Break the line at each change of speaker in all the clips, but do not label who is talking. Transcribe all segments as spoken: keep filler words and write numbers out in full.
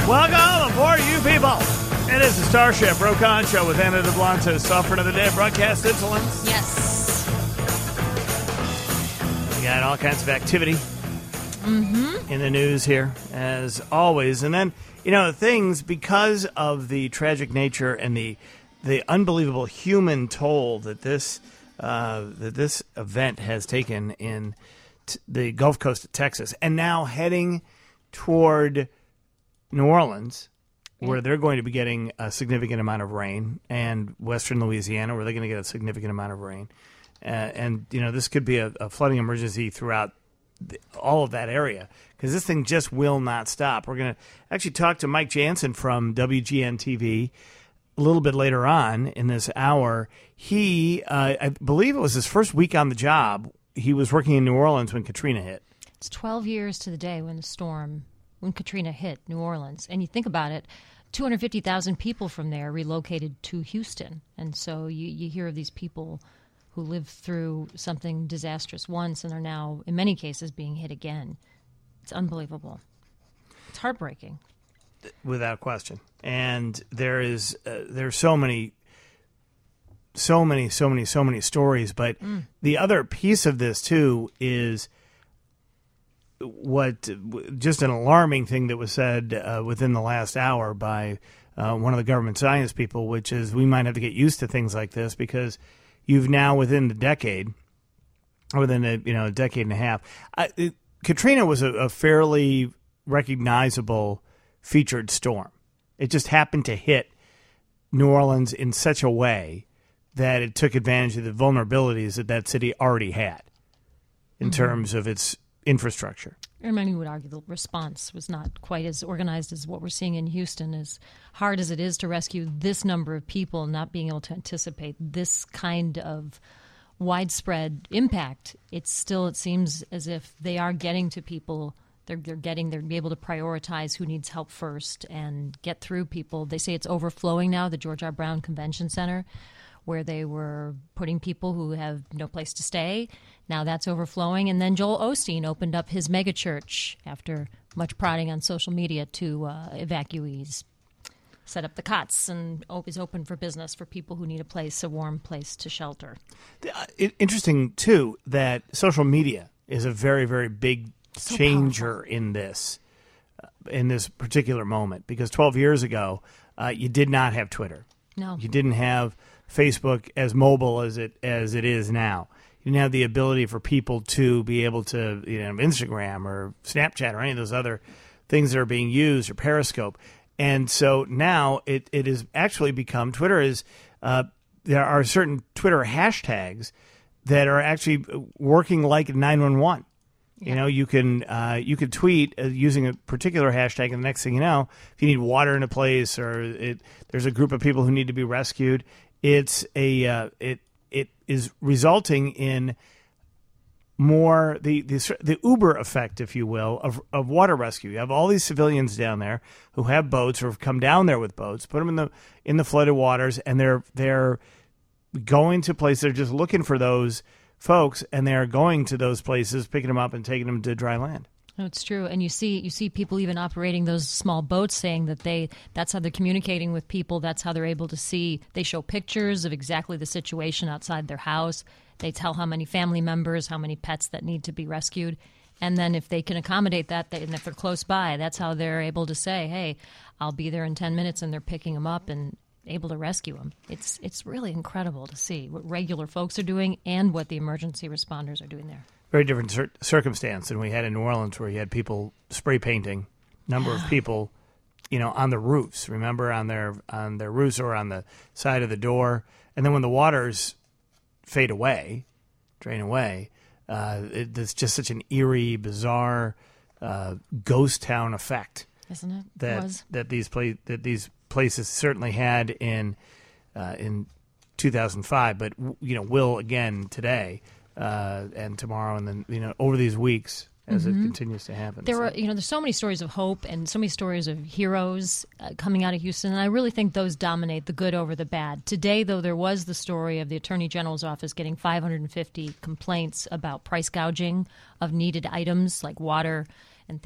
Welcome aboard, you people. It is the Starship Rokon Show with Anna DeBlanto. Off for another day of broadcast insolence.
Yes.
We got all kinds of activity
mm-hmm.
in the news here, as always. And then, you know, things, because of the tragic nature and the the unbelievable human toll that this uh, that this event has taken in t- the Gulf Coast of Texas, and now heading toward New Orleans, where they're going to be getting a significant amount of rain, and western Louisiana, where they're going to get a significant amount of rain. Uh, and, you know, this could be a, a flooding emergency throughout the, all of that area, because this thing just will not stop. We're going to actually talk to Mike Jansen from W G N T V a little bit later on in this hour. He, uh, I believe it was his first week on the job. He was working in New Orleans when Katrina hit.
It's twelve years to the day when the storm, when Katrina hit New Orleans. And you think about it, two hundred fifty thousand people from there relocated to Houston. And so you, you hear of these people who lived through something disastrous once and are now, in many cases, being hit again. It's unbelievable. It's heartbreaking.
Without question. And there is, uh, there's so many, so many, so many, so many stories. But mm. the other piece of this, too, is what just an alarming thing that was said uh, within the last hour by uh, one of the government science people, which is we might have to get used to things like this because you've now within the decade, or within a you know a decade and a half, uh, it, Katrina was a, a fairly recognizable featured storm. It just happened to hit New Orleans in such a way that it took advantage of the vulnerabilities that that city already had in mm-hmm. terms of its infrastructure.
And many would argue the response was not quite as organized as what we're seeing in Houston. As hard as it is to rescue this number of people, not being able to anticipate this kind of widespread impact, it's still, it seems as if they are getting to people. They're, they're getting, they're able to prioritize who needs help first and get through people. They say it's overflowing now, the George R. Brown Convention Center, where they were putting people who have no place to stay. Now that's overflowing. And then Joel Osteen opened up his megachurch after much prodding on social media to uh, evacuees. Set up the cots and is open for business for people who need a place, a warm place to shelter.
Interesting, too, that social media is a very, very big so changer powerful. in this uh, in this particular moment. Because twelve years ago, uh, you did not have Twitter.
No.
You didn't have Facebook as mobile as it as it is now. You didn't have the ability for people to be able to, you know, Instagram or Snapchat or any of those other things that are being used, or Periscope. And so now it, it has actually become, Twitter is, uh, there are certain Twitter hashtags that are actually working like nine one one. Yeah. You know, you can uh, you can tweet uh, using a particular hashtag, and the next thing you know, if you need water in a place, or it, there's a group of people who need to be rescued, it's a uh, it it is resulting in more the, the the Uber effect, if you will, of of water rescue. You have all these civilians down there who have boats or have come down there with boats, put them in the in the flooded waters, and they're they're going to places. They're just looking for those folks, and they're going to those places, picking them up and taking them to dry land.
No, it's true. And you see you see people even operating those small boats, saying that they that's how they're communicating with people. That's how they're able to see. They show pictures of exactly the situation outside their house. They tell how many family members, how many pets that need to be rescued. And then if they can accommodate that, they, and if they're close by, that's how they're able to say, hey, I'll be there in ten minutes, and they're picking them up and able to rescue them. It's it's really incredible to see what regular folks are doing and what the emergency responders are doing there.
Very different cir- circumstance than we had in New Orleans, where you had people spray painting, number of people, you know, on the roofs. Remember, on their on their roofs or on the side of the door. And then when the waters fade away, drain away, uh, it, it's just such an eerie, bizarre uh, ghost town effect,
isn't it?
That
it was.
that these pla- that these places certainly had in uh, in two thousand five, but you know will again today. Uh, and tomorrow, and then you know over these weeks as mm-hmm. it continues to happen.
There
so.
are, you know, there's so many stories of hope and so many stories of heroes uh, coming out of Houston, and I really think those dominate the good over the bad. Today, though, there was the story of the Attorney General's office getting five hundred fifty complaints about price gouging of needed items like water and things,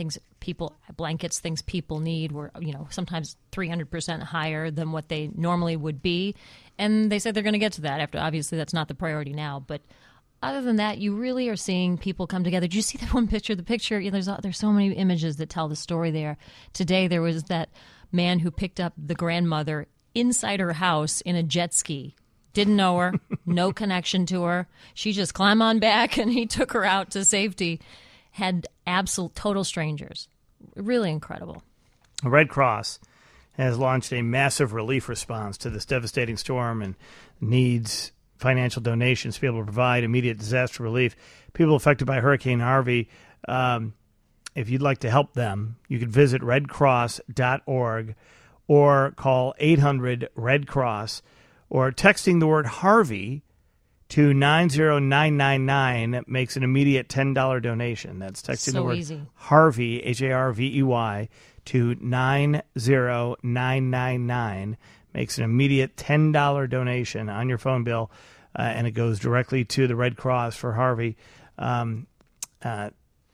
people blankets, things people need were, you know, sometimes three hundred percent higher than what they normally would be. And they said they're going to get to that after, obviously that's not the priority now. But other than that, you really are seeing people come together. Did you see that one picture? The picture, you know, there's, there's so many images that tell the story there. Today there was that man who picked up the grandmother inside her house in a jet ski. Didn't know her, no connection to her. She just climbed on back and he took her out to safety. Had absolute total strangers. Really incredible.
The Red Cross has launched a massive relief response to this devastating storm and needs financial donations to be able to provide immediate disaster relief. People affected by Hurricane Harvey, um, if you'd like to help them, you could visit red cross dot org or call eight hundred red cross or texting the word Harvey to nine zero nine nine nine makes an immediate ten dollars donation. That's texting
so
the word
easy.
Harvey, H A R V E Y, to nine zero nine nine nine. Makes an immediate ten dollars donation on your phone bill, uh, and it goes directly to the Red Cross for Harvey. Um, uh,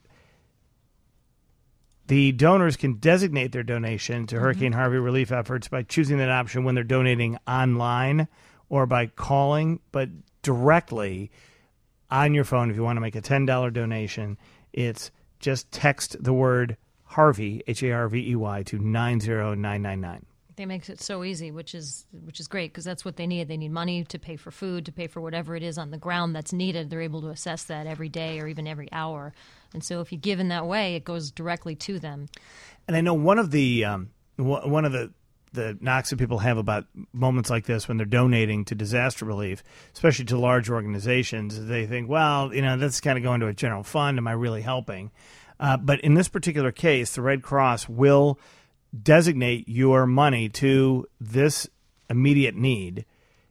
the donors can designate their donation to Hurricane mm-hmm. Harvey relief efforts by choosing that option when they're donating online or by calling, but directly on your phone. If you want to make a ten dollars donation, it's just text the word Harvey, H A R V E Y, to nine zero nine nine nine.
They makes it so easy, which is which is great because that's what they need. They need money to pay for food, to pay for whatever it is on the ground that's needed. They're able to assess that every day or even every hour. And so if you give in that way, it goes directly to them.
And I know one of the um, one of the the knocks that people have about moments like this when they're donating to disaster relief, especially to large organizations, they think, well, you know, that's kind of going to a general fund. Am I really helping? Uh, but in this particular case, the Red Cross will designate your money to this immediate need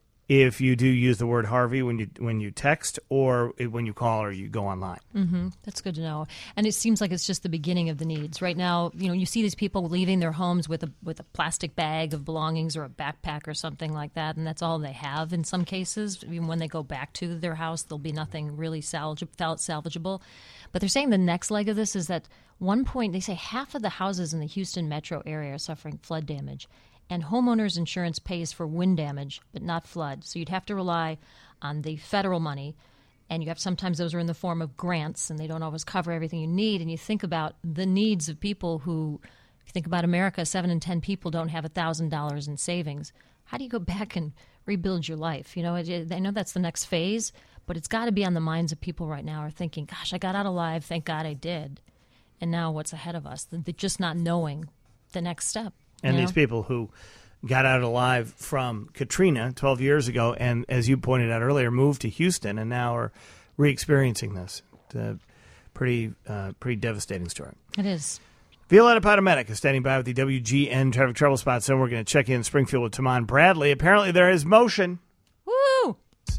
if you do use the word Harvey when you when you text or when you call or you go online.
Mm-hmm. That's good to know. And it seems like it's just the beginning of the needs. Right now, you know, you see these people leaving their homes with a with a plastic bag of belongings or a backpack or something like that, and that's all they have in some cases. Even when they go back to their house, there'll be nothing really salvage, salvageable. But they're saying the next leg of this is that one point, they say half of the houses in the Houston metro area are suffering flood damage. And homeowners insurance pays for wind damage, but not flood. So you'd have to rely on the federal money. And you have sometimes those are in the form of grants, and they don't always cover everything you need. And you think about the needs of people who, if you think about America, seven in ten people don't have one thousand dollars in savings. How do you go back and rebuild your life? You know, I know that's the next phase, but it's got to be on the minds of people right now are thinking, gosh, I got out alive. Thank God I did. And now what's ahead of us? They're just not knowing the next step.
And
you know?
These people who got out alive from Katrina twelve years ago and, as you pointed out earlier, moved to Houston and now are re-experiencing this. It's a pretty, uh, pretty devastating story.
It is.
Violetta Potomatic is standing by with the W G N Traffic Trouble Spot, so we're going to check in Springfield with Taman Bradley. Apparently there is motion.
Woo!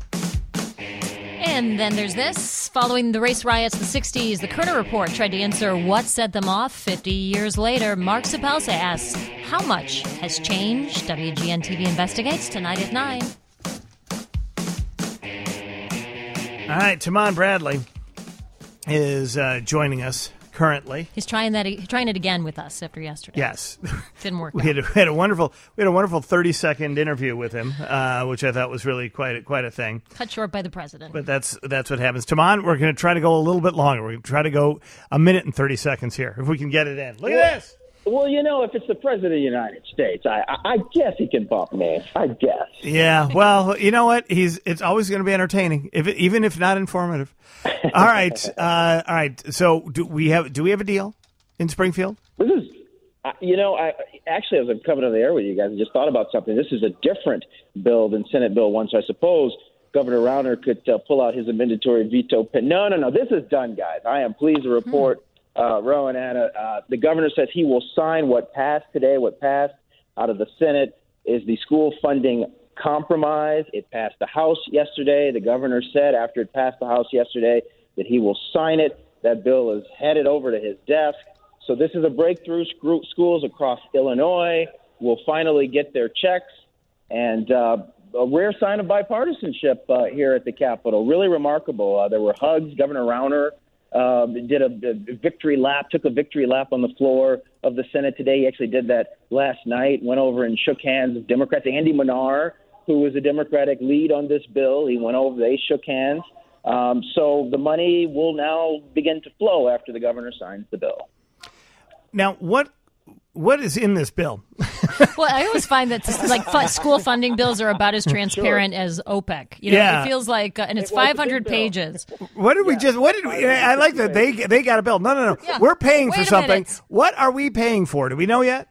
And then there's this. Following the race riots of the sixties, the Kerner Report tried to answer what set them off. Fifty years later, Mark Sapelsa asks, how much has changed? W G N T V investigates tonight at nine.
All right, Taman Bradley is uh, joining us currently.
He's trying that. He's trying it again with us after yesterday.
Yes,
didn't work.
we, had a, we had a wonderful, we had a wonderful thirty second interview with him, uh, which I thought was really quite a, quite a thing.
Cut short by the president.
But that's that's what happens. Taman, we're going to try to go a little bit longer. We're going to try to go a minute and thirty seconds here if we can get it in. Look at this.
Well, you know, if it's the president of the United States, I, I, I guess he can bump me. I guess.
Yeah. Well, you know what? He's. It's always going to be entertaining, if it, even if not informative. All right. Uh, all right. So, do we have? Do we have a deal in Springfield?
This is, uh, you know, I actually, as I'm coming on the air with you guys, I just thought about something. This is a different bill than Senate Bill one, so I suppose Governor Rauner could uh, pull out his amendatory veto pen. No, no, no. This is done, guys. I am pleased to report. Hmm. Uh, Rowan, Anna, uh, the governor says he will sign what passed today. What passed out of the Senate is the school funding compromise. It passed the House yesterday. The governor said after it passed the House yesterday that he will sign it. That bill is headed over to his desk. So this is a breakthrough. Schools across Illinois will finally get their checks, and uh, a rare sign of bipartisanship uh, here at the Capitol. Really remarkable. Uh, there were hugs. Governor Rauner um, did a, a victory lap, took a victory lap on the floor of the Senate today. He actually did that last night, went over and shook hands with Democrats. Andy Manar, who was a Democratic lead on this bill, he went over, they shook hands. Um, so the money will now begin to flow after the governor signs the bill.
Now, what what is in this bill?
Well, I always find that like fu- school funding bills are about as transparent sure. as OPEC. You know,
yeah.
it feels like, uh, and it's
it five
hundred pages.
What did we yeah. just? What did we? I like that they they got a bill. No, no, no. Yeah. We're paying
Wait
for
a
something.
minute.
What are we paying for? Do we know yet?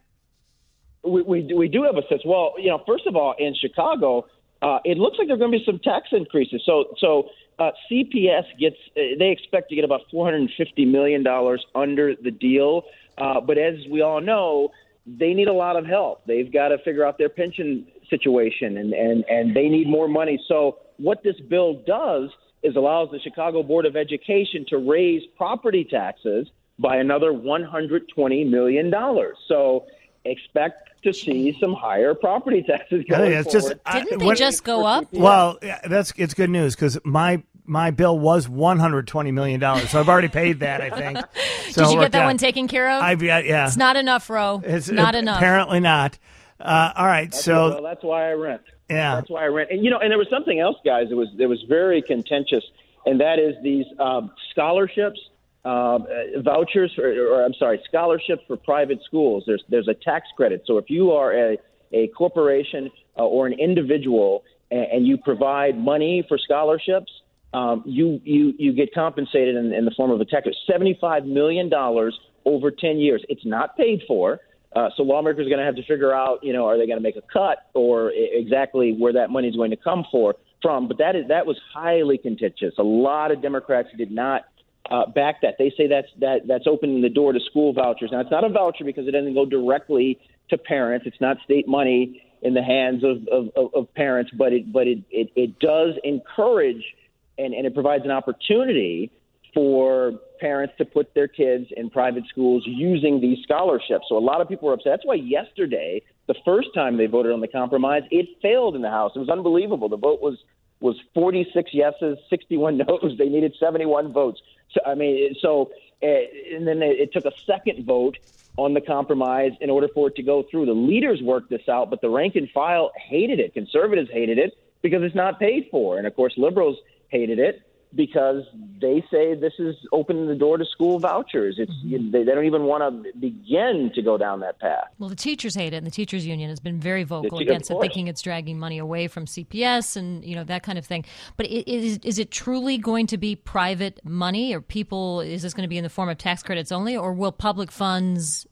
We we do, we do have a sense. Well, you know, first of all, in Chicago, uh, it looks like there are going to be some tax increases. So so. Uh, C P S gets, uh, they expect to get about four hundred fifty million dollars under the deal. Uh, but as we all know, they need a lot of help. They've got to figure out their pension situation, and, and, and they need more money. So what this bill does is allows the Chicago Board of Education to raise property taxes by another one hundred twenty million dollars. So expect to see some higher property taxes going
it's
forward.
Just,
Didn't
I,
they
what,
just go up?
Well, yeah, that's it's good news because my my bill was one hundred twenty million dollars, so I've already paid that, I think. So
Did you get that
out.
one taken care of?
I've got, yeah.
It's not enough, Ro.
It's
not
uh,
enough.
Apparently not. Uh, all right,
that's
so
well, that's why I rent.
Yeah,
that's why I rent. And you know, and there was something else, guys. It was it was very contentious, and that is these um, scholarships, uh, vouchers, for, or I'm sorry, scholarships for private schools. There's there's a tax credit. So if you are a a corporation uh, or an individual and, and you provide money for scholarships, um, you, you you get compensated in, in the form of a tax. seventy-five million dollars over ten years. It's not paid for. Uh, so lawmakers are going to have to figure out, you know, are they going to make a cut or exactly where that money is going to come for from. But that is that was highly contentious. A lot of Democrats did not uh, back that. They say that's that that's opening the door to school vouchers. Now, it's not a voucher because it doesn't go directly to parents. It's not state money in the hands of, of, of parents, but it but it, it, it does encourage and, and it provides an opportunity for parents to put their kids in private schools using these scholarships. So a lot of people were upset. That's why yesterday, the first time they voted on the compromise, it failed in the House. It was unbelievable. The vote was was forty-six yeses, sixty-one noes. They needed seventy-one votes. So I mean, so uh, and then it, it took a second vote on the compromise in order for it to go through. The leaders worked this out, but the rank and file hated it. Conservatives hated it because it's not paid for. And, of course, liberals hated it because they say this is opening the door to school vouchers. It's mm-hmm. they, they don't even want to begin to go down that path.
Well, the teachers hate it, and the teachers union has been very vocal
the,
against it, thinking it's dragging money away from C P S and, you know, that kind of thing. But is, is it truly going to be private money, or people, is this going to be in the form of tax credits only, or will public funds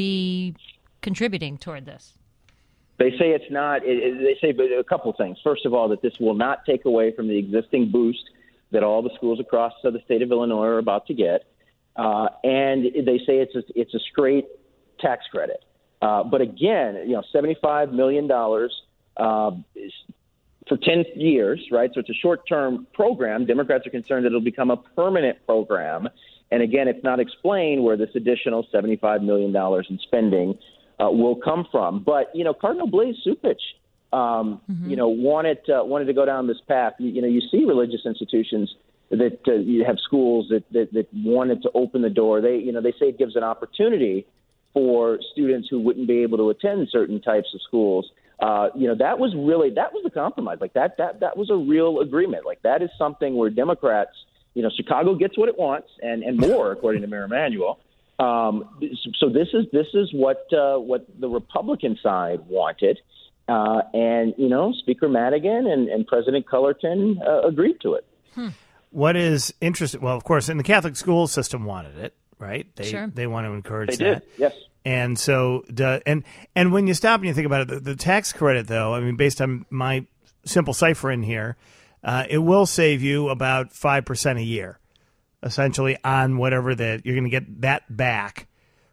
be contributing toward this?
They say it's not. It, it, they say a couple things. First of all, that this will not take away from the existing boost that all the schools across the state of Illinois are about to get. Uh, and they say it's a, it's a straight tax credit. Uh, but again, you know, seventy-five million dollars uh, for ten years, right? So it's a short-term program. Democrats are concerned that it'll become a permanent program. And again, it's not explained where this additional seventy-five million dollars in spending uh, will come from. But, you know, Cardinal Blaise Cupich, Um, mm-hmm. you know, wanted uh, wanted to go down this path. You, you know, you see religious institutions that uh, you have schools that, that that wanted to open the door. They, you know, they say it gives an opportunity for students who wouldn't be able to attend certain types of schools. Uh, you know, that was really that was the compromise. Like that that that was a real agreement. Like that is something where Democrats, you know, Chicago gets what it wants and, and more, according to Mayor Emanuel. Um, so this is this is what uh, what the Republican side wanted. Uh, and, you know, Speaker Madigan and, and President Cullerton uh, agreed to it.
Hmm.
What is interesting, well, of course, in the Catholic school system wanted it, right? They
sure.
they want to encourage
they
that.
Did, yes.
And so, the, and and when you stop and you think about it, the, the tax credit, though, I mean, based on my simple cipher in here, uh, it will save you about five percent a year, essentially, on whatever that you're going to get that back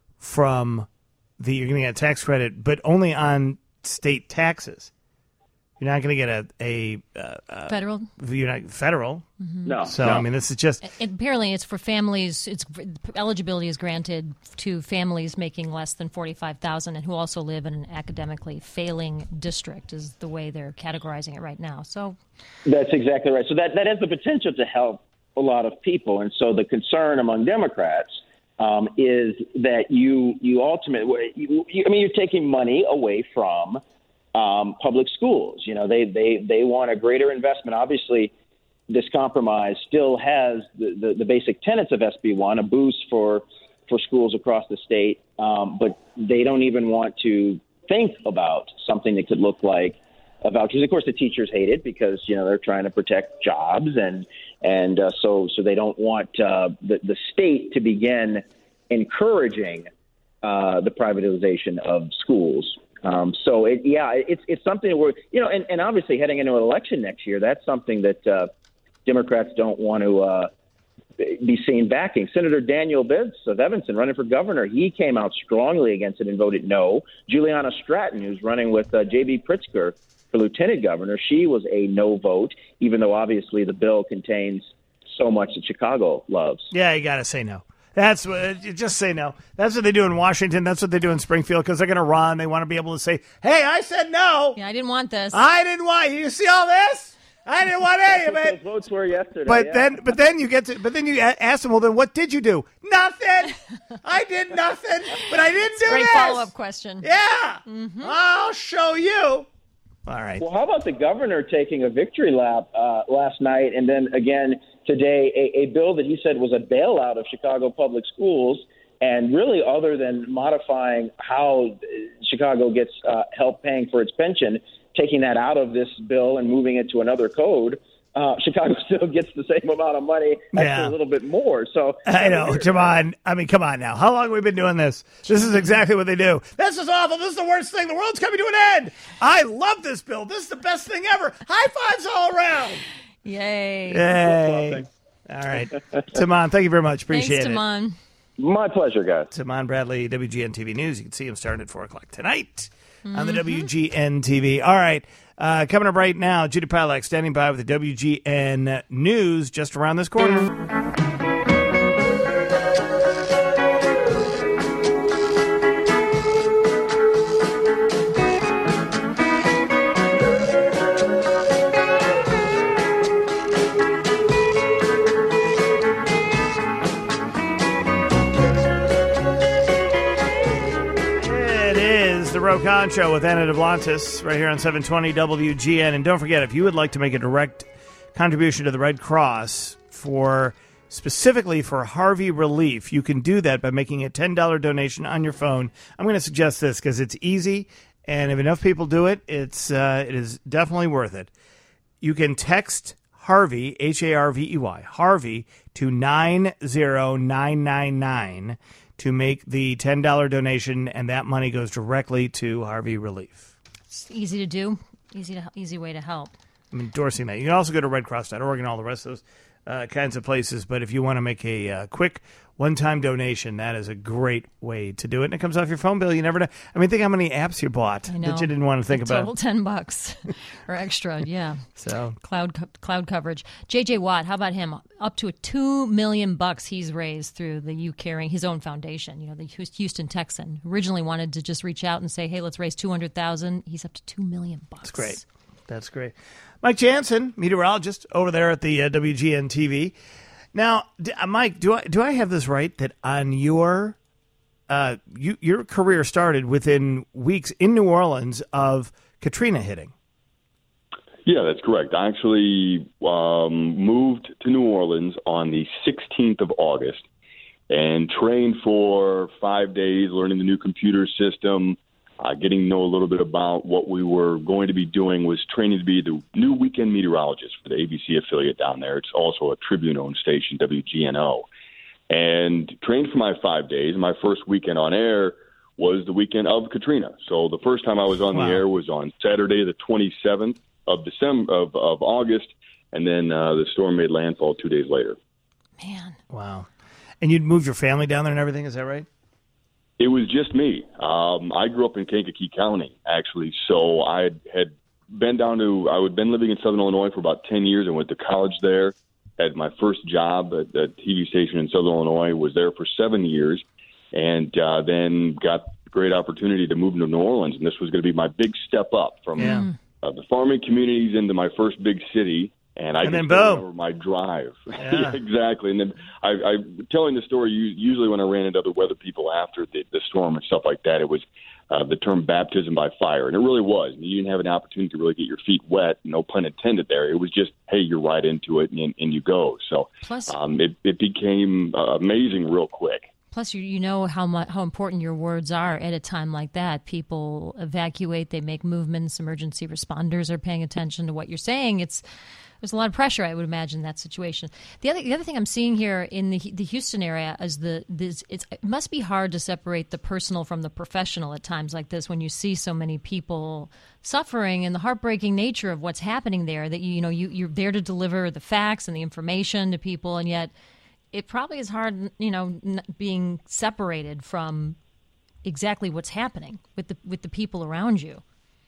from the, you're going to get a tax credit, but only on state taxes. You're not going to get a a, a
federal.
You're not federal.
Mm-hmm.
No.
So
no.
I mean, this is just.
It, apparently, it's for families. It's eligibility is granted to families making less than forty-five thousand and who also live in an academically failing district. Is the way they're categorizing it right now. So.
That's exactly right. So that that has the potential to help a lot of people. And so the concern among Democrats um, is that you you ultimately, you, you, I mean, you're taking money away from um, public schools. You know, they, they, they want a greater investment. Obviously, this compromise still has the, the, the basic tenets of S B one, a boost for, for schools across the state, um, but they don't even want to think about something that could look like a vouchers. Of course, the teachers hate it because, you know, they're trying to protect jobs, and and uh, so so they don't want uh, the, the state to begin encouraging uh, the privatization of schools. Um, so, it, yeah, it's it's something where, you know, and, and obviously heading into an election next year, that's something that uh, Democrats don't want to uh, be seen backing. Senator Daniel Bibbs of Evanston, running for governor, he came out strongly against it and voted no. Juliana Stratton, who's running with uh, J B Pritzker for lieutenant governor, she was a no vote, even though obviously the bill contains so much that Chicago loves.
Yeah, you got to say no. That's what, you just say no. That's what they do in Washington. That's what they do in Springfield, because they're going to run. They want to be able to say, hey, I said no.
Yeah, I didn't want this.
I didn't want you. See all this? I didn't want any of it.
Those votes were yesterday.
But
yeah.
then, but then you get to, but then you ask them, well, then what did you do? Nothing. I did nothing, but I didn't do
Great
this.
follow-up question.
Yeah,
Mm-hmm.
I'll show you. All right.
Well, how about the governor taking a victory lap uh, last night, and then again today, a, a bill that he said was a bailout of Chicago public schools, and really, other than modifying how Chicago gets uh, help paying for its pension, taking that out of this bill and moving it to another code, uh, Chicago still gets the same amount of money, actually
Yeah.
a little bit more. So
I know. Come on. I mean, come on now. How long have we been doing this? This is exactly what they do. This is awful. This is the worst thing. The world's coming to an end. I love this bill. This is the best thing ever. High fives all around.
Yay.
Yay. All right. Timon, thank you very much. Appreciate
Thanks,
it.
Timon.
My pleasure, guys.
Timon Bradley, W G N T V News. You can see him starting at four o'clock tonight on the W G N T V. All right. Uh, coming up right now, Judy Pilak standing by with the W G N News just around this corner. Roe Conn Show with Anna DeBlantis right here on seven twenty W G N. And don't forget, if you would like to make a direct contribution to the Red Cross for specifically for Harvey relief, you can do that by making a ten dollars donation on your phone. I'm going to suggest this because it's easy, and if enough people do it, it's uh, it is definitely worth it. You can text Harvey, H A R V E Y, Harvey, to nine zero nine nine nine to make the ten dollars donation, and that money goes directly to Harvey Relief.
It's easy to do, easy to easy way to help.
I'm endorsing that. You can also go to red cross dot org and all the rest of those uh, kinds of places, but if you want to make a uh, quick one-time donation, that is a great way to do it, and it comes off your phone bill. You never know. I mean, think how many apps you bought
I know.
that you didn't want to think
the
about.
Total ten bucks or extra, yeah.
So
cloud co- cloud coverage. J J Watt, how about him? Up to a two million bucks he's raised through the You Caring, his own foundation. You know, the Houston Texan originally wanted to just reach out and say, "Hey, let's raise two hundred thousand." He's up to two million bucks.
That's great. That's great. Mike Jansen, meteorologist over there at the uh, W G N T V. Now, d- uh, Mike, do I do I have this right that on your uh, you, your career started within weeks in New Orleans of Katrina hitting?
Yeah, that's correct. I actually um, moved to New Orleans on the sixteenth of August and trained for five days, learning the new computer system, uh, getting to know a little bit about what we were going to be doing. Was training to be the new weekend meteorologist for the A B C affiliate down there. It's also a Tribune-owned station, W G N O. And trained for my five days. My first weekend on air was the weekend of Katrina. So the first time I was on
Wow.
the air was on Saturday, the twenty-seventh of December of, of August, and then uh, the storm made landfall two days later.
Man.
Wow. And you'd moved your family down there and everything, is that right?
It was just me. Um, I grew up in Kankakee County, actually, so I had been down to, I had been living in Southern Illinois for about ten years and went to college there. Had my first job at the T V station in Southern Illinois, was there for seven years, and uh, then got the great opportunity to move to New Orleans, and this was going to be my big step up from
Yeah.
uh, the farming communities into my first big city. And I
and then
can still
boom.
remember my drive.
Yeah.
Yeah, exactly. And then I, I telling the story, usually when I ran into other weather people after the, the storm and stuff like that, it was uh, the term baptism by fire. And it really was. I mean, you didn't have an opportunity to really get your feet wet, no pun intended there. It was just, hey, you're right into it and, and you go. So
Plus,
um, it, it became uh, amazing real quick.
Plus, you you know how much how important your words are at a time like that. People evacuate, they make movements. Emergency responders are paying attention to what you're saying. It's there's a lot of pressure, I would imagine, in that situation. The other the other thing I'm seeing here in the the Houston area is the this it's it must be hard to separate the personal from the professional at times like this when you see so many people suffering and the heartbreaking nature of what's happening there. That you you know you you're there to deliver the facts and the information to people, and yet it probably is hard, you know, being separated from exactly what's happening with the with the people around you.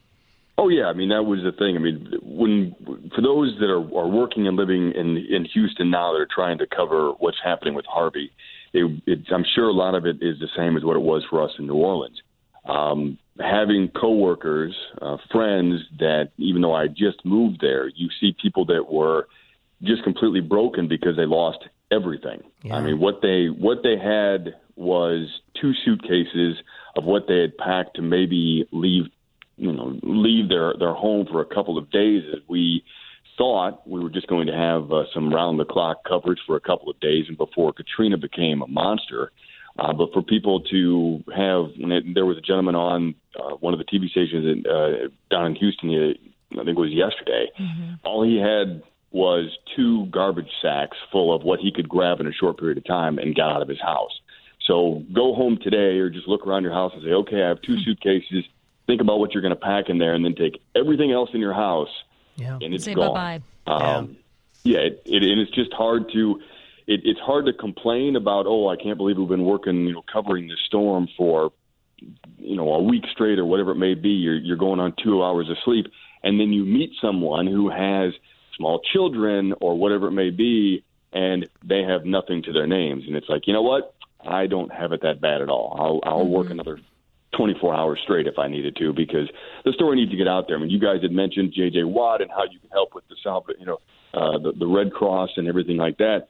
Oh yeah, I mean that was the thing. I mean, when for those that are, are working and living in in Houston now that are trying to cover what's happening with Harvey, it, it, I'm sure a lot of it is the same as what it was for us in New Orleans. Um, having coworkers, uh, friends that even though I just moved there, you see people that were just completely broken because they lost everything.
Yeah.
I mean, what they what they had was two suitcases of what they had packed to maybe leave, you know, leave their, their home for a couple of days. As we thought we were just going to have uh, some round-the-clock coverage for a couple of days and before Katrina became a monster. Uh, but for people to have, and it, there was a gentleman on uh, one of the T V stations in, uh, down in Houston, I think it was yesterday, mm-hmm. all he had was two garbage sacks full of what he could grab in a short period of time and got out of his house. So go home today or just look around your house and say, okay, I have two suitcases. Think about what you're going to pack in there and then take everything else in your house
yeah.
and it's
say
gone.
Bye-bye.
Um, yeah, yeah it, it, and it's just hard to it, – it's hard to complain about, oh, I can't believe we've been working, you know, covering this storm for, you know, a week straight or whatever it may be. You're, you're going on two hours of sleep, and then you meet someone who has – small children or whatever it may be, and they have nothing to their names. And it's like, you know what? I don't have it that bad at all. I'll, I'll mm-hmm. work another twenty-four hours straight if I needed to, because the story needs to get out there. I mean, you guys had mentioned J J Watt and how you can help with the South, you know, uh, the, the Red Cross and everything like that.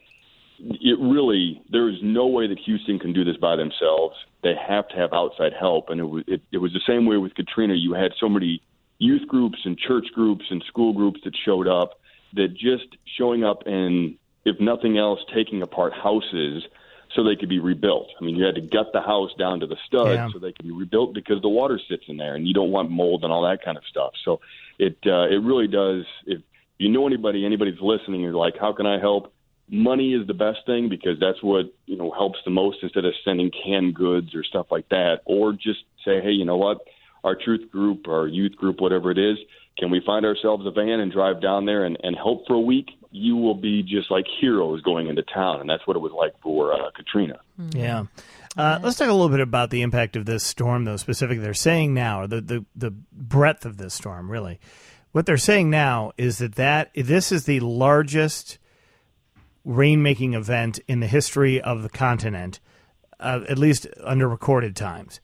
It really, there is no way that Houston can do this by themselves. They have to have outside help. And it was, it, it was the same way with Katrina. You had so many youth groups and church groups and school groups that showed up, that just showing up and, if nothing else, taking apart houses so they could be rebuilt. I mean, you had to gut the house down to the studs yeah. so they could be rebuilt because the water sits in there and you don't want mold and all that kind of stuff. So it uh, it really does. If you know anybody, anybody's listening, you're like, how can I help? Money is the best thing because that's what, you know, helps the most instead of sending canned goods or stuff like that. Or just say, hey, you know what? Our truth group, our youth group, whatever it is, can we find ourselves a van and drive down there and, and help for a week? You will be just like heroes going into town, and that's what it was like for uh, Katrina.
Mm-hmm. Yeah. Uh, let's talk a little bit about the impact of this storm, though, specifically. They're saying now, or the, the, the breadth of this storm, really. What they're saying now is that, that this is the largest rain-making event in the history of the continent, uh, at least under recorded times.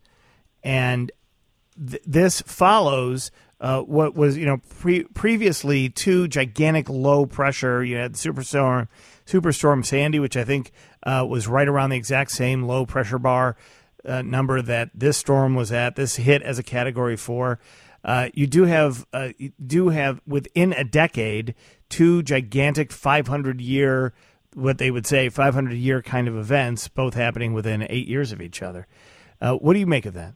And th- this follows uh, what was, you know, pre- previously two gigantic low-pressure. You had Superstorm, Superstorm Sandy, which I think uh, was right around the exact same low-pressure bar uh, number that this storm was at. This hit as a Category four. Uh, you do have, uh, you do have within a decade, two gigantic five hundred year, what they would say five hundred year kind of events, both happening within eight years of each other. Uh, what do you make of that?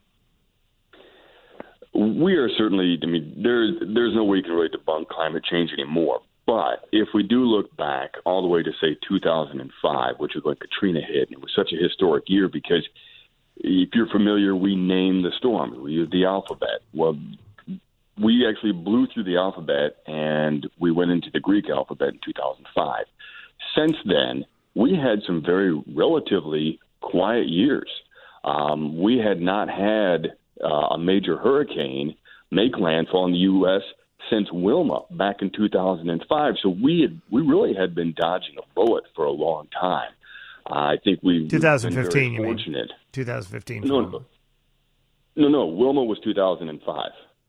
We are certainly, I mean, there's, there's no way you can really debunk climate change anymore. But if we do look back all the way to, say, two thousand five, which is when Katrina hit, and it was such a historic year because if you're familiar, we named the storm. We used the alphabet. Well, we actually blew through the alphabet, and we went into the Greek alphabet in two thousand five. Since then, we had some very relatively quiet years. Um, we had not had uh, a major hurricane make landfall in the U S since Wilma back in two thousand five. So we had, we really had been dodging a bullet for a long time. Uh, I think we
twenty fifteen.
Been very fortunate.
You mean twenty fifteen?
No, no, no, no. Wilma was two thousand five.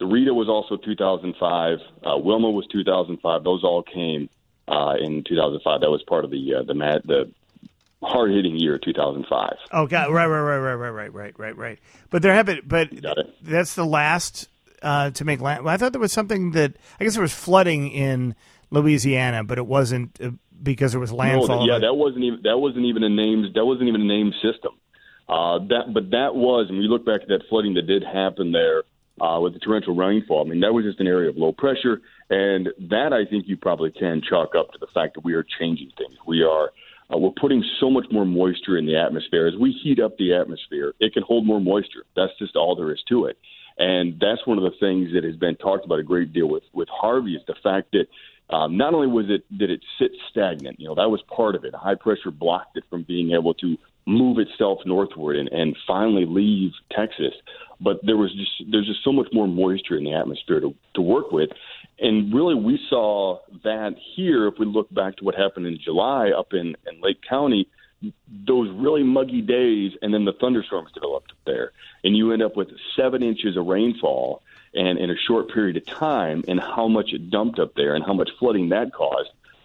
the Rita was also two thousand five. Uh, Wilma was two thousand five. Those all came uh, in two thousand five. That was part of the uh, the mad, the hard hitting year, two thousand five.
Oh, God, right, right, right, right, right, right, right, right, right. But there have been, but that's the last uh, to make land. I thought there was something that I guess there was flooding in Louisiana, but it wasn't uh, because there was landfall.
No, yeah, that wasn't even that wasn't even a named that wasn't even a named system. Uh, that, but that was, and we look back at that flooding that did happen there uh, with the torrential rainfall. I mean, that was just an area of low pressure, and that I think you probably can chalk up to the fact that we are changing things. We are uh, we're putting so much more moisture in the atmosphere. As we heat up the atmosphere, it can hold more moisture. That's just all there is to it, and that's one of the things that has been talked about a great deal with with Harvey is the fact that. Um, not only was it did it sit stagnant, you know, that was part of it. High pressure blocked it from being able to move itself northward and, and finally leave Texas. But there was just there's just so much more moisture in the atmosphere to, to work with. And really we saw that here, if we look back to what happened in July up in, in Lake County, those really muggy days, and then the thunderstorms developed up there. And you end up with seven inches of rainfall and in a short period of time, and how much it dumped up there and how much flooding that caused.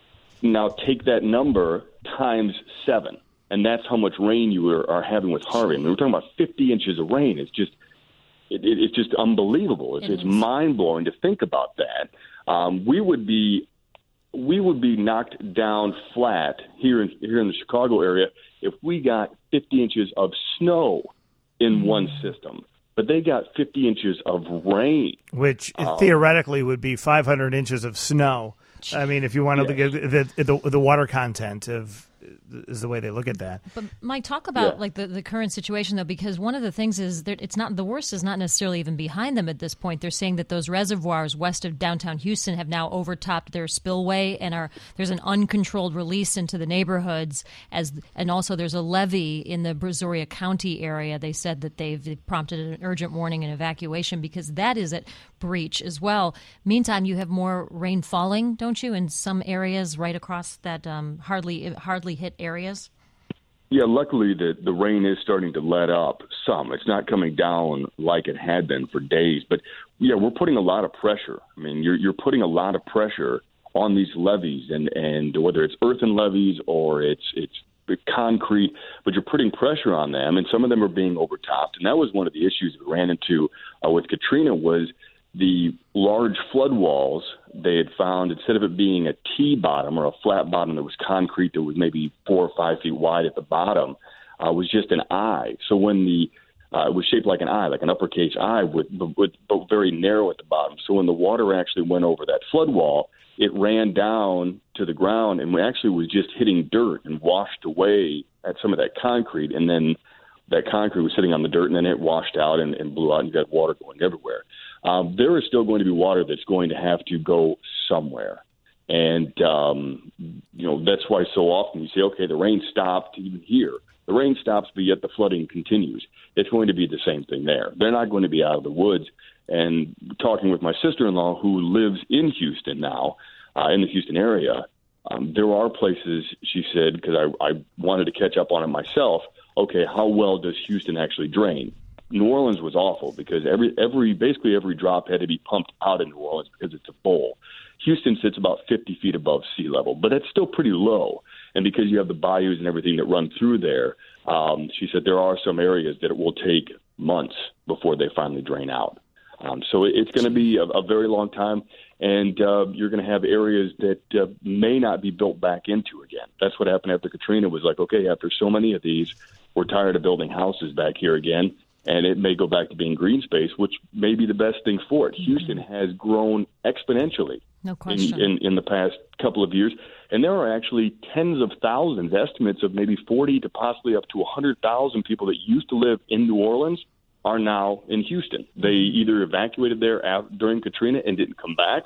Now take that number times seven, and that's how much rain you are, are having with Harvey. I mean, we're talking about fifty inches of rain. It's just it, it, it's just unbelievable. It's, it it's mind-blowing to think about that. Um, we would be we would be knocked down flat here in here in the Chicago area if we got fifty inches of snow in one system. But they got fifty inches of rain. Which
um, theoretically would be five hundred inches of snow. I mean, if you want to
yes.
look at the, the, the water content of is the way they look at that.
But Mike, talk about
yeah.
like the, the current situation, though, because one of the things is that it's not the worst is not necessarily even behind them at this point. They're saying that those reservoirs west of downtown Houston have now overtopped their spillway and are there's an uncontrolled release into the neighborhoods as and also there's a levee in the Brazoria County area. They said that they've prompted an urgent warning and evacuation because that is at breach as well. Meantime, you have more rain falling, don't you, in some areas right across that um, hardly hardly hit areas?
Yeah, luckily the, the rain is starting to let up some. It's not coming down like it had been for days. But, yeah, we're putting a lot of pressure. I mean, you're you're putting a lot of pressure on these levees, and, and whether it's earthen levees or it's it's concrete, but you're putting pressure on them, and some of them are being overtopped. And that was one of the issues we ran into uh, with Katrina was the large flood walls they had found, instead of it being a T-bottom or a flat bottom that was concrete that was maybe four or five feet wide at the bottom, uh, was just an eye. So when the uh, it was shaped like an eye, like an uppercase I, with, with, but very narrow at the bottom. So when the water actually went over that flood wall, it ran down to the ground and actually was just hitting dirt and washed away at some of that concrete. And then that concrete was sitting on the dirt, and then it washed out and, and blew out, and you got water going everywhere. Um, there is still going to be water that's going to have to go somewhere. And, um, you know, that's why so often you say, okay, the rain stopped even here. The rain stops, but yet the flooding continues. It's going to be the same thing there. They're not going to be out of the woods. And talking with my sister-in-law who lives in Houston now, uh, in the Houston area, um, there are places, she said, because I, I wanted to catch up on it myself, okay, how well does Houston actually drain? New Orleans was awful because every every basically every drop had to be pumped out of New Orleans because it's a bowl. Houston sits about fifty feet above sea level, but it's still pretty low. And because you have the bayous and everything that run through there, um, she said there are some areas that it will take months before they finally drain out. Um, so it's going to be a, a very long time, and uh, you're going to have areas that uh, may not be built back into again. That's what happened after Katrina. Was like, okay, after so many of these, we're tired of building houses back here again. And it may go back to being green space, which may be the best thing for it. Mm-hmm. Houston has grown exponentially
no question.
In, in, in the past couple of years. And there are actually tens of thousands, estimates of maybe forty to possibly up to one hundred thousand people that used to live in New Orleans are now in Houston. They either evacuated there during Katrina and didn't come back,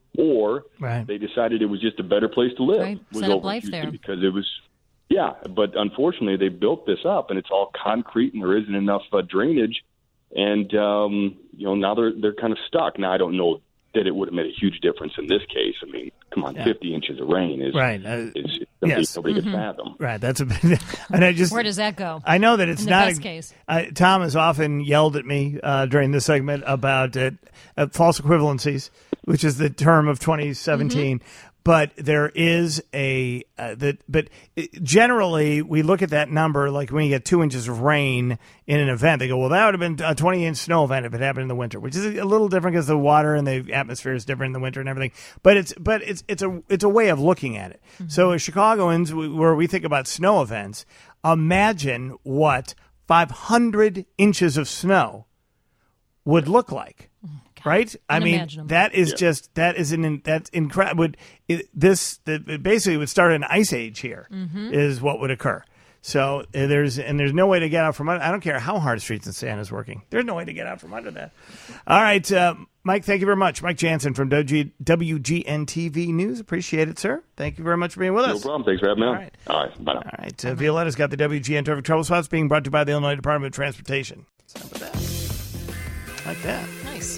or
right.
they decided it was just a better place to live.
Right.
Was
Set up
over
life
Houston
there.
Because it was... Yeah, but unfortunately, they built this up, and it's all concrete, and there isn't enough uh, drainage, and um, you know now they're they're kind of stuck. Now I don't know that it would have made a huge difference in this case. I mean, come on,
Yeah.
fifty inches of rain is
Right. Uh,
is something
yes.
nobody
Mm-hmm.
can fathom.
Right. That's a bit. And I just.
Where does that go?
I know that it's
In the
not.
best
a,
case.
I, Tom has often yelled at me uh, during this segment about uh, uh, false equivalencies, which is the term of twenty seventeen.
Mm-hmm.
But there is a uh, that. But generally, we look at that number like when you get two inches of rain in an event. They go, well, that would have been a twenty inch snow event if it happened in the winter, which is a little different because the water and the atmosphere is different in the winter and everything. But it's but it's it's a it's a way of looking at it. Mm-hmm. So as Chicagoans, we, where we think about snow events, imagine what five hundred inches of snow would look like. God, right? I mean, that is
yeah.
just that is an that's incredible. Would it, this the, it basically would start an ice age here?
Mm-hmm.
Is what would occur. So uh, there's and there's no way to get out from under. I don't care how hard Streets and Sand is working. There's no way to get out from under that. All right, uh, Mike. Thank you very much, Mike Jansen from W G N T V News. Appreciate it, sir. Thank you very much for being with
No
us.
problem. Thanks for having me on.
All right.
All right. Bye now.
All right. Uh, Violetta's got the W G N Traffic Trouble Spots being brought to you by the Illinois Department of Transportation. How about that? Like that.
Nice.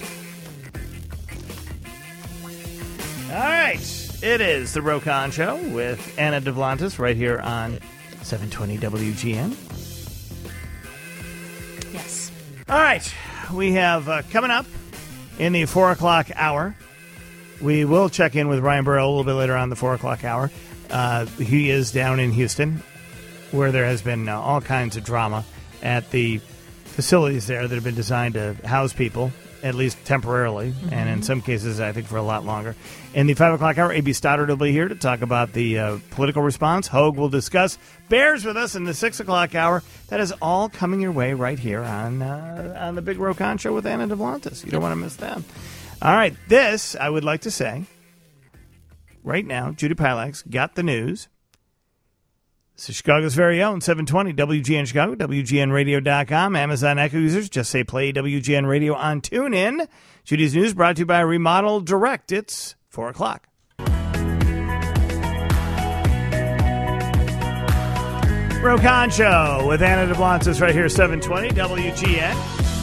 All right. It is the Rokon Show with Anna Devlantis right here on seven twenty W G N.
Yes.
All right. We have uh, coming up in the four o'clock hour. We will check in with Ryan Burrow a little bit later on the four o'clock hour. Uh, he is down in Houston, where there has been uh, all kinds of drama at the facilities there that have been designed to house people, at least temporarily, mm-hmm. and in some cases, I think, for a lot longer. In the five o'clock hour, A B Stoddard will be here to talk about the uh, political response. Hogue will discuss Bears with us in the six o'clock hour. That is all coming your way right here on uh, on the Big Rokon Show with Anna Devlantis. You don't want to miss that. All right, this, I would like to say, right now, Judy Pilax got the news. This is Chicago's very own seven twenty W G N Chicago, W G N radio dot com. Amazon Echo users, just say play W G N Radio on TuneIn. Judy's News brought to you by Remodel Direct. It's four o'clock. Rokon Show with Anna Devlantis right here, seven twenty W G N.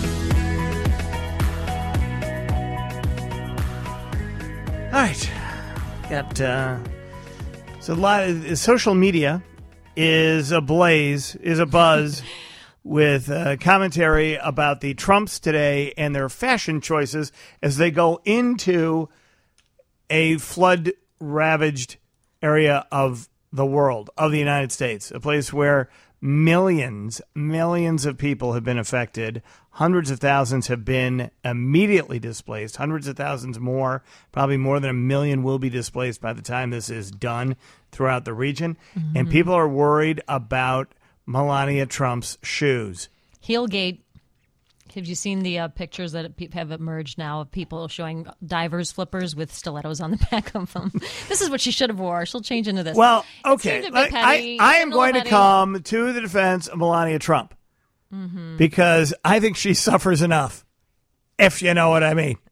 All right. Got uh, so a lot of social media is ablaze, is a buzz with uh, commentary about the Trumps today and their fashion choices as they go into a flood-ravaged area of the world, of the United States, a place where millions, millions of people have been affected. Hundreds of thousands have been immediately displaced. Hundreds of thousands more, probably more than a million, will be displaced by the time this is done throughout the region. Mm-hmm. And people are worried about Melania Trump's shoes.
Heelgate. Have you seen the uh, pictures that have emerged now of people showing divers flippers with stilettos on the back of them? This is what she should have wore. She'll change into this.
Well, okay.
Like,
I, I am going to come to the defense of Melania Trump mm-hmm. because I think she suffers enough, if you know what I mean.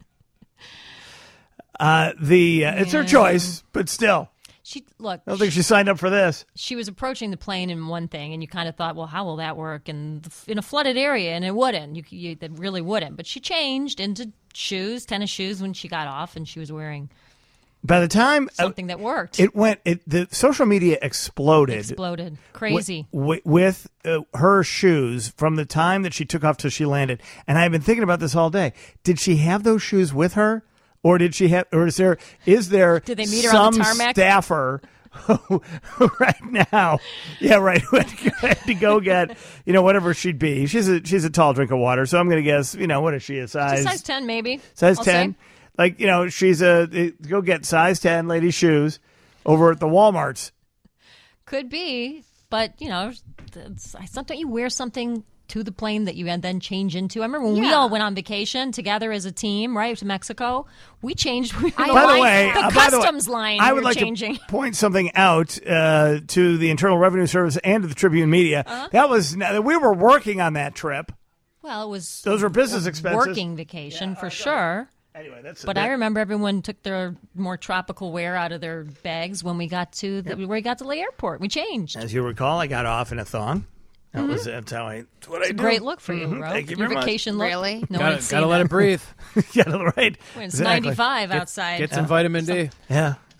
Uh, the uh, It's her choice, but still.
She look.
I don't think she signed up for this.
She was approaching the plane in one thing, and you kind of thought, well, how will that work? And in a flooded area, and it wouldn't. You, you it really wouldn't. But she changed into shoes, tennis shoes, when she got off, and she was wearing.
By the time
something
uh,
that worked,
it went. It the social media exploded.
Exploded, crazy
with, with uh, her shoes from the time that she took off till she landed. And I've been thinking about this all day. Did she have those shoes with her? Or did she have? Or is there? Is there?
Did they meet her
some
on the tarmac?
Staffer who, who right now? Yeah, right. Who had to go get you know whatever she'd be. She's a she's a tall drink of water. So I'm going to guess you know what is she a size?
She's size ten maybe.
Size
I'll
ten.
Say.
Like you know she's a go get size ten lady shoes over at the Walmarts.
Could be, but you know, sometimes you wear something to the plane that you then change into. I remember when yeah. we all went on vacation together as a team, right, to Mexico. We changed. We
by,
the,
the
line,
way,
the
uh,
customs
by the way,
line.
I
we
would
were
like
changing.
to point something out uh, to the Internal Revenue Service and to the Tribune Media. Uh-huh. That was we were working on that trip.
Well, it was
those were business expenses,
working vacation
yeah,
for
uh,
sure.
Anyway, that's.
But
that.
I remember everyone took their more tropical wear out of their bags when we got to the, yep. where we got to the airport. We changed.
As you recall, I got off in a thong. That mm-hmm. was that's how I. That's what
it's
I
a
do.
Great look for you,
mm-hmm.
bro.
Thank you
Your
very
vacation
much.
look.
Really?
No
gotta
one's
gotta
seen
let
that.
it breathe.
yeah, right.
When it's
exactly.
ninety-five
get,
outside.
Get some vitamin D.
Yeah.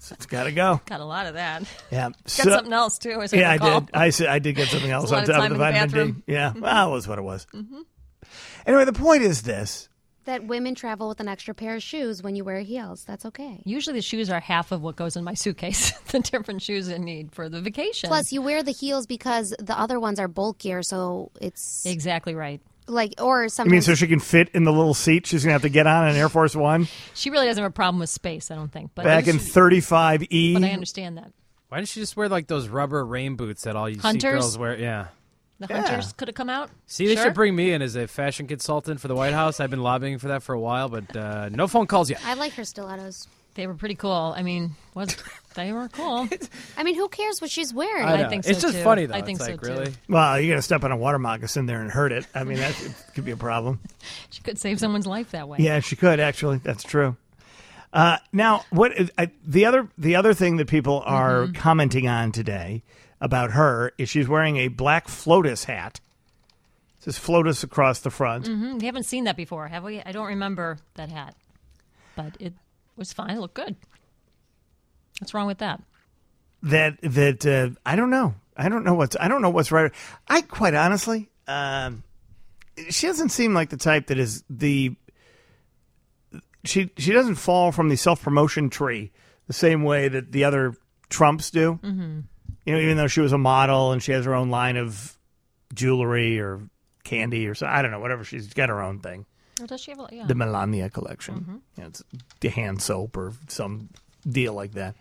So it's got to go.
Got a lot of that.
Yeah.
Got
So-
something else, too. As I
Yeah, I
recall.
did. I, said- I did get something else
a
on
lot of
top
time
of the
in the
vitamin D.
bathroom.
Yeah, well, it was what it was. Mm-hmm. Anyway, the point is this.
That women travel with an extra pair of shoes when you wear heels. That's okay.
Usually the shoes are half of what goes in my suitcase, the different shoes I need for the vacation.
Plus, you wear the heels because the other ones are bulkier, so it's
Exactly right.
like, or
You
sometimes.
mean so she can fit in the little seat she's going to have to get on an Air Force One?
She really doesn't have a problem with space, I don't think. But
Back in thirty-five E.
But I understand that.
Why didn't she just wear like those rubber rain boots that all you
Hunters?
see girls wear? Yeah.
The
Yeah.
hunters could have come out.
See, they
Sure.
should bring me in as a fashion consultant for the White House. I've been lobbying for that for a while, but uh, no phone calls yet.
I like her stilettos.
They were pretty cool. I mean, was they were cool.
I mean, who cares what she's wearing?
I
I
know.
think
it's
so,
just
too.
funny though.
I think
it's
so,
like,
too.
really?
Well, you're going to step on a water moccasin there and hurt it. I mean, that it could be a problem.
She could save someone's life that way.
Yeah, she could actually. That's true. Uh, now, what I, the other the other thing that people are
Mm-hmm.
commenting on today about her is she's wearing a black FLOTUS hat. It says FLOTUS across the front.
Mm, we haven't seen that before, have we? I don't remember that hat, but it was fine. It looked good. What's wrong with that?
That that uh, I don't know. I don't know what's I don't know what's right. I quite honestly, um, she doesn't seem like the type that is the. She she doesn't fall from the self promotion tree the same way that the other Trumps do. Mm-hmm. You know, even though she was a model and she has her own line of jewelry or candy or so, I don't know, whatever. She's got her own thing.
Or does she have? A, yeah.
The Melania collection.
Mm-hmm.
You know, it's the hand soap or some deal like that.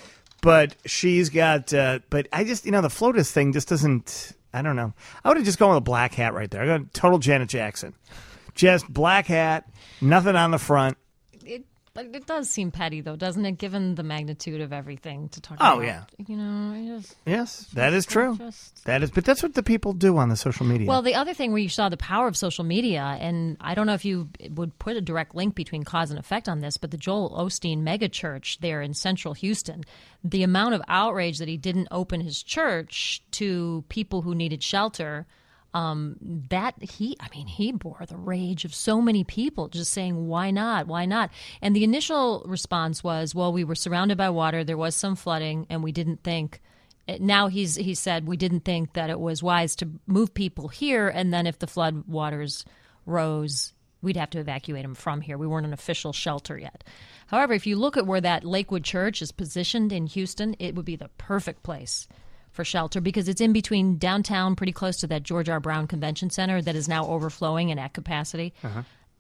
But she's got, uh, but I just, you know, the FLOTUS thing just doesn't, I don't know. I would have just gone with a black hat right there. I got total Janet Jackson. Just black hat, nothing on the front.
It, but it does seem petty, though, doesn't it? Given the magnitude of everything to talk
Oh,
about.
yeah.
You know, I just,
Yes, that is true.
just-
That is, but that's what the people do on the social media.
Well, the other thing where you saw the power of social media, and I don't know if you would put a direct link between cause and effect on this, but the Joel Osteen megachurch there in central Houston, the amount of outrage that he didn't open his church to people who needed shelter, um, that he, I mean, he bore the rage of so many people just saying, why not? Why not? And the initial response was, well, we were surrounded by water, there was some flooding, and we didn't think. Now he's he said we didn't think that it was wise to move people here, and then if the flood waters rose, we'd have to evacuate them from here. We weren't an official shelter yet. However, if you look at where that Lakewood Church is positioned in Houston, it would be the perfect place for shelter because it's in between downtown, pretty close to that George R. Brown Convention Center that is now overflowing and at capacity. Uh-huh.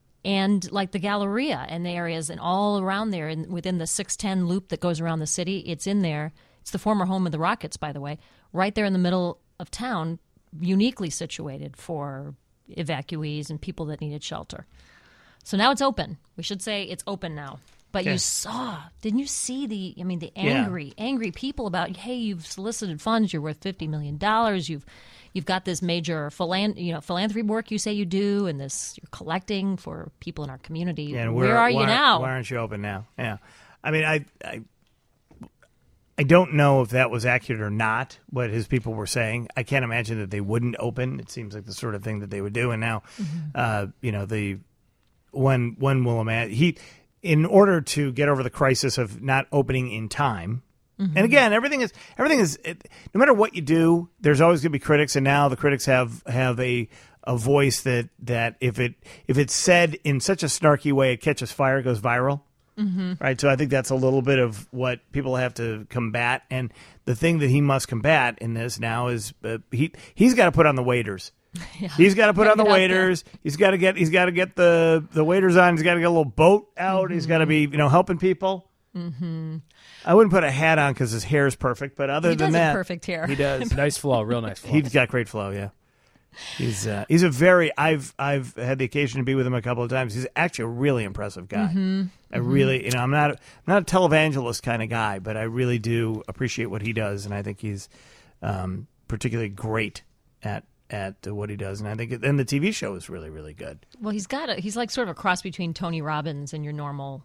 And like the Galleria and the areas and all around there and within the six ten loop that goes around the city, it's in there. It's the former home of the Rockets, by the way, right there in the middle of town, uniquely situated for evacuees and people that needed shelter. So now it's open. We should say it's open now. But
Okay.
you saw, didn't you see the, I mean, the
Yeah.
angry, angry people about, hey, you've solicited funds, you're worth fifty million dollars, you've you've got this major philan- you know, philanthropy work you say you do, and this you're collecting for people in our community.
Yeah, and
where, are you
why,
now?
Why aren't you open now? Yeah. I mean, I, I, I don't know if that was accurate or not, what his people were saying. I can't imagine that they wouldn't open. It seems like the sort of thing that they would do. And now,
Mm-hmm.
uh, you know, the one, one will imagine, he, in order to get over the crisis of not opening in time,
Mm-hmm.
and again, everything is everything is it, no matter what you do, there's always going to be critics, and now the critics have have a a voice that that if it if it's said in such a snarky way, it catches fire, goes viral. Mm-hmm. Right, so I think that's a little bit of what people have to combat, and the thing that he must combat in this now is uh, he he's got to put on the waiters.
Yeah.
He's got to put
Gotta
on the
get out
waiters. He's got to get he's got to get the the waiters on. He's got to get a little boat out. He's got to be you know helping people. Mm-hmm. I wouldn't put a hat on because his hair is perfect, but other
He
than
does have
that,
perfect hair.
He does.
Nice flow, real nice flow.
He's got great flow. Yeah, he's uh, he's a very. I've I've had the occasion to be with him a couple of times. He's actually a really impressive guy.
Mm-hmm.
I really, you know, I'm not I'm not a televangelist kind of guy, but I really do appreciate what he does, and I think he's um, particularly great at at what he does. And I think, it, and the T V show is really really good.
Well, he's got a, he's like sort of a cross between Tony Robbins and your normal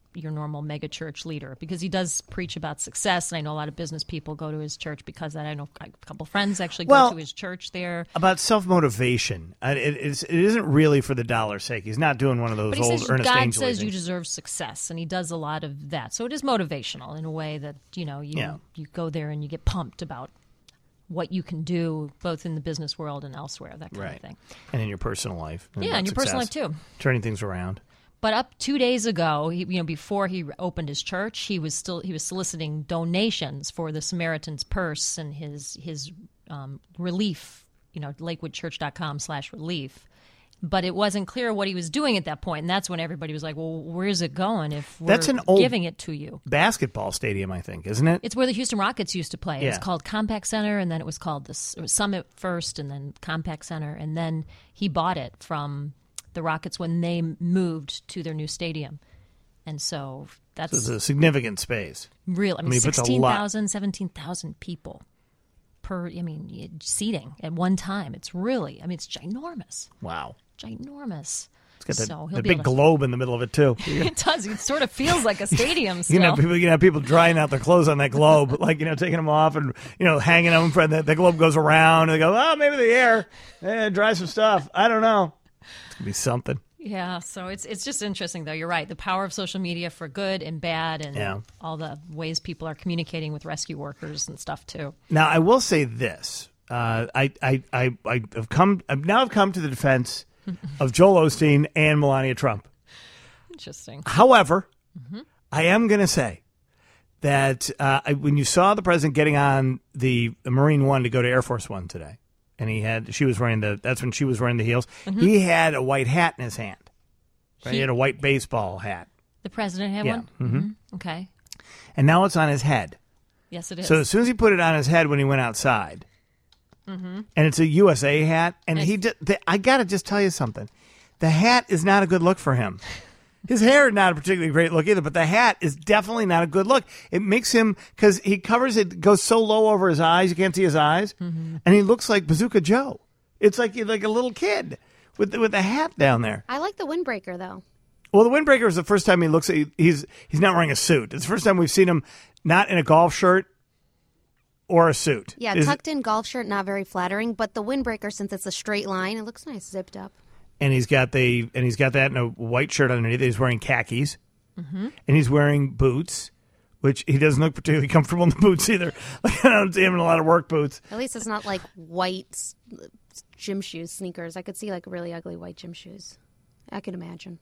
your normal mega church leader, because he does preach about success. And I know a lot of business people go to his church because of that. I know a couple friends actually go
Well,
to his church there.
About self-motivation. Uh, It, it's, it isn't really for the dollar's sake. He's not doing one of those
But he
old
says
Ernest
God
Angley
says you
things.
deserve success, and he does a lot of that. So it is motivational in a way that, you know, you
Yeah.
you go there and you get pumped about what you can do, both in the business world and elsewhere, that kind
Right.
of thing.
And in your personal life.
Yeah, in your personal life, too.
Turning things around.
But up two days ago, he, you know, before he opened his church, he was still he was soliciting donations for the Samaritan's Purse and his his um, relief, you know, lakewoodchurch.com slash relief. But it wasn't clear what he was doing at that point, and that's when everybody was like, "Well, where's it going if we're
That's an old
giving it to you?"
Basketball stadium, I think, isn't it?
It's where the Houston Rockets used to play. It was
Yeah.
called Compaq Center, and then it was called the S- it was Summit first, and then Compaq Center, and then he bought it from the Rockets when they moved to their new stadium. And so that's
It's a significant space.
real. I mean,
I mean, he puts a lot-
sixteen thousand, seventeen thousand people per, I mean, seating at one time. It's really, I mean, it's ginormous.
Wow.
Ginormous.
It's got that,
So he'll
that
be
big
able to-
globe in the middle of it, too.
It does. It sort of feels like a stadium
You
still.
know, people, you know, people drying out their clothes on that globe, like, you know, taking them off and, you know, hanging them. For the, the globe goes around, and they go, oh, maybe the air eh, dry some stuff. I don't know. It's going to be something.
Yeah, so it's it's just interesting, though. You're right. The power of social media for good and bad, and
Yeah.
all the ways people are communicating with rescue workers and stuff, too.
Now, I will say this. Uh, I, I, I, I have come, I've now have come to the defense of Joel Osteen and Melania Trump.
Interesting.
However,
Mm-hmm.
I am going to say that uh, I, when you saw the president getting on the Marine One to go to Air Force One today, and he had, she was wearing the, that's when she was wearing the heels,
Mm-hmm.
he had a white hat in his hand. Right? He,
He-
had a white baseball hat.
The president had
Yeah.
one? Mm-hmm. Okay.
And now it's on his head.
Yes, it is.
So as soon as he put it on his head when he went outside, and it's a U S A hat, and
And-
he just, the, I got to just tell you something. The hat is not a good look for him. His hair is not a particularly great look either, but the hat is definitely not a good look. It makes him, because he covers it, goes so low over his eyes, you can't see his eyes, and he looks like Bazooka Joe. It's like like a little kid with the, with the hat down there.
I like the windbreaker though.
Well, the windbreaker is the first time he looks at, he's he's not wearing a suit. It's the first time we've seen him not in a golf shirt or a suit.
Yeah,
Is-
tucked in golf shirt, not very flattering, but the windbreaker, since it's a straight line, it looks nice, zipped up.
and he's got the and he's got that in a white shirt underneath. He's wearing khakis, and he's wearing boots, which he doesn't look particularly comfortable in the boots either. Like, I don't see him in a lot of work boots.
At least it's not like white s- gym shoes, sneakers. I could see like really ugly white gym shoes. I could imagine.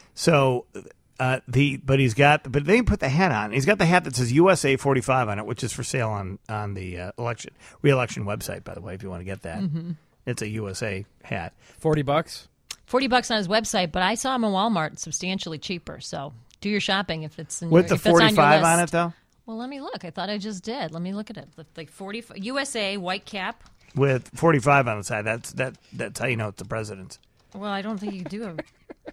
So uh, the but he's got but they put the hat on. He's got the hat that says U S A forty-five on it, which is for sale on on the uh, election re-election website. By the way, if you want to get that, it's a U S A hat.
Forty bucks.
forty bucks on his website, but I saw him in Walmart substantially cheaper. So do your shopping if it's in
With
your,
the
if that's on your
forty-five on,
list.
it, though?
Well, let me look. I thought I just did. Let me look at it. Like forty U S A white cap.
With forty-five on the side. That's that. That's how you know it's the president's.
Well, I don't think you do. A,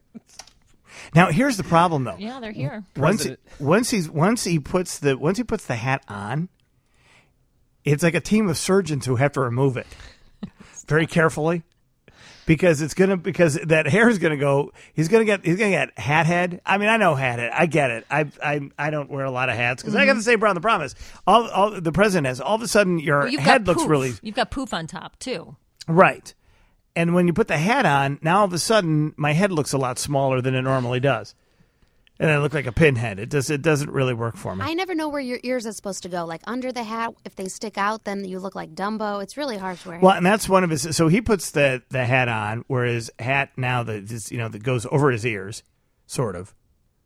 Now, here's the problem, though.
yeah, they're here.
Once he,
President.
once he's once he puts the once he puts the hat on, it's like a team of surgeons who have to remove it very carefully because it's gonna because that hair is gonna go. He's gonna get he's gonna get hat head. I mean, I know hat head. I get it. I I I don't wear a lot of hats because I got the same problem. The problem is all all the president has. All of a sudden, your
Well, you've
head
got
looks
poof.
really
You've got poof on top too.
right. And when you put the hat on, now all of a sudden my head looks a lot smaller than it normally does. And I look like a pinhead. It does. It doesn't really work for me.
I never know where your ears are supposed to go. Like under the hat, if they stick out, then you look like Dumbo. It's really hard to wear.
Well, and that's one of his. So he puts the the hat on, where his hat now that is, you know that goes over his ears, sort of.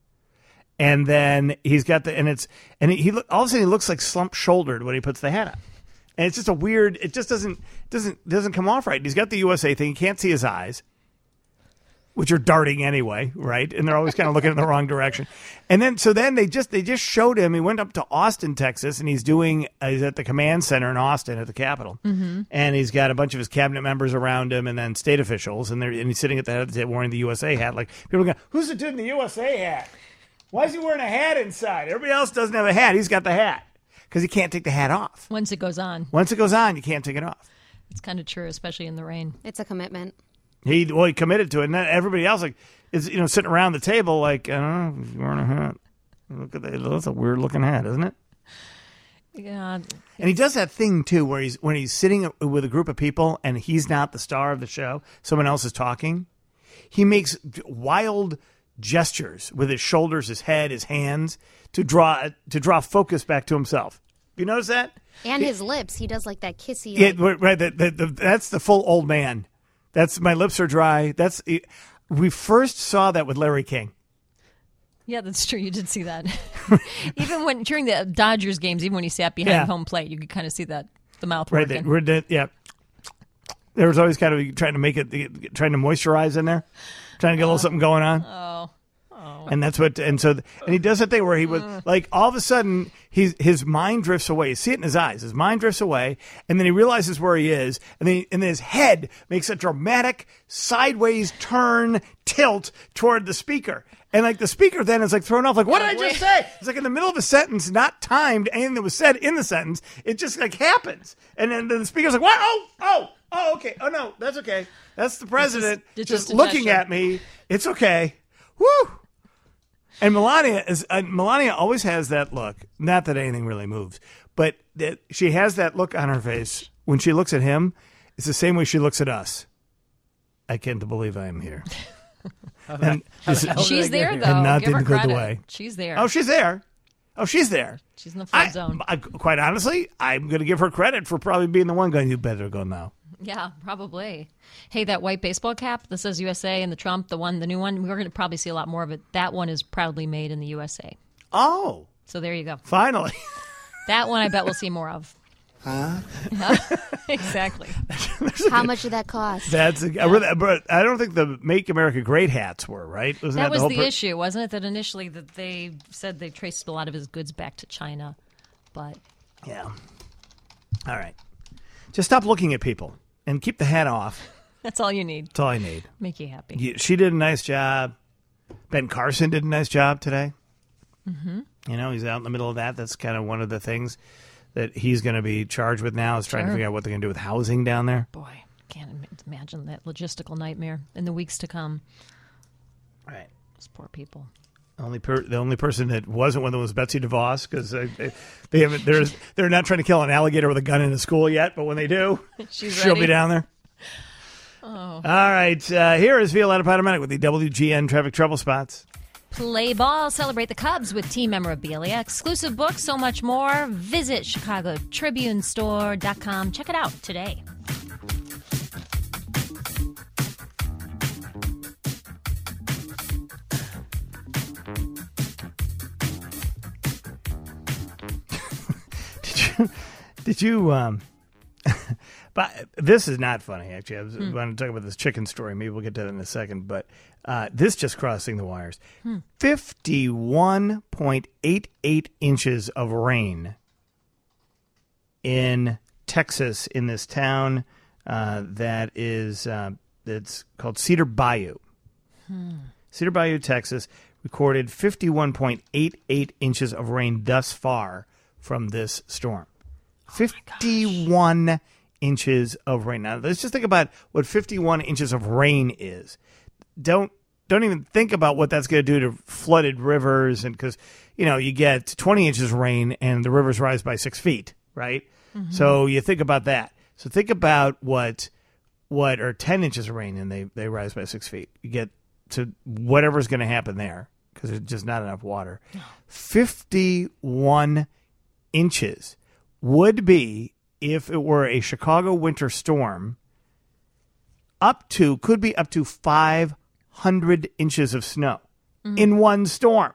And then he's got the and it's and he, he look, all of a sudden he looks like slump shouldered when he puts the hat on, and it's just a weird. It just doesn't doesn't doesn't come off right. He's got the U S A thing. You can't see his eyes, which are darting anyway, right? And they're always kind of looking in the wrong direction. And then, so then they just they just showed him. He went up to Austin, Texas, and he's doing uh, he's at the command center in Austin at the Capitol, mm-hmm. and he's got a bunch of his cabinet members around him, and then state officials, and they're and he's sitting at the head of the table wearing the U S A hat. Like people are going, "Who's the dude in the U S A hat? Why is he wearing a hat inside? Everybody else doesn't have a hat. He's got the hat because he can't take the hat off.
Once it goes on,
Once it goes on, you can't take it off."
it's kind of true, especially in the rain.
it's a commitment.
He well, he committed to it, and then everybody else like is you know sitting around the table like I don't know, he's wearing a hat. Look at that. That's a weird looking hat, isn't it?
Yeah.
And he does that thing too, where he's when he's sitting with a group of people and he's not the star of the show, someone else is talking. He makes wild gestures with his shoulders, his head, his hands to draw to draw focus back to himself. You notice that?
And his lips. He does like that kissy.
Yeah,
Like,
right. The, the, the, that's the full old man. That's my lips are dry. That's we first saw that with Larry King.
Yeah, that's true. You did see that. Even when during the Dodgers games, even when he sat behind
Yeah.
home plate, you could kind of see that the mouth
Right.
working.
There, we're dead- yeah. There was always kind of trying to make it, trying to moisturize in there, trying to get a little something going on.
Oh. Oh.
And that's what, and so, and he does that thing where he was like, all of a sudden, he's, his mind drifts away. You see it in his eyes. His mind drifts away, and then he realizes where he is, and then, and then his head makes a dramatic sideways turn tilt toward the speaker. And like the speaker then is like thrown off, like, what did I just say? It's like in the middle of a sentence, not timed anything that was said in the sentence. It just like happens. And then the speaker's like, what? Oh, oh, oh, okay. Oh, no, that's okay. That's the president
it's
just,
just a
looking
gesture.
at me. It's okay. Woo! And Melania is uh, Melania always has that look. Not that anything really moves, but that she has that look on her face when she looks at him. It's the same way she looks at us. I can't believe I am here. And this is-
She's there, though.
And not
Give
in
her
a good
credit.
way.
She's there.
Oh, she's there. Oh, she's there.
She's in the flood
I,
zone.
I, quite honestly, I'm going to give her credit for probably being the one going, you better go now.
Yeah, probably. Hey, that white baseball cap that says U S A and the Trump, the one, the new one, we're going to probably see a lot more of it. That one is proudly made in the U S A.
Oh,
So there you go.
finally.
That one I bet we'll see more of. Huh? Exactly.
how much did that cost?
That's a, I really- but I don't think the Make America Great hats were, right? Wasn't
That
that,
was
the,
the,
whole per-
issue, wasn't it? That initially that they said they traced a lot of his goods back to China. But
Yeah. All right. Just stop looking at people and keep the hat off.
that's all you need.
That's all I need.
Make you happy.
You- She did a nice job. Ben Carson did a nice job today. Mm-hmm. You know, he's out in the middle of that. That's kind of one of the things that he's going to be charged with now is trying to
Sure.
figure out what they're going to do with housing down there.
Boy, can't im- imagine that logistical nightmare in the weeks to come.
Right.
Those poor people.
Only per, the only person that wasn't with them was Betsy DeVos because they, they, they haven't. There's they're not trying to kill an alligator with a gun in a school yet, but when they do,
She's
she'll
ready.
be down there.
Oh.
All right, uh, here is Violetta Potomatic with the W G N traffic trouble spots.
Play ball, celebrate the Cubs with team memorabilia, exclusive books, so much more. Visit Chicago Tribune Store dot com. Check it out today.
Did you? Did you? Um, but this is not funny. Actually, I was going to talk about this chicken story. Maybe we'll get to that in a second. But uh, this just crossing the wires. Fifty-one point eight eight inches of rain in Texas in this town uh, that is uh, it's called Cedar Bayou. Cedar Bayou, Texas, recorded fifty-one point eight eight inches of rain thus far from this storm. fifty-one inches of rain. Now, let's just think about what fifty-one inches of rain is. Don't don't even think about what that's going to do to flooded rivers, and because you know you get twenty inches of rain and the rivers rise by six feet, right? Mm-hmm. So you think about that. So think about what what or ten inches of rain and they they rise by six feet. You get to whatever's going to happen there because there's just not enough water. fifty-one inches would be, if it were a Chicago winter storm, up to, could be up to five hundred inches of snow mm-hmm. in one storm.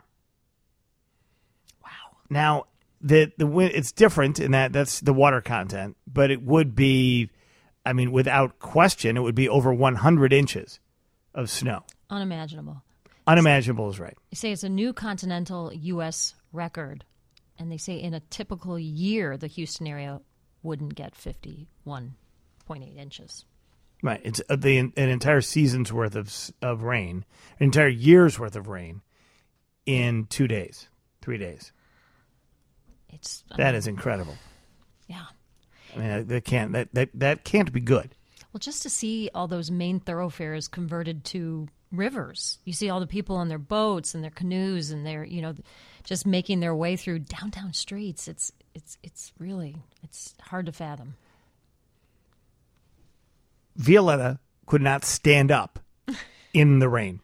Wow. Now, the the wind, it's different in that that's the water content, but it would be, I mean, without question, it would be over one hundred inches of snow.
Unimaginable.
Unimaginable is right.
You say it's a new continental U S record, and they say in a typical year, the Houston area wouldn't get fifty-one point eight inches.
Right. It's uh, the an entire season's worth of of rain, an entire year's worth of rain in two days, three days.
It's
That
um,
is incredible.
Yeah.
I mean, that can't that, that that can't be good.
Well, just to see all those main thoroughfares converted to rivers. You see all the people on their boats and their canoes and they're, you know, just making their way through downtown streets. It's it's it's really it's hard to fathom.
Violetta could not stand up in the rain.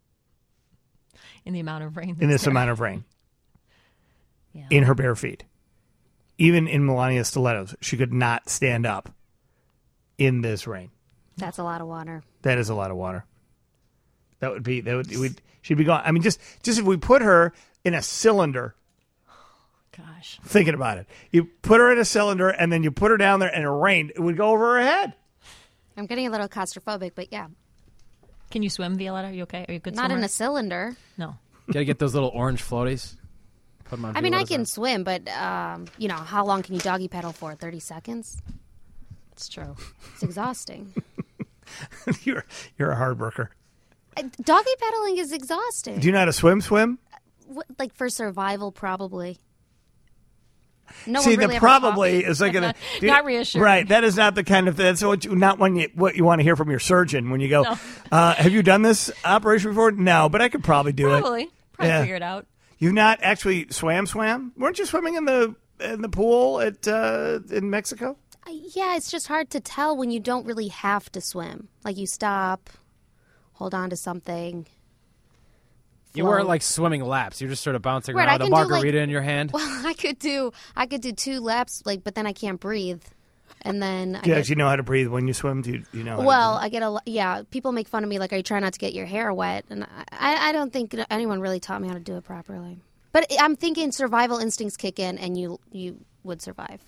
In the amount of rain.
In this
there.
amount of rain.
Yeah.
In her bare feet. Even in Melania's stilettos, she could not stand up in this rain.
That's a lot of water.
That is a lot of water. That would be that would we'd, she'd be gone. I mean, just just if we put her in a cylinder.
Gosh.
Thinking about it, you put her in a cylinder and then you put her down there and it rained. It would go over her head.
I'm getting a little claustrophobic, but yeah.
Can you swim, Violetta? Are you okay? Are you a good
Not
swimmer?
in a cylinder.
No.
Gotta get those little orange floaties. Put them on.
I mean, I
Violetta's
can
arm.
swim, but, um, you know, how long can you doggy paddle for? thirty seconds?
It's true.
It's exhausting.
you're you're a hard worker.
Uh, Doggy paddling is exhausting.
Do you know how to swim? Swim?
What, like for survival, probably. No
See,
one really
the
ever
probably
taught
is like a
Not reassuring.
Right, that is not the kind of that's what you, not when you what you want to hear from your surgeon when you go.
No.
Uh, have you done this operation before? No, but I could probably do it.
Probably. Probably
Yeah.
figure it out.
You've not actually swam, swam? Weren't you swimming in the in the pool at uh, in Mexico?
Uh, Yeah, it's just hard to tell when you don't really have to swim. Like you stop, hold on to something.
You
float.
weren't like swimming laps. You're just sort of bouncing
Right, I
around with a
can do, like-
margarita in your hand.
Well, I could do I could do two laps, like, but then I can't breathe, and then I
Do you
get,
actually know how to breathe when you swim? Do you, you know? how to
well,
do
I get a lo- yeah. People make fun of me, like, are you trying not to get your hair wet? And I, I don't think anyone really taught me how to do it properly. But I'm thinking survival instincts kick in, and you you would survive.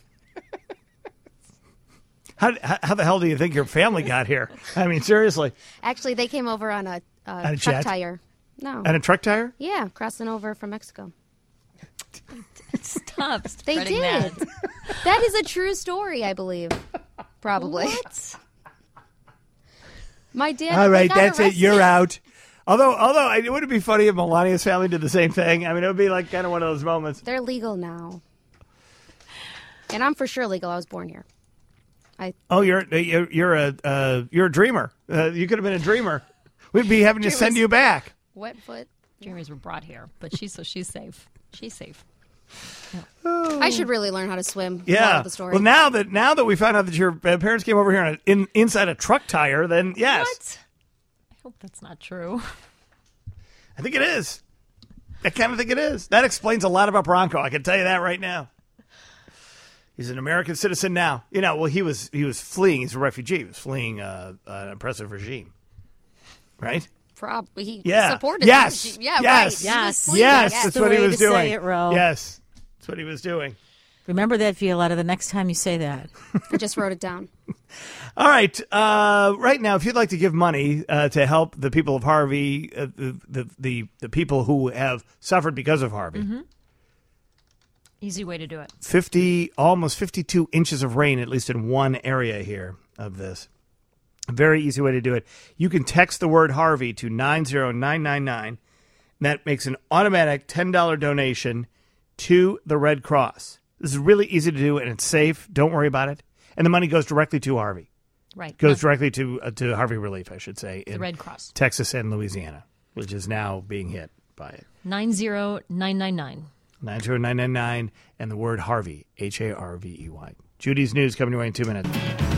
How, how how the hell do you think your family got here? I mean, seriously,
Actually, they came over on a, a,
On a
truck
jet?
tire. No,
and a truck tire?
yeah, crossing over from Mexico.
Stop
They
spreading
did.
that.
That is a true story, I believe. Probably.
What?
My dad.
All
they
right,
got
that's it.
arrested.
You're out. Although, although it wouldn't be funny if Melania's family did the same thing. I mean, it would be like kind of one of those moments.
They're legal now, and I'm for sure legal. I was born here. I
Oh, you're you're, you're a uh, you're a dreamer. Uh, you could have been a dreamer. We'd be having to send
Dreamers.
you back.
wet foot.
Dreamers were brought here, but she's so she's safe. She's safe.
I should really learn how to swim. Moral
Yeah.
of the story.
Well, now that now that we found out that your uh, parents came over here on a, in, inside a truck tire, then yes,
What? I hope that's not true.
I think it is. I kind of think it is. That explains a lot about Bronco. I can tell you that right now. He's an American citizen now. You know, well, he was he was fleeing. He's a refugee. He was fleeing uh, an oppressive regime, right?
Probably he
Yeah.
supported.
Yes.
the regime. Yeah.
Yes.
Right. He was
Yes.
fleeing.
Yes,
That's
that's
the
what he
way
was
to say
doing.
it, Ro.
Yes, that's what he was doing.
Remember that, Violetta, the next time you say that.
I just wrote it down.
All right. Uh, right now, if you'd like to give money uh, to help the people of Harvey, uh, the, the the the people who have suffered because of Harvey,
Mm-hmm. Easy way to do it.
fifty, almost fifty-two inches of rain, at least in one area here of this. A very easy way to do it. You can text the word Harvey to nine zero nine nine nine. That makes an automatic ten dollars donation to the Red Cross. This is really easy to do, and it's safe. Don't worry about it. And the money goes directly to Harvey.
Right.
Goes
Not
directly to uh, to Harvey Relief, I should say,
the
in
Red Cross.
Texas and Louisiana, which is now being hit by it.
Nine zero nine nine nine.
nine zero nine nine nine and the word Harvey, H A R V E Y. Judy's News coming your way in two minutes.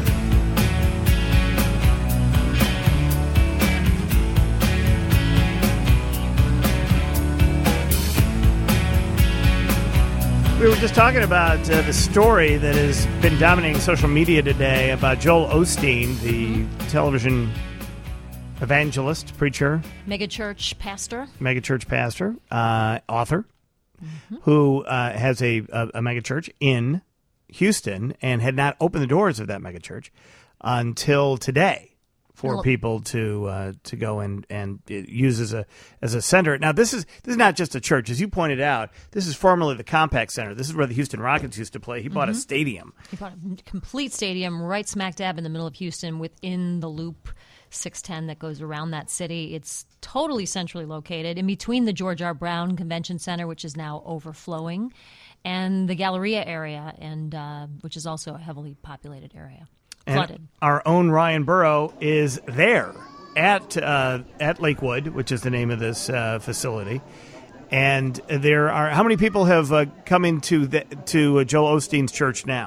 We were just talking about uh, the story that has been dominating social media today about Joel Osteen, the television evangelist, preacher,
Megachurch pastor.
megachurch pastor, uh, author, who uh, has a, a, a megachurch in Houston and had not opened the doors of that megachurch until today for
Well-
people to uh, to go and and use as a as a center. Now this is this is not just a church, as you pointed out. This is formerly the Compaq Center. This is where the Houston Rockets used to play. He bought a stadium.
He bought a complete stadium right smack dab in the middle of Houston within the loop six ten that goes around that city. It's totally centrally located in between the George R. Brown Convention Center, which is now overflowing, and the Galleria area, and uh, which is also a heavily populated area.
And
Flooded.
our own Ryan Burrow is there at uh, at Lakewood, which is the name of this uh, facility, and there are how many people have uh, come into the, to uh, Joel Osteen's church now?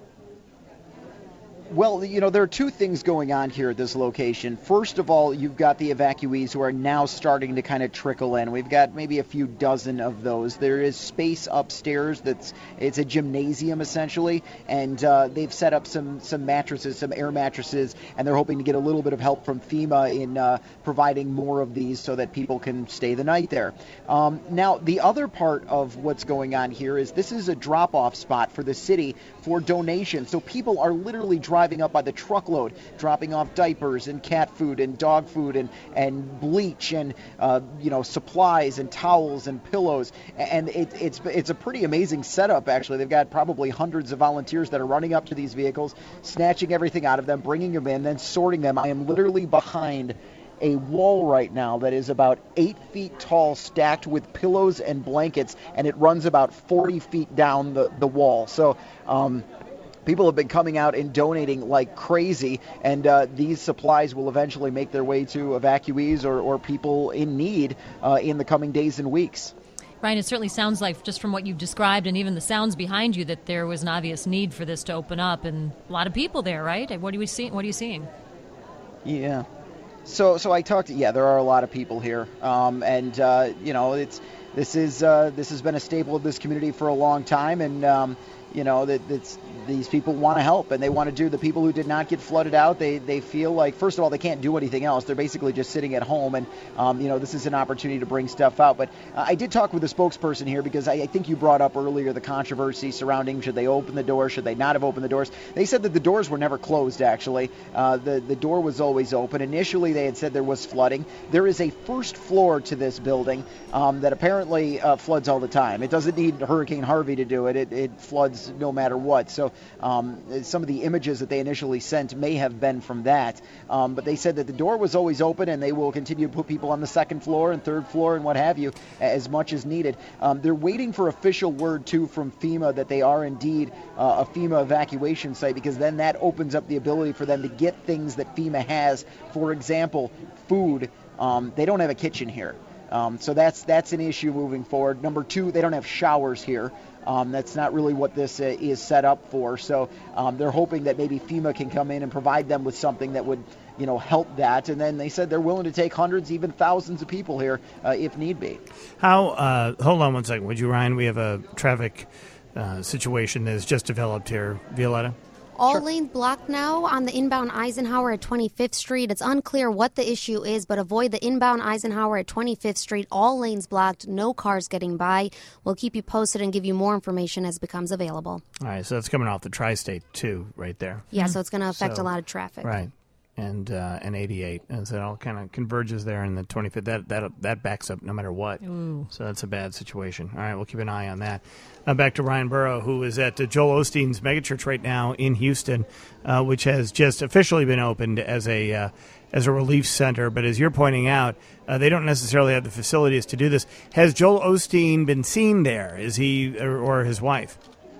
Well, you know, there are two things going on here at this location. First of all, you've got the evacuees who are now starting to kind of trickle in. We've got maybe a few dozen of those. There is space upstairs that's it's a gymnasium essentially, and uh, they've set up some some mattresses, some air mattresses, and they're hoping to get a little bit of help from FEMA in uh, providing more of these so that people can stay the night there. Um, now, the other part of what's going on here is this is a drop-off spot for the city for donations. So people are literally driving driving up by the truckload, dropping off diapers and cat food and dog food and, and bleach and uh, you know supplies and towels and pillows. And it, it's it's a pretty amazing setup, actually. They've got probably hundreds of volunteers that are running up to these vehicles, snatching everything out of them, bringing them in, then sorting them. I am literally behind a wall right now that is about eight feet tall, stacked with pillows and blankets, and it runs about forty feet down the, the wall. So um, people have been coming out and donating like crazy, and uh, these supplies will eventually make their way to evacuees or, or people in need uh, in the coming days and weeks.
Ryan, it certainly sounds like, just from what you've described and even the sounds behind you, that there was an obvious need for this to open up, and a lot of people there, right? What are we seeing? What are you seeing?
Yeah. So, so I talked. Yeah, there are a lot of people here, um, and uh, you know, it's this is uh, this has been a staple of this community for a long time, and um, you know that it's these people want to help and they want to do. The people who did not get flooded out, they they feel like, first of all, they can't do anything else. They're basically just sitting at home, and um, you know this is an opportunity to bring stuff out. But uh, I did talk with a spokesperson here because I, I think you brought up earlier the controversy surrounding should they open the door, should they not have opened the doors. They said that the doors were never closed. Actually, uh, the the door was always open. Initially, they had said there was flooding. There is a first floor to this building um, that apparently uh, floods all the time. It doesn't need Hurricane Harvey to do it. It, it floods no matter what. So um, some of the images that they initially sent may have been from that. Um, but they said that the door was always open, and they will continue to put people on the second floor and third floor and what have you as much as needed. Um, they're waiting for official word, too, from FEMA that they are indeed uh, a FEMA evacuation site, because then that opens up the ability for them to get things that FEMA has. For example, food. Um, they don't have a kitchen here. Um, so that's that's an issue moving forward. Number two, they don't have showers here. Um, that's not really what this uh, is set up for. So um, they're hoping that maybe FEMA can come in and provide them with something that would, you know, help that. And then they said they're willing to take hundreds, even thousands of people here uh, if need be.
How? Uh, hold on one second, would you, Ryan? We have a traffic uh, situation that has just developed here. Violetta?
All
Sure.
lanes blocked now on the inbound Eisenhower at twenty-fifth Street. It's unclear what the issue is, but avoid the inbound Eisenhower at twenty-fifth Street. All lanes blocked, no cars getting by. We'll keep you posted and give you more information as it becomes available.
All right, so that's coming off the Tri-State, too, right there.
Yeah, so it's going to affect
So,
a lot of traffic.
Right, and uh, and eighty-eight, and so it all kind of converges there in the twenty-fifth. That that that backs up no matter what.
Ooh.
So that's a bad situation. All right, we'll keep an eye on that. Uh, back to Ryan Burrow, who is at uh, Joel Osteen's megachurch right now in Houston, uh, which has just officially been opened as a uh, as a relief center. But as you're pointing out, uh, they don't necessarily have the facilities to do this. Has Joel Osteen been seen there? Is he or, or his wife?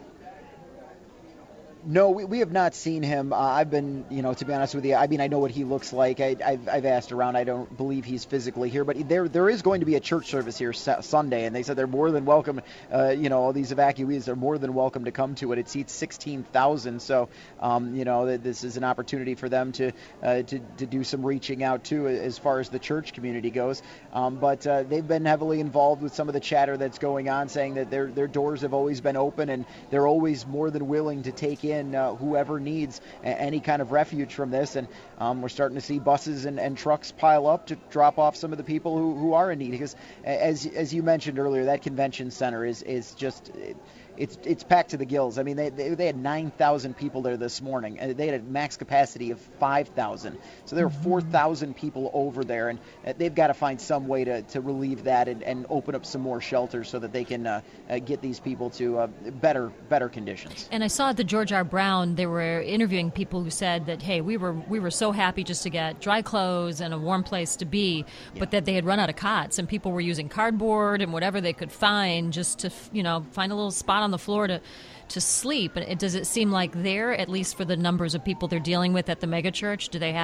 No, we, we have not seen him. Uh, I've been, you know, to be honest with you, I mean, I know what he looks like. I, I've, I've asked around. I don't believe he's physically here, but there there is going to be a church service here sa- Sunday, and they said they're more than welcome. Uh, you know, all these evacuees are more than welcome to come to it. It seats sixteen thousand, so um, you know, this is an opportunity for them to uh, to to do some reaching out too, as far as the church community goes. Um, but uh, they've been heavily involved with some of the chatter that's going on, saying that their their doors have always been open, and they're always more than willing to take in Uh, whoever needs a- any kind of refuge from this. And um, we're starting to see buses and, and trucks pile up to drop off some of the people who, who are in need. Because as as you mentioned earlier, that convention center is, is just... It, It's it's packed to the gills. I mean, they they, they had nine thousand people there this morning. And they had a max capacity of five thousand. So there are four thousand people over there, and they've got to find some way to, to relieve that and, and open up some more shelters so that they can uh, uh, get these people to uh, better better conditions.
And I saw at the George R. Brown, they were interviewing people who said that, hey, we were we were so happy just to get dry clothes and a warm place to be,
Yeah.
but that they had run out of cots, and people were using cardboard and whatever they could find just to, you know, find a little spot on the floor to to sleep. And it, does it seem like there, at least for the numbers of people they're dealing with at the megachurch, do they have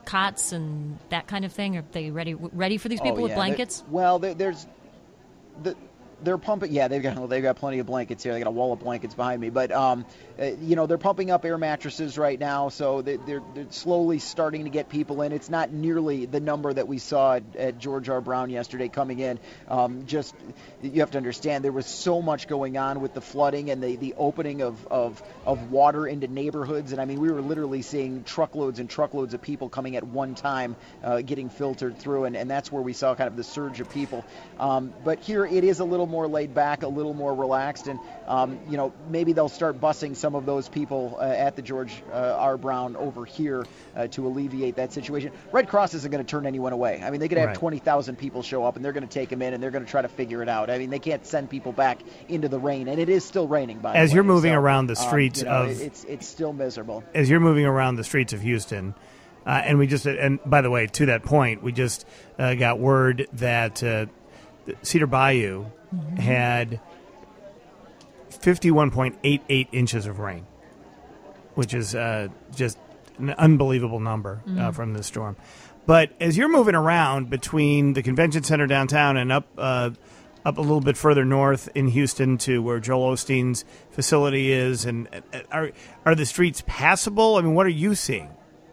cots and that kind of thing? Are they ready ready for these people
oh,
with
yeah.
blankets?
There, well, there, there's the. They're pumping. Yeah, they've got well, they've got plenty of blankets here. They got a wall of blankets behind me. But um, uh, you know, they're pumping up air mattresses right now, so they, they're they're slowly starting to get people in. It's not nearly the number that we saw at, at George R. Brown yesterday coming in. Um, just you have to understand there was so much going on with the flooding and the, the opening of, of of water into neighborhoods. And I mean, we were literally seeing truckloads and truckloads of people coming at one time, uh, getting filtered through, and, and that's where we saw kind of the surge of people. Um, but here it is a little more laid back, a little more relaxed, and um, you know, maybe they'll start busing some of those people uh, at the George uh, R. Brown over here uh, to alleviate that situation. Red Cross isn't going to turn anyone away. I mean, they could have
Right.
twenty thousand people show up, and they're going to take them in, and they're going to try to figure it out. I mean, they can't send people back into the rain, and it is still raining. By
As
the way.
you're moving
So,
around the
um,
streets
you know,
of-
it's it's still miserable.
As you're moving around the streets of Houston, uh, and we just, and by the way, to that point, we just uh, got word that uh, Cedar Bayou
Mm-hmm.
had fifty-one point eight eight inches of rain, which is uh, just an unbelievable number uh,
Mm.
from this storm. But as you're moving around between the convention center downtown and up uh, up a little bit further north in Houston to where Joel Osteen's facility is, and uh, are are the streets passable? I mean, what are you seeing?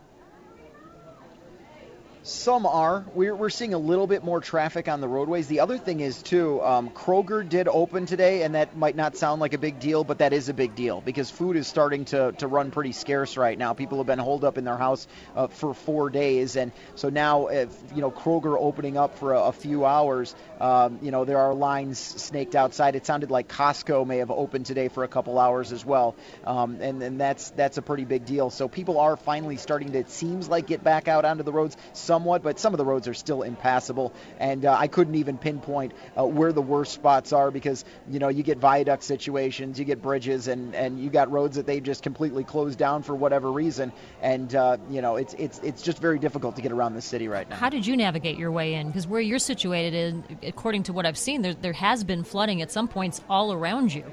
Some are. We're, we're seeing a little bit more traffic on the roadways. The other thing is, too, um, Kroger did open today, and that might not sound like a big deal, but that is a big deal because food is starting to, to run pretty scarce right now. People have been holed up in their house uh, for four days, and so now, if, you know, Kroger opening up for a, a few hours, um, you know, there are lines snaked outside. It sounded like Costco may have opened today for a couple hours as well, um, and, and that's that's a pretty big deal. So people are finally starting to, it seems like, get back out onto the roads. Somewhat, but some of the roads are still impassable, and uh, I couldn't even pinpoint uh, where the worst spots are because, you know, you get viaduct situations, you get bridges, and, and you got roads that they just completely closed down for whatever reason, and, uh, you know, it's it's it's just very difficult to get around the city right now.
How did you navigate your way in? Because where you're situated, in, according to what I've seen, there, there has been flooding at some points all around you.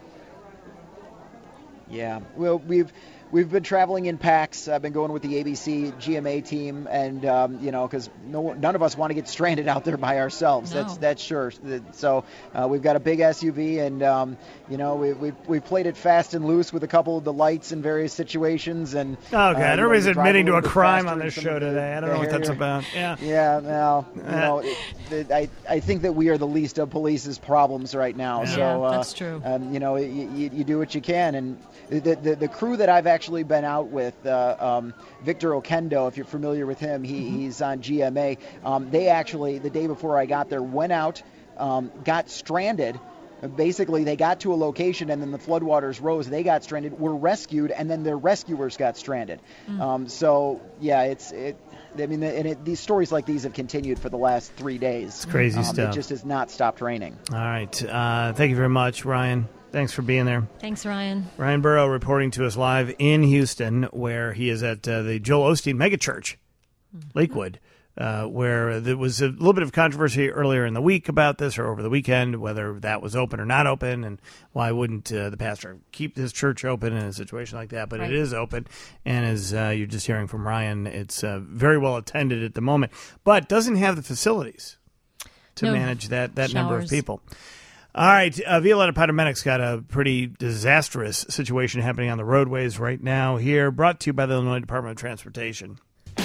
Yeah, well, we've we've been traveling in packs. I've been going with the A B C G M A team, and um, you know, because no, none of us want to get stranded out there by ourselves.
No.
That's that's sure. So uh, we've got a big S U V, and um, you know, we we we played it fast and loose with a couple of the lights in various situations. And
Oh God,
uh, you know,
everybody's
we drive
admitting to a
little bit
crime
faster
on
in
this
some
show
of the-
today. I don't
the
know what that's
area.
about. Yeah.
Yeah, well, you know, it, it, I I think that we are the least of police's problems right now.
Yeah,
So uh,
that's true.
Um, you know, you, you, you do what you can, and the, the the crew that I've actually been out with, uh, um, Victor Okendo, if you're familiar with him, he,
Mm-hmm.
he's on G M A. Um, they actually, the day before I got there, went out, um, got stranded. Basically, they got to a location, and then the floodwaters rose. They got stranded, were rescued, and then their rescuers got stranded.
Mm.
Um, so, yeah, it's it. I mean, and it, these stories like these have continued for the last three days. It's
crazy
um,
stuff.
It just has not stopped raining.
All right. Uh, thank you very much, Ryan. Thanks for being there.
Thanks, Ryan.
Ryan Burrow reporting to us live in Houston, where he is at uh, the Joel Osteen Megachurch, Lakewood, uh, where there was a little bit of controversy earlier in the week about this, or over the weekend, whether that was open or not open, and why wouldn't uh, the pastor keep his church open in a situation like that. But
Right.
it is open, and as uh, you're just hearing from Ryan, it's uh, very well attended at the moment, but doesn't have the facilities to
No
manage that, that number of
showers.
people. All right, uh, Violetta Patermenic's got a pretty disastrous situation happening on the roadways right now here, brought to you by the Illinois Department of Transportation.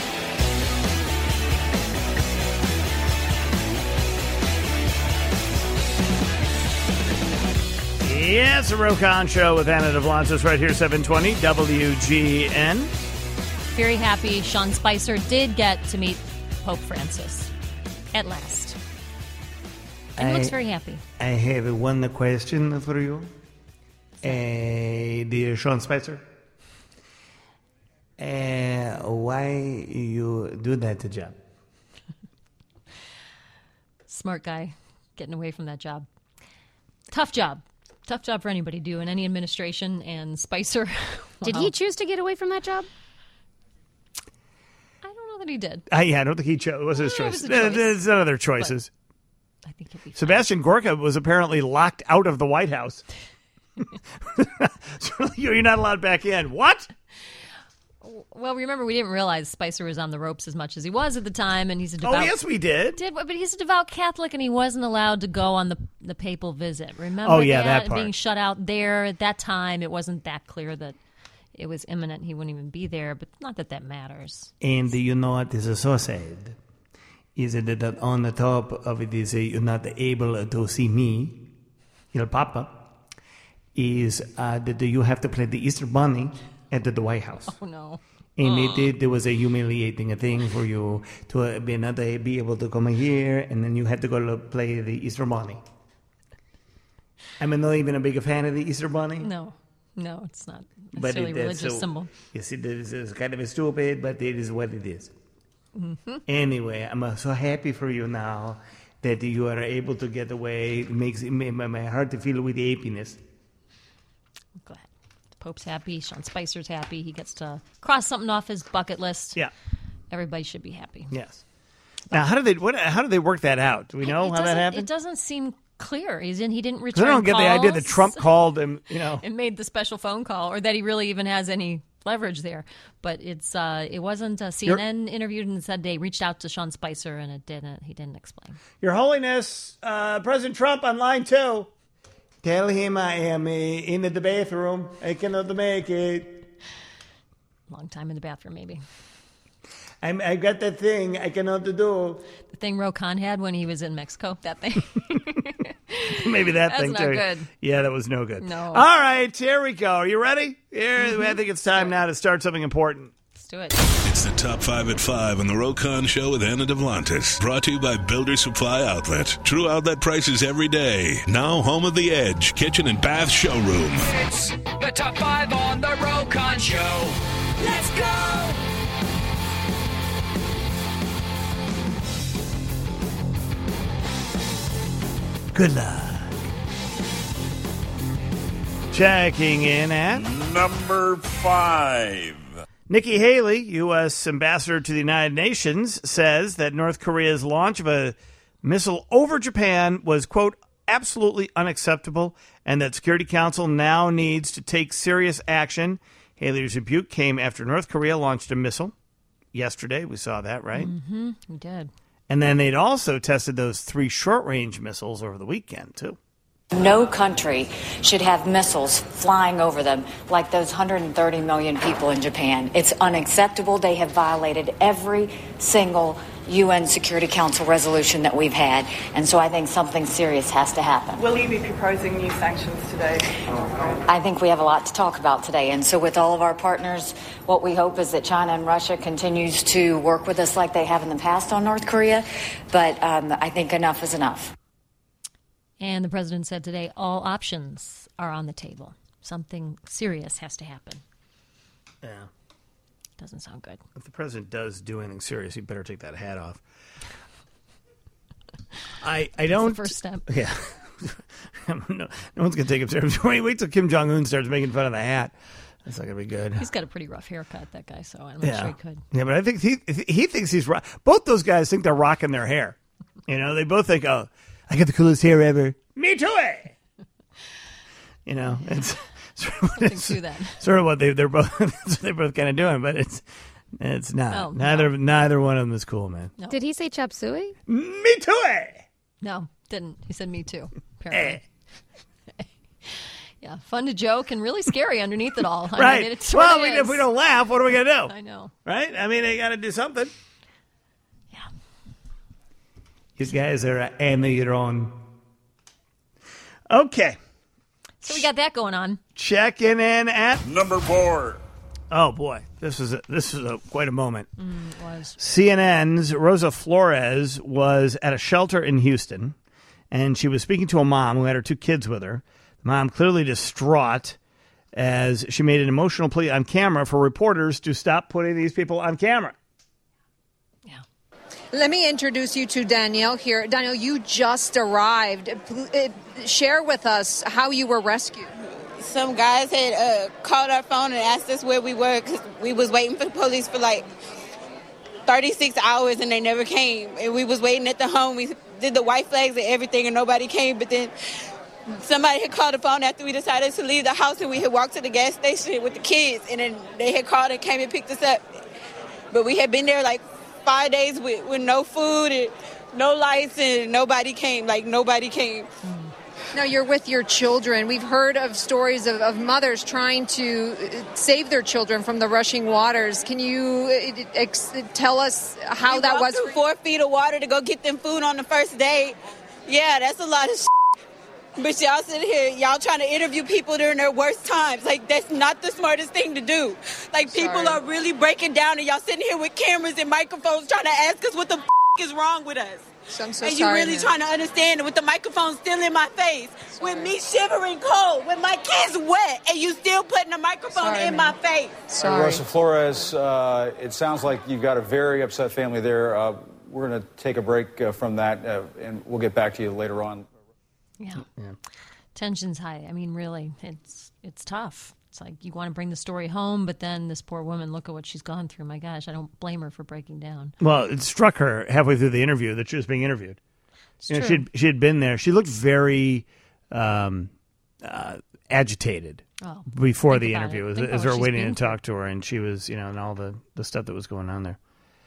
Yeah, it's a Rokon Show with Anna DeVlantis right here, seven twenty W G N.
Very happy Sean Spicer did get to meet Pope Francis at last. And he looks
I-
very happy.
I have one question for you. Uh, dear Sean Spicer, uh, why you do that job?
Smart guy getting away from that job. Tough job. Tough job for anybody to do in any administration. And Spicer,
Did
wow.
he choose to get away from that job?
I don't know that he did.
Uh, yeah, I don't think he chose. It was his
Yeah, it
choice.
was a choice.
Uh, There's other choices.
I think he'll be fine.
Sebastian Gorka was apparently locked out of the White House. So you're not allowed back in. What?
Well, remember, we didn't realize Spicer was on the ropes as much as he was at the time, and he's a devout...
Oh, yes, we did.
Did, but he's a devout Catholic, and he wasn't allowed to go on the the papal visit. Remember
Oh, yeah,
that?
that part.
Being shut out there at that time, it wasn't that clear that it was imminent. He wouldn't even be there, but not that that matters.
And you know what is so sad? Is that on the top of it is uh, you're not able to see me, El Papa, is uh, that you have to play the Easter Bunny at the White House.
Oh, no.
And it, it, there was a humiliating thing for you to uh, be not uh, be able to come here, and then you had to go to play the Easter Bunny. I'm not even a big fan of the Easter Bunny.
No, no, it's not
But
necessarily
it,
a religious
so,
symbol.
You see, this is kind of stupid, but it is what it is.
Mm-hmm.
Anyway, I'm uh, so happy for you now that you are able to get away. It makes it, my, my heart to feel with happiness.
I'm glad. The Pope's happy. Sean Spicer's happy. He gets to cross something off his bucket list.
Yeah.
Everybody should be happy.
Yes. Now, how do they what? How do they work that out? Do we know
It
how that
doesn't-
happened?
It doesn't seem clear. He's in. He didn't
'Cause
return.
I don't get the idea that
calls
Trump called him. You know,
and made the special phone call, or that he really even has any leverage there. But it's uh, it wasn't. Uh, C N N interviewed and said they reached out to Sean Spicer, and it didn't. He didn't explain.
Your Holiness, uh, President Trump on line two. Tell him I am uh, in the bathroom. I cannot make it.
Long time in the bathroom, maybe.
I'm, I got that thing I cannot do.
The thing Ro Khan had when he was in Mexico. That thing.
Maybe that
That's
thing
not
too.
good.
Yeah, that was no good.
No.
All right, here we go. Are you ready? Here,
Mm-hmm.
I think it's time now to start something important.
Let's do it.
It's the Top five at five on the Ro-Khan Show with Anna Devlantis. Brought to you by Builder Supply Outlet. True outlet prices every day. Now home of The Edge, kitchen and bath showroom.
It's the Top five on the Ro-Khan Show. Let's go!
Good luck. Checking in at
number five.
Nikki Haley, U S ambassador to the United Nations, says that North Korea's launch of a missile over Japan was, quote, absolutely unacceptable, and that Security Council now needs to take serious action. Haley's rebuke came after North Korea launched a missile yesterday. We saw that, right?
Mm-hmm. We did.
And then they'd also tested those three short-range missiles over the weekend, too.
No country should have missiles flying over them like those one hundred thirty million people in Japan. It's unacceptable. They have violated every single U N Security Council resolution that we've had. And so I think something serious has to happen.
Will you be proposing new sanctions today?
I think we have a lot to talk about today. And so with all of our partners, what we hope is that China and Russia continues to work with us like they have in the past on North Korea. But um, I think enough is enough.
And the president said today all options are on the table. Something serious has to happen.
Yeah.
Doesn't sound good.
If the president does do anything serious, he better take that hat off. I I don't.
That's the first step.
Yeah. no, no one's going to take him serious. Wait, wait till Kim Jong-un starts making fun of the hat. That's not going to be good.
He's got a pretty rough haircut, that guy, so I'm not
yeah.
sure he could.
Yeah, but I think he he thinks he's right. Both those guys think they're rocking their hair. You know, they both think, oh, I got the coolest hair ever. Me too, eh? You know, it's sort of what, it's,
to that.
sort of what they they're both they're both kind of doing, but it's it's not.
Oh,
neither
no.
neither one of them is cool, man.
No.
Did he say chop suey?
Me too, eh?
No, didn't. He said me too, apparently. Eh. Yeah, fun to joke and really scary underneath it all. I
Right.
mean, it sort
well,
of
I mean,
is.
if we don't laugh, what are we going to do?
I know.
Right? I mean, they got to do something.
Yeah.
These guys are uh, on their own. Okay.
So we got that going on.
Checking in at
number four.
Oh boy, this is a, this is a, quite a moment.
Mm, it was.
C N N's Rosa Flores was at a shelter in Houston, and she was speaking to a mom who had her two kids with her. The mom clearly distraught as she made an emotional plea on camera for reporters to stop putting these people on camera.
Let me introduce you to Danielle here. Danielle, you just arrived. Share with us how you were rescued.
Some guys had uh, called our phone and asked us where we were because we was waiting for the police for like thirty-six hours and they never came. And we was waiting at the home. We did the white flags and everything and nobody came. But then somebody had called the phone after we decided to leave the house, and we had walked to the gas station with the kids, and then they had called and came and picked us up. But we had been there like five days with, with no food and no lights, and nobody came. Like, nobody came.
Now, you're with your children. We've heard of stories of, of mothers trying to save their children from the rushing waters. Can you ex- tell us how
we
that was?
Through four feet of water to go get them food on the first day. Yeah, that's a lot of shit. But y'all sit here, y'all trying to interview people during their worst times. Like, that's not the smartest thing to do. Like, people
Sorry.
are really breaking down, and y'all sitting here with cameras and microphones trying to ask us what the f- is wrong with us.
So I'm so
and
sorry,
you really
man.
trying to understand it with the microphone still in my face,
Sorry.
with me shivering cold, with my kids wet, and you still putting the microphone
Sorry,
in
man.
my face.
Sorry.
Rosa Flores, uh, it sounds like you've got a very upset family there. Uh, we're going to take a break uh, from that, uh, and we'll get back to you later on.
Yeah. yeah. Tension's high. I mean, really, it's it's tough. It's like you want to bring the story home, but then this poor woman, look at what she's gone through. My gosh, I don't blame her for breaking down.
Well, it struck her halfway through the interview that she was being interviewed.
It's
you know,
true.
she had, she had been there. She looked very um, uh, agitated
Oh,
before
think
the
about
interview
it.
as,
Think
as
about
they
what
were
she's
waiting
been
to talk to her, and she was, you know, and all the, the stuff that was going on there.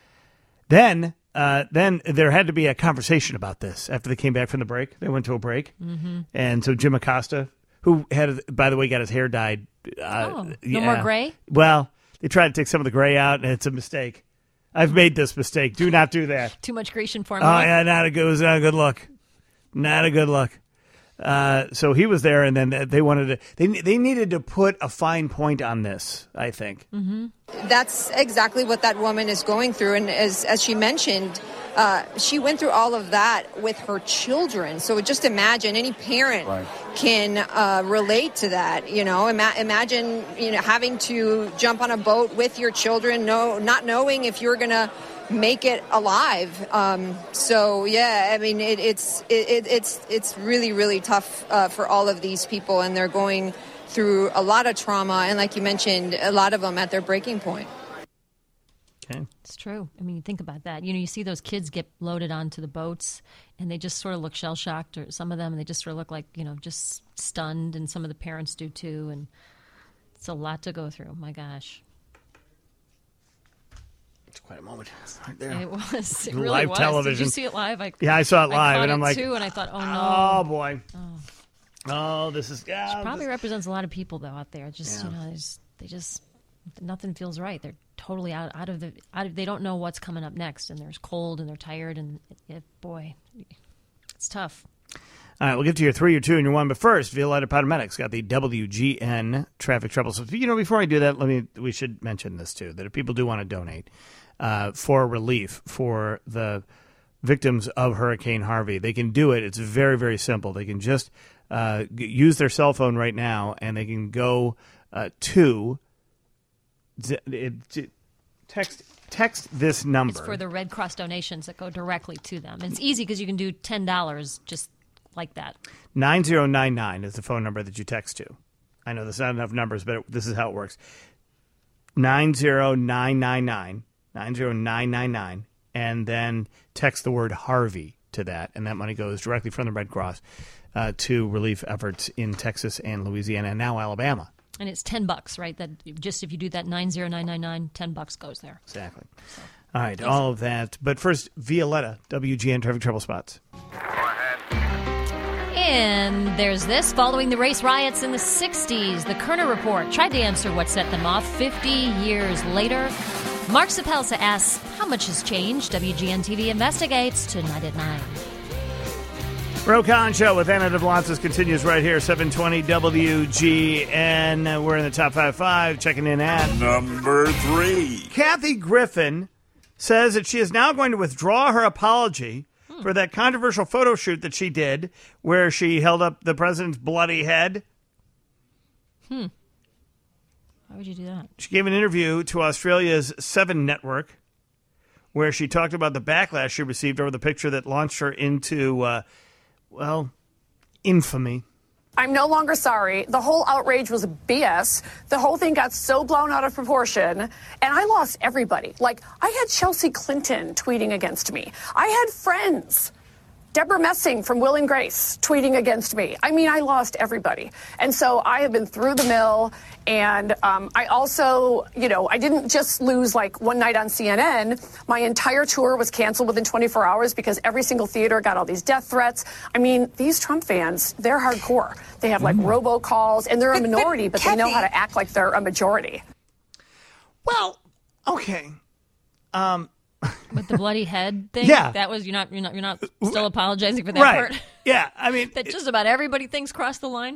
Then, uh, then there had to be a conversation about this after they came back from the break. They went to a break,
mm-hmm.
and so Jim Acosta, who had, by the way, got his hair dyed. Uh,
Oh, no
yeah.
more gray?
Well, they tried to take some of the gray out, and it's a mistake. I've made this mistake. Do not do that.
Too much Grecian
Oh
formula.
yeah, not a good. It was not a good look. Not a good look. Uh, so he was there, and then they wanted to. They they needed to put a fine point on this, I think.
Mm-hmm. That's exactly what that woman is going through, and as as she mentioned, uh, she went through all of that with her children. So just imagine any parent
Right.
can uh, relate to that. You know, Ima- imagine you know having to jump on a boat with your children, no, not knowing if you're gonna make it alive. Um, so yeah, I mean it, it's it, it, it's it's really really tough uh, for all of these people, and they're going through a lot of trauma, and like you mentioned, a lot of them at their breaking point.
Okay,
it's true. I mean, you think about that. You know, you see those kids get loaded onto the boats, and they just sort of look shell shocked, or some of them, they just sort of look like you know just stunned, and some of the parents do too. And it's a lot to go through. My gosh.
It's quite a moment right there.
It was. It really
live
was.
television.
Did you see it live? I,
yeah, I saw it live,
I
and I'm
it
like,
too, and I thought, oh no,
oh boy,
oh,
oh this is. Yeah,
she probably
this-
represents a lot of people though out there. Just
Yeah.
you know, there's- they just nothing feels right. They're totally out out of the out of. They don't know what's coming up next, and they're cold and they're tired, and it, boy, it's tough.
All right, we'll get to your three, your two, and your one. But first, Violetta Paramedics got the W G N traffic trouble. So, you know, before I do that, let me. We should mention this too: that if people do want to donate uh, for relief for the victims of Hurricane Harvey, they can do it. It's very, very simple. They can just uh, g- use their cell phone right now, and they can go uh, to z- it, it, text text this number.
It's for the Red Cross donations that go directly to them. And it's easy because you can do ten dollars just like that.
nine zero nine nine is the phone number that you text to. I know there's not enough numbers, but it, this is how it works. nine zero nine nine nine, nine zero nine nine nine, and then text the word Harvey to that, and that money goes directly from the Red Cross uh, to relief efforts in Texas and Louisiana and now Alabama.
And it's ten bucks, right? That just if you do that nine zero nine nine nine, ten bucks goes there.
Exactly. All right, all of that. But first, Violetta, W G N Traffic Trouble Spots.
And there's this. Following the race riots in the sixties, the Kerner Report tried to answer what set them off fifty years later. Mark Sapelsa asks, how much has changed? W G N T V investigates tonight at nine.
Rokon Show with Anna DeVlantis continues right here, seven twenty W G N. We're in the top five five, checking in at
number three.
Kathy Griffin says that she is now going to withdraw her apology hmm. for that controversial photo shoot that she did where she held up the president's bloody head.
Hmm. Why would you do that?
She gave an interview to Australia's Seven Network where she talked about the backlash she received over the picture that launched her into, uh, well, infamy.
I'm no longer sorry. The whole outrage was B S. The whole thing got so blown out of proportion, and I lost everybody. Like, I had Chelsea Clinton tweeting against me. I had friends Deborah Messing from Will and Grace tweeting against me. I mean, I lost everybody. And so I have been through the mill. And um, I also, you know, I didn't just lose like one night on C N N. My entire tour was canceled within twenty-four hours because every single theater got all these death threats. I mean, these Trump fans, they're hardcore. They have like mm. robocalls, and they're a minority, but they know how to act like they're a majority.
Well, okay. Um,
With the bloody head thing,
yeah,
that was you're not you're not you're not still apologizing for that
right.
part.
Yeah, I mean
that just about everybody thinks crossed the line.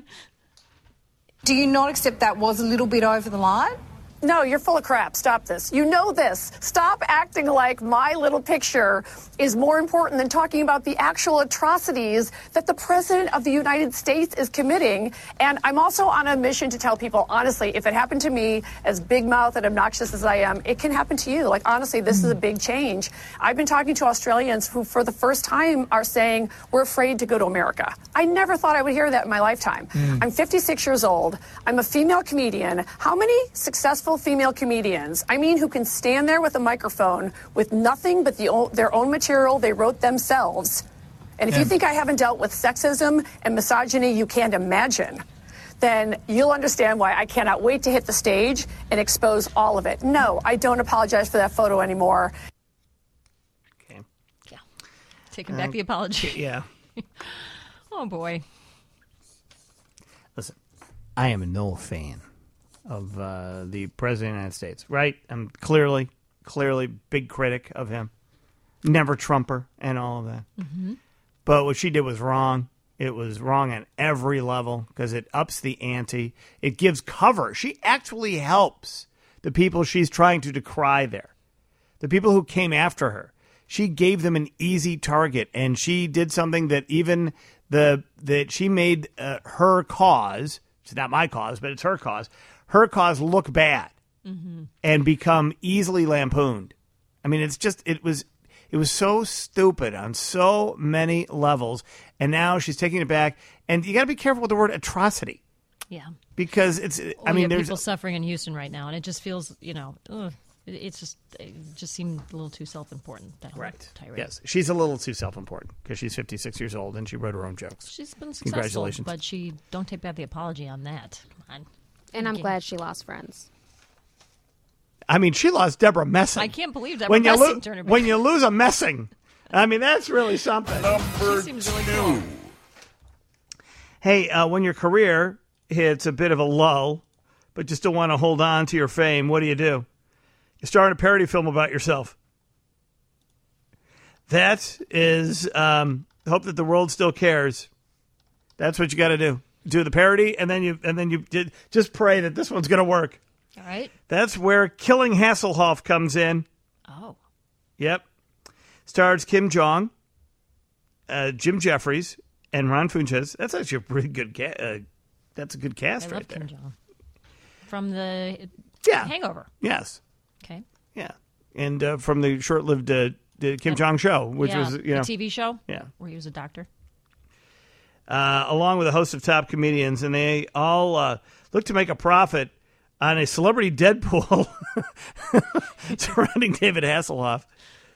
Do you not accept that was a little bit over the line?
No, you're full of crap. Stop this. You know this. Stop acting like my little picture is more important than talking about the actual atrocities that the President of the United States is committing. And I'm also on a mission to tell people, honestly, if it happened to me, as big mouth and obnoxious as I am, it can happen to you. Like, honestly, this mm. is a big change. I've been talking to Australians who, for the first time, are saying, we're afraid to go to America. I never thought I would hear that in my lifetime. Mm. I'm fifty-six years old. I'm a female comedian. How many successful female comedians, I mean, who can stand there with a microphone with nothing but the, their own material they wrote themselves. And if yeah. you think I haven't dealt with sexism and misogyny you can't imagine, then you'll understand why I cannot wait to hit the stage and expose all of it. No, I don't apologize for that photo anymore.
Okay.
Yeah. Taking back um, the apology.
Yeah.
Oh, boy.
Listen, I am no fan of uh, the President of the United States, right? I'm clearly, clearly big critic of him. Never Trumper and all of that.
Mm-hmm.
But what she did was wrong. It was wrong on every level because it ups the ante. It gives cover. She actually helps the people she's trying to decry there. The people who came after her. She gave them an easy target, and she did something that even the that she made uh, her cause, it's not my cause, but it's her cause, her cause look bad
mm-hmm.
and become easily lampooned. I mean, it's just, it was, it was so stupid on so many levels. And now she's taking it back. And you got to be careful with the word atrocity.
Yeah.
Because it's,
well,
I mean, there's
people suffering in Houston right now. And it just feels, you know, ugh, it's just, it just seemed a little too self-important. That whole
right.
tirade.
Yes. She's a little too self-important because she's fifty-six years old and she wrote her own jokes.
She's been successful.
Congratulations.
But she, don't take back the apology on that. Come on.
And I'm
Okay.
glad she lost friends.
I mean, she lost Deborah Messing.
I can't believe Deborah
when you
Messing
lo-
turned her back.
When you lose a Messing, I mean, that's really something.
Number
She seems really cool.
Hey, uh, when your career hits a bit of a lull, but you still want to hold on to your fame, what do you do? You start a parody film about yourself. That is, um, hope that the world still cares. That's what you got to do. Do the parody, and then you and then you did, just pray that this one's going to work.
All right.
That's where Killing Hasselhoff comes in.
Oh.
Yep. Stars Kim Jong, uh, Jim Jeffries, and Ron Funches. That's actually a pretty good cast. Uh, that's a good cast
I
right
love
there.
Kim Jong. From the
Yeah.
Hangover.
Yes.
Okay.
Yeah. And uh, from the short-lived uh, the Kim Jong show, which
yeah,
was, you know.
a T V show?
Yeah.
Where he was a doctor.
Uh, along with a host of top comedians, and they all uh, look to make a profit on a celebrity Deadpool surrounding David Hasselhoff.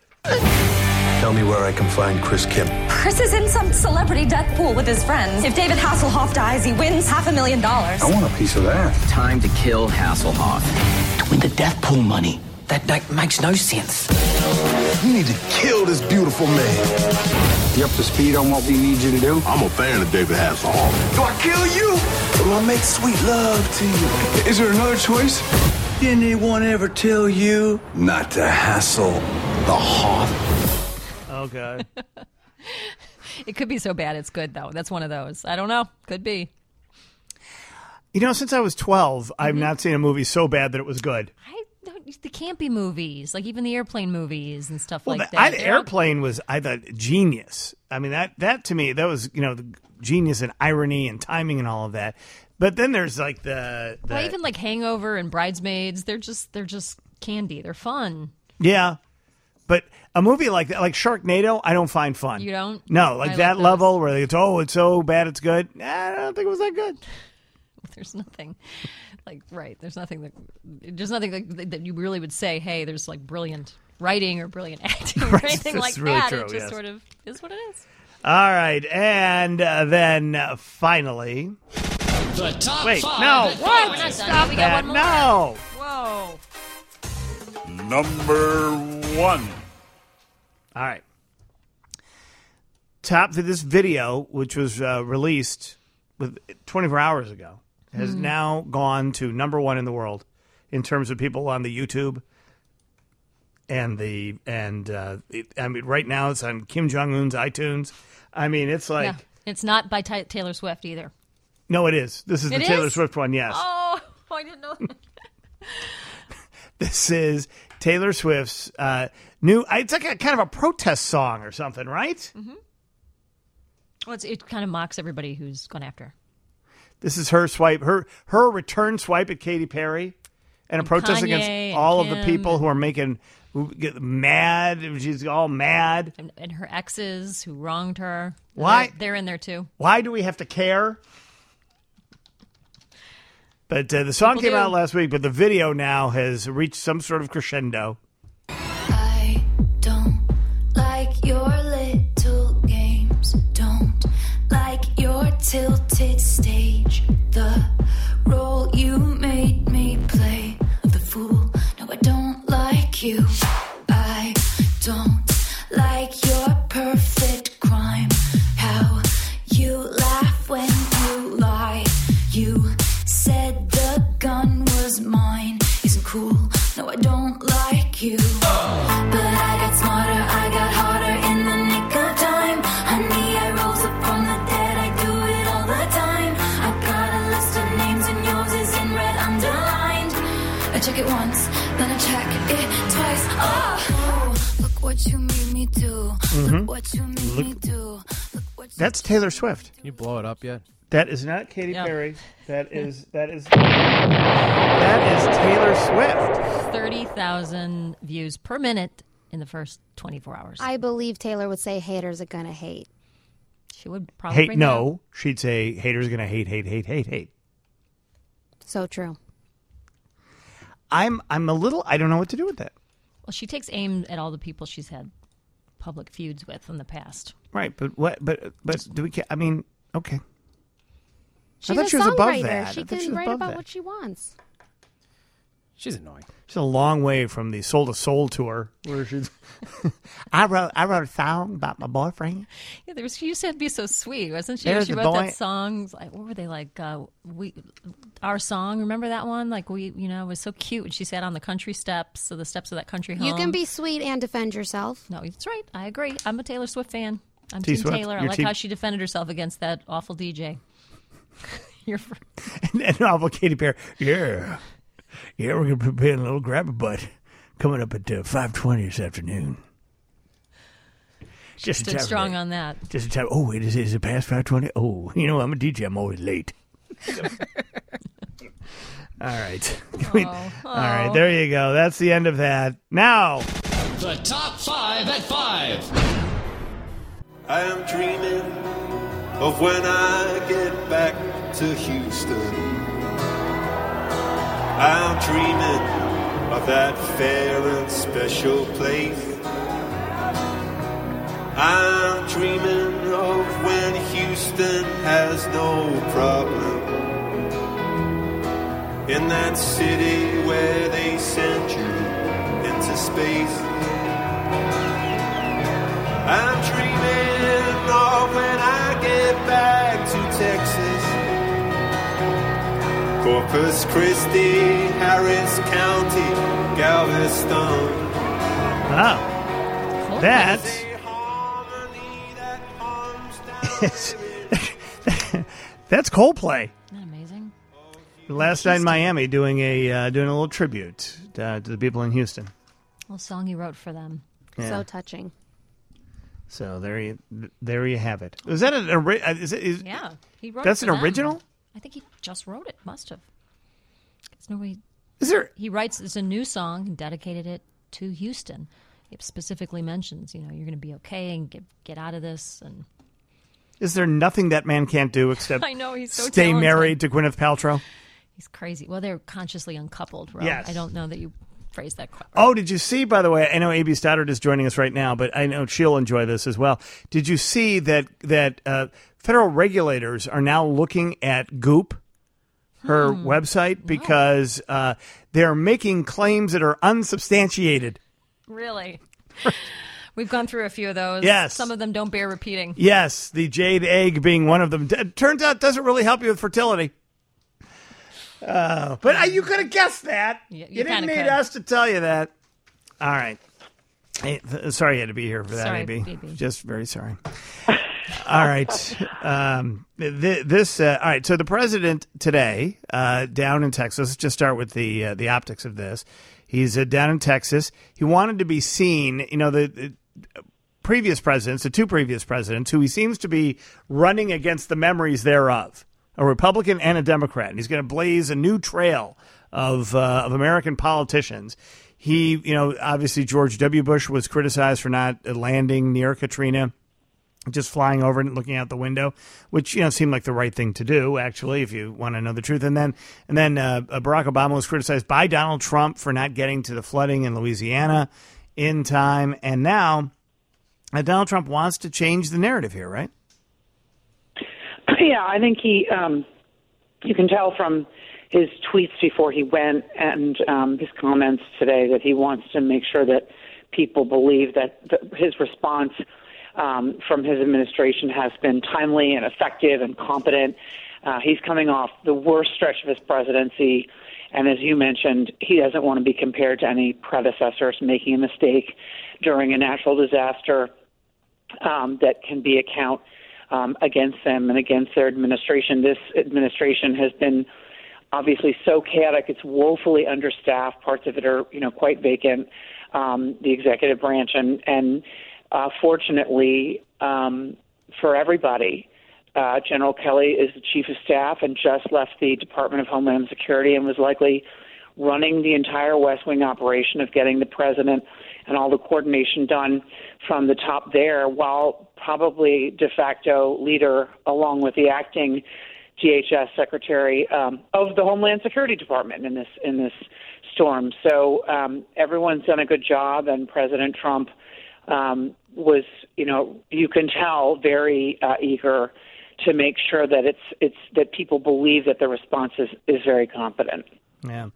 Tell me where I can find Chris Kim.
Chris is in some celebrity death pool with his friends. If David Hasselhoff dies, he wins half a million dollars.
I want a piece of that.
Time to kill Hasselhoff. To win the death pool money. That, that makes no sense.
You need to kill this beautiful man. You up to speed on what we need you to do?
I'm a fan of David Hasselhoff.
Do I kill you? Or do I make sweet love to you? Is there another choice? Did anyone ever tell you not to hassle the Hoff?
Oh, God.
It could be so bad it's good, though. That's one of those. I don't know. Could be.
You know, since I was twelve,
Mm-hmm.
I've not seen a movie so bad that it was good.
I don't, the campy movies, like even the airplane movies and stuff
Well,
like
the,
that.
I, the
They're all-
airplane was, I thought, genius. I mean, that, that to me, that was, you know, the genius and irony and timing and all of that. But then there's like the, the
well, even like Hangover and Bridesmaids, they're just they're just candy. They're fun.
yeah. But a movie like that, like Sharknado, I don't find fun.
You don't?
No, like
I
that
like
level where it's, oh, it's so bad it's good. Nah, I don't think it was that good.
There's nothing like right. There's nothing that there's nothing like, that you really would say. Hey, there's like brilliant writing or brilliant acting or
Right,
anything
that's
like
really
that.
true,
It just
yes.
sort of is what it is.
All right, and uh, then uh, finally,
The top
wait,
five.
no,
at
what?
five. We're not done.
Stop
We got
that!
one more.
No.
Whoa.
Number one.
All right. Top of this video, which was uh, released with twenty-four hours ago, has
Hmm.
now gone to number one in the world in terms of people on the YouTube and the and uh, it, I mean, right now it's on Kim Jong Un's iTunes. I mean, it's like
Yeah. It's not by Ty- Taylor Swift either.
no, it is. This is
It
the Taylor
is?
Swift one. Yes,
Oh, I didn't know that.
this is Taylor Swift's uh, new. It's like a kind of a protest song or something, right?
Mm-hmm. Well, it's, it kind of mocks everybody who's gone after her.
This is her swipe, her her return swipe at Katy Perry, and a
And
protest
Kanye
against
and
all of the
Kim
people who are making who get mad. She's all mad.
And, and her exes who wronged her.
Why?
They're, they're in there too.
Why do we have to care? But uh, the song
People
came
do.
out last week, but the video now has reached some sort of crescendo.
I don't like your little games. Don't like your tilted stage. The role you made me play of the fool. No, I don't like you. I don't like your perfect crime. How you laugh when you lie. You said the gun was mine. Isn't cool. No, I don't like you. But I got smarter, I got harder in the nick of time. Honey, I rose up from the dead, I do it all the time. I got a list of names and yours is in red underlined. I check it once, then I check it twice. Oh, look what you made me do.
Mhm.
Look what you made
Look-
me do.
That's Taylor Swift.
Can you blow it up yet?
That is not Katy
Yeah.
Perry. That is that is that is Taylor Swift.
thirty thousand views per minute in the first twenty-four hours.
I believe Taylor would say haters are gonna hate.
She would probably
Hate
bring that up.
no, she'd say haters gonna hate, hate, hate, hate, hate.
So true.
I'm I'm a little. I don't know what to do with that.
Well, she takes aim at all the people she's had public feuds with in the past.
Right, but what? But but do we? ca- I mean, okay.
She's
I thought
a
she was above
songwriter.
that.
She
I thought she
can
was
write
above
about
that.
what she wants.
She's annoying.
She's a long way from the Soul to Soul tour where she's. I wrote I wrote a song about my boyfriend.
Yeah, there was. She used to be so sweet, wasn't she?
There's
she
the
wrote
boy-
that songs. Like, what were they like? Uh, we, our song. Remember that one? Like we, you know, it was so cute. And she sat on the country steps, so the steps of that country home.
You can be sweet and defend yourself.
No, that's right. I agree. I'm a Taylor Swift fan. I'm
T.
Team
Swift?
Taylor. I
You're
like
team-
how she defended herself against that awful D J. You're. fr-
and, and novel Katy Perry. Yeah, yeah, we're gonna be playing a little grab a butt coming up at uh, five twenty this afternoon.
She stood strong on that.
Just a time. Oh, wait, is it, is it past five twenty? Oh, you know, I'm a D J. I'm always late. All right.
Oh,
All right, there you go. That's the end of that. Now,
The top five at five.
I am dreaming of when I get back to Houston. I'm dreaming of that fair and special place. I'm dreaming of when Houston has no problem. In that city where they send you into space. I'm dreaming of when I get back to Texas. Corpus Christi, Harris County, Galveston.
wow, that is that's Coldplay.
Isn't that amazing?
Last night in Miami, doing a uh, doing a little tribute uh, to the people in Houston.
Little song he wrote for them.
Yeah.
So touching.
So there you there you have it. Is that an ori- uh, is, it- is
Yeah, he wrote.
That's
it
an
for them.
original?
I think he just wrote it. Must have. It's nobody.
Is there?
He writes. It's a new song and dedicated it to Houston. It specifically mentions, you know, you're going to be okay and get get out of this. And
Is there nothing that man can't do except
I know, he's so
stay
talented.
married to Gwyneth Paltrow?
he's crazy. Well, they're consciously uncoupled, Rob.
Yes.
I don't know that you phrase that correctly.
Oh, did you see, by the way, I know A B Stoddard is joining us right now, but I know she'll enjoy this as well. Did you see that that uh, federal regulators are now looking at Goop, her
Hmm.
website, because uh, they're making claims that are unsubstantiated?
Really? We've gone through a few of those.
Yes.
Some of them don't bear repeating.
Yes, the jade egg being one of them. D- turns out doesn't really help you with fertility. Uh, but uh, you could have guessed that.
You- you
you didn't
kinda
need
could.
us to tell you that. All right. Hey, th- sorry you had to be here for that,
Sorry,
A B.
A B.
Just very sorry. All right. Um, th- this. Uh, all right. So the president today, uh, down in Texas. Let's just start with the uh, the optics of this. He's uh, down in Texas. He wanted to be seen. You know, the, the previous presidents, the two previous presidents, who he seems to be running against the memories thereof, a Republican and a Democrat. And he's going to blaze a new trail of uh, of American politicians. He, you know, obviously George W. Bush was criticized for not landing near Katrina, just flying over and looking out the window, which, you know, seemed like the right thing to do, actually, if you want to know the truth. And then and then uh, Barack Obama was criticized by Donald Trump for not getting to the flooding in Louisiana in time. And now uh, Donald Trump wants to change the narrative here, right?
Yeah, I think he, um, you can tell from his tweets before he went and um, his comments today that he wants to make sure that people believe that the, his response um, from his administration has been timely and effective and competent. Uh, he's coming off the worst stretch of his presidency, and as you mentioned, he doesn't want to be compared to any predecessors making a mistake during a natural disaster um, that can be a count um, against them and against their administration. This administration has been obviously so chaotic. It's woefully understaffed. Parts of it are, you know, quite vacant, um, the executive branch. And, and uh, fortunately um, for everybody, uh, General Kelly is the chief of staff and just left the Department of Homeland Security and was likely running the entire West Wing operation of getting the president and all the coordination done from the top there, while probably de facto leader, along with the acting D H S Secretary um, of the Homeland Security Department in this in this storm. So um, everyone's done a good job, and President Trump um, was, you know, you can tell very uh, eager to make sure that it's it's that people believe that the response is, is very competent.
Yeah.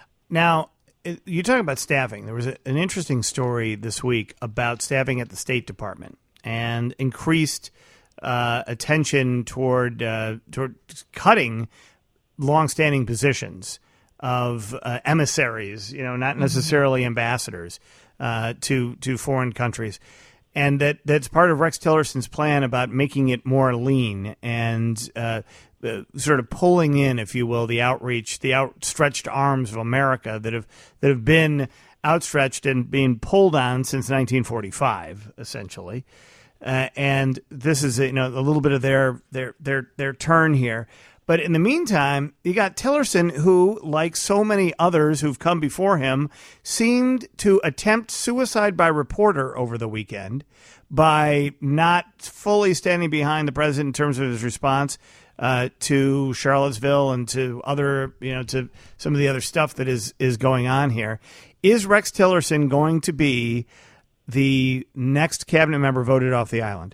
Now, it- you talk about staffing. There was a, an interesting story this week about staffing at the State Department and increased Uh, attention toward uh, toward cutting longstanding positions of uh, emissaries, you know, not necessarily ambassadors uh, to to foreign countries, and that that's part of Rex Tillerson's plan about making it more lean and uh, uh, sort of pulling in, if you will, the outreach, the outstretched arms of America that have that have been outstretched and being pulled on since nineteen forty-five, essentially. Uh, and this is, you know, a little bit of their their their their turn here. But in the meantime, you got Tillerson, who, like so many others who've come before him, seemed to attempt suicide by reporter over the weekend by not fully standing behind the president in terms of his response uh, to Charlottesville and to other, you know, to some of the other stuff that is is going on here. Is Rex Tillerson going to be the next cabinet member voted off the island?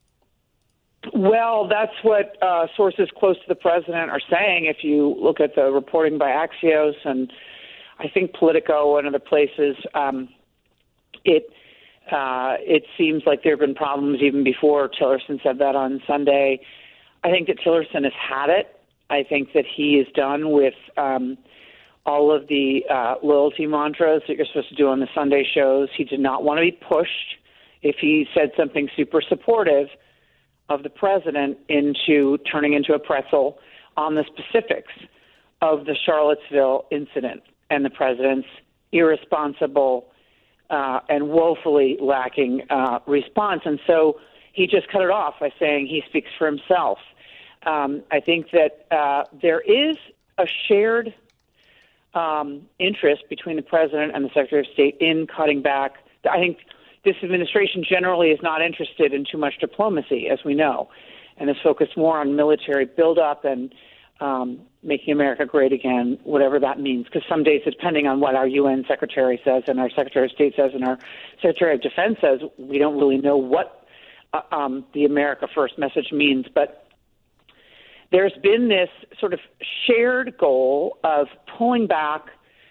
Well, that's what uh, sources close to the president are saying. If you look at the reporting by Axios and I think Politico and other places, um, it uh, it seems like there have been problems even before Tillerson said that on Sunday. I think that Tillerson has had it. I think that he is done with um, all of the uh, loyalty mantras that you're supposed to do on the Sunday shows. He did not want to be pushed if he said something super supportive of the president into turning into a pretzel on the specifics of the Charlottesville incident and the president's irresponsible uh, and woefully lacking uh, response. And so he just cut it off by saying he speaks for himself. Um, I think that uh, there is a shared um, interest between the president and the Secretary of State in cutting back. I think this administration generally is not interested in too much diplomacy, as we know, and is focused more on military buildup and um, making America great again, whatever that means. Because some days, depending on what our U N Secretary says and our Secretary of State says and our Secretary of Defense says, we don't really know what uh, um, the America First message means. But there's been this sort of shared goal of pulling back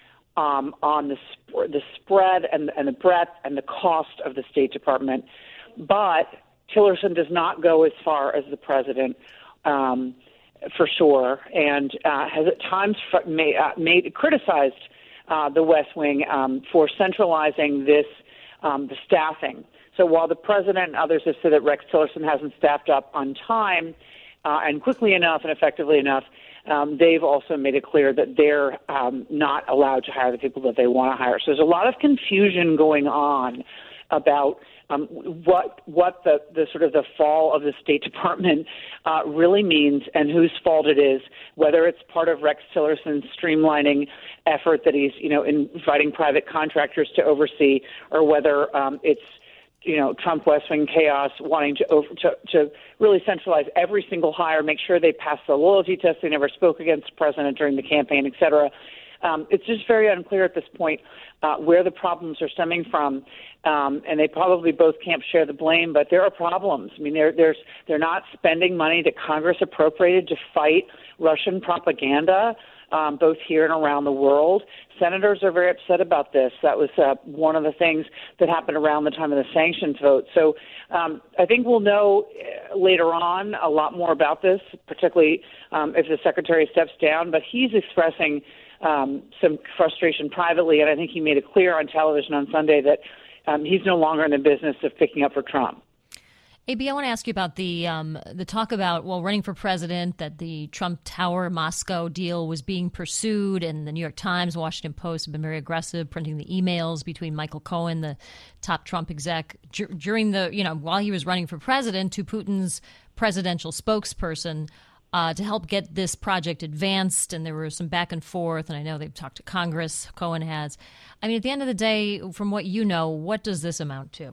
um, on the sp- the spread and, and the breadth and the cost of the State Department. But Tillerson does not go as far as the president, um, for sure, and uh, has at times fr- made, uh, made criticized uh, the West Wing um, for centralizing this um, the staffing. So while the president and others have said that Rex Tillerson hasn't staffed up on time uh, and quickly enough and effectively enough, um, they've also made it clear that they're um, not allowed to hire the people that they want to hire. So there's a lot of confusion going on about um, what what the, the sort of the fall of the State Department uh, really means and whose fault it is, whether it's part of Rex Tillerson's streamlining effort that he's, you know, inviting private contractors to oversee, or whether um, it's, you know, Trump West Wing chaos wanting to, over, to to really centralize every single hire, make sure they pass the loyalty test, they never spoke against the president during the campaign, et cetera. Um, it's just very unclear at this point uh, where the problems are stemming from, um, and they probably both can't share the blame. But there are problems. I mean, they're, there's they're not spending money that Congress appropriated to fight Russian propaganda, um, both here and around the world. Senators are very upset about this. That was uh, one of the things that happened around the time of the sanctions vote. So um, I think we'll know later on a lot more about this, particularly um, if the secretary steps down. But he's expressing Um, some frustration privately, and I think he made it clear on television on Sunday that um, he's no longer in the business of picking up for Trump.
A B, I want to ask you about the um, the talk about, well, running for president, that the Trump Tower Moscow deal was being pursued, and the New York Times, Washington Post have been very aggressive, printing the emails between Michael Cohen, the top Trump exec, dur- during the, you know, while he was running for president, to Putin's presidential spokesperson, Uh, to help get this project advanced, and there were some back and forth, and I know they've talked to Congress, Cohen has. I mean, at the end of the day, from what you know, what does this amount to?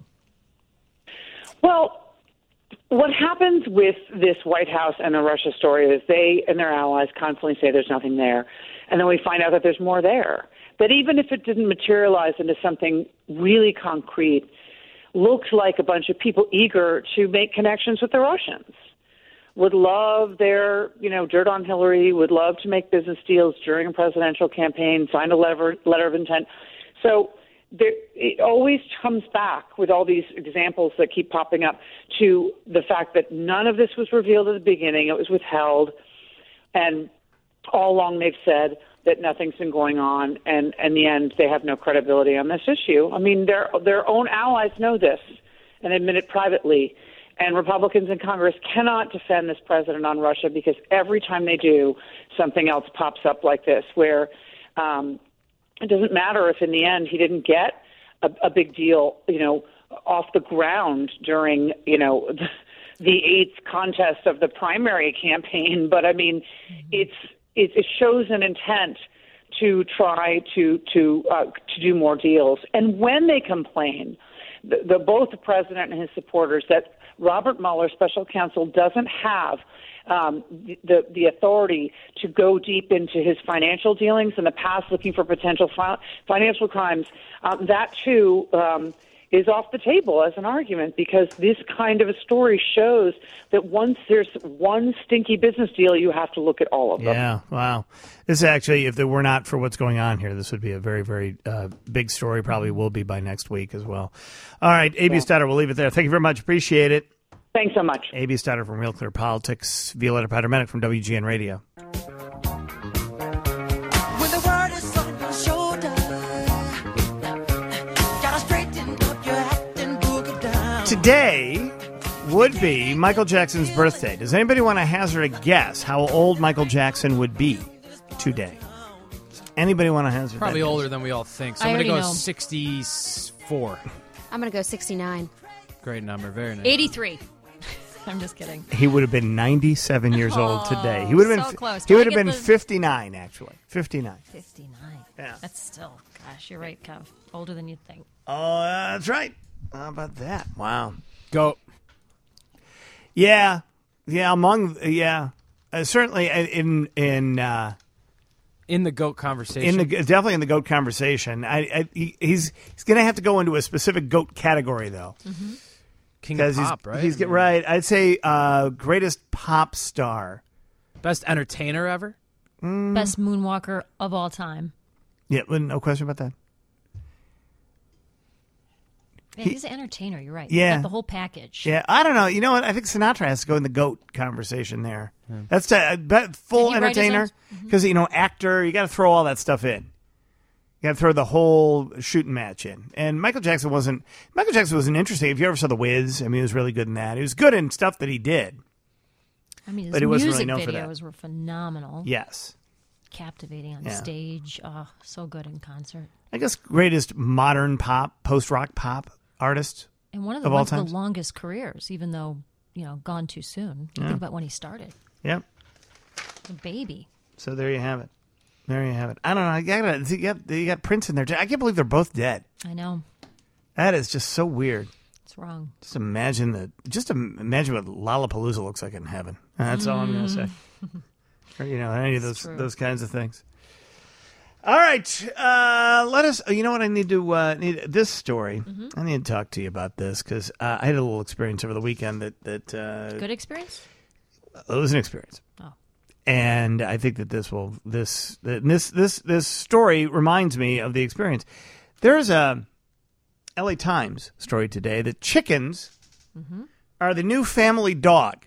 Well, what happens with this White House and the Russia story is they and their allies constantly say there's nothing there, and then we find out that there's more there. That even if it didn't materialize into something really concrete, looks like a bunch of people eager to make connections with the Russians. Would love their, you know, dirt on Hillary, would love to make business deals during a presidential campaign, sign a letter, letter of intent. So there, it always comes back with all these examples that keep popping up to the fact that none of this was revealed at the beginning. It was withheld. And all along they've said that nothing's been going on. And in the end, they have no credibility on this issue. I mean, their their own allies know this and admit it privately. And Republicans in Congress cannot defend this president on Russia because every time they do, something else pops up like this, where um, it doesn't matter if in the end he didn't get a, a big deal, you know, off the ground during, you know, the, the eighth contest of the primary campaign. But I mean, it's it, it shows an intent to try to to uh, to do more deals. And when they complain, the, the both the president and his supporters, that Robert Mueller, special counsel, doesn't have um, the the authority to go deep into his financial dealings in the past, looking for potential fi- financial crimes. Um, that too um, is off the table as an argument, because this kind of a story shows that once there's one stinky business deal, you have to look at all of them.
Yeah, wow. This actually, if it were not for what's going on here, this would be a very, very uh, big story. Probably will be by next week as well. All right, A B. Yeah. Stutter, we'll leave it there. Thank you very much. Appreciate it.
Thanks so much.
A B. Stutter from Real Clear Politics, Violetta Patermenic from W G N Radio.
When the word is on your shoulder, gotta straighten up your act and boogie down.
Today would be Michael Jackson's birthday. Does anybody want to hazard a guess how old Michael Jackson would be today? Anybody want to hazard?
Probably
that
older
guess?
than we all think. So
I
I'm going to go
already know.
sixty-four.
I'm going to go sixty-nine.
Great number. Very nice.
eighty-three. I'm just kidding.
He would have been ninety-seven years old today. He would have been.
so close.
He
Can I
would have
get
been
the-
fifty-nine, actually. fifty-nine.
fifty-nine.
Yeah.
That's still, gosh, you're right, Kev. Older than you'd think.
Oh, that's right. How about that? Wow.
Go.
Yeah. Yeah, among, yeah. Uh, certainly in in uh,
in the goat conversation.
in the definitely in the goat conversation. I, I he, he's he's going to have to go into a specific goat category though.
Mm-hmm.
King
Because
of pop,
he's,
right?
He's get right. I'd say uh, greatest pop star,
best entertainer ever.
Mm.
Best moonwalker of all time.
Yeah, well, no question about that.
Yeah,
He-
he's an entertainer. You're right.
Yeah.
Got the whole package.
Yeah, I don't know. You know what? I think Sinatra has to go in the goat conversation there. That's a bet full
Did he write his
entertainer
own?
because you know actor. You got to throw all that stuff in. You got to throw the whole shooting match in. And Michael Jackson wasn't. Michael Jackson wasn't interesting. If you ever saw The Wiz, I mean, he was really good in that. He was good in stuff that he did.
I mean, his
But he wasn't
music
really known for that.
videos were phenomenal.
Yes.
Captivating on
Yeah.
stage. Oh, so good in concert.
I guess greatest modern pop, post rock pop artist
And one of the
of all
ones with
times.
the longest careers, even though, you know, gone too soon. You
Yeah.
think about when he started.
Yep.
A baby.
So there you have it. There you have it. I don't know. You got, you got, you got Prince in there. I can't believe they're both dead.
I know.
That is just so weird.
It's wrong.
Just imagine the. Just imagine what Lollapalooza looks like in heaven. That's all I'm going to say. Or, you know, any of those
true.
those kinds of things. All right, uh, let us. You know what? I need to uh, need this story.
Mm-hmm.
I need to talk to you about this because uh, I had a little experience over the weekend that that uh,
Good experience?
it was an experience.
Oh.
And I think that this will this this this this story reminds me of the experience. There's a L A Times story today that chickens
Mm-hmm.
are the new family dog.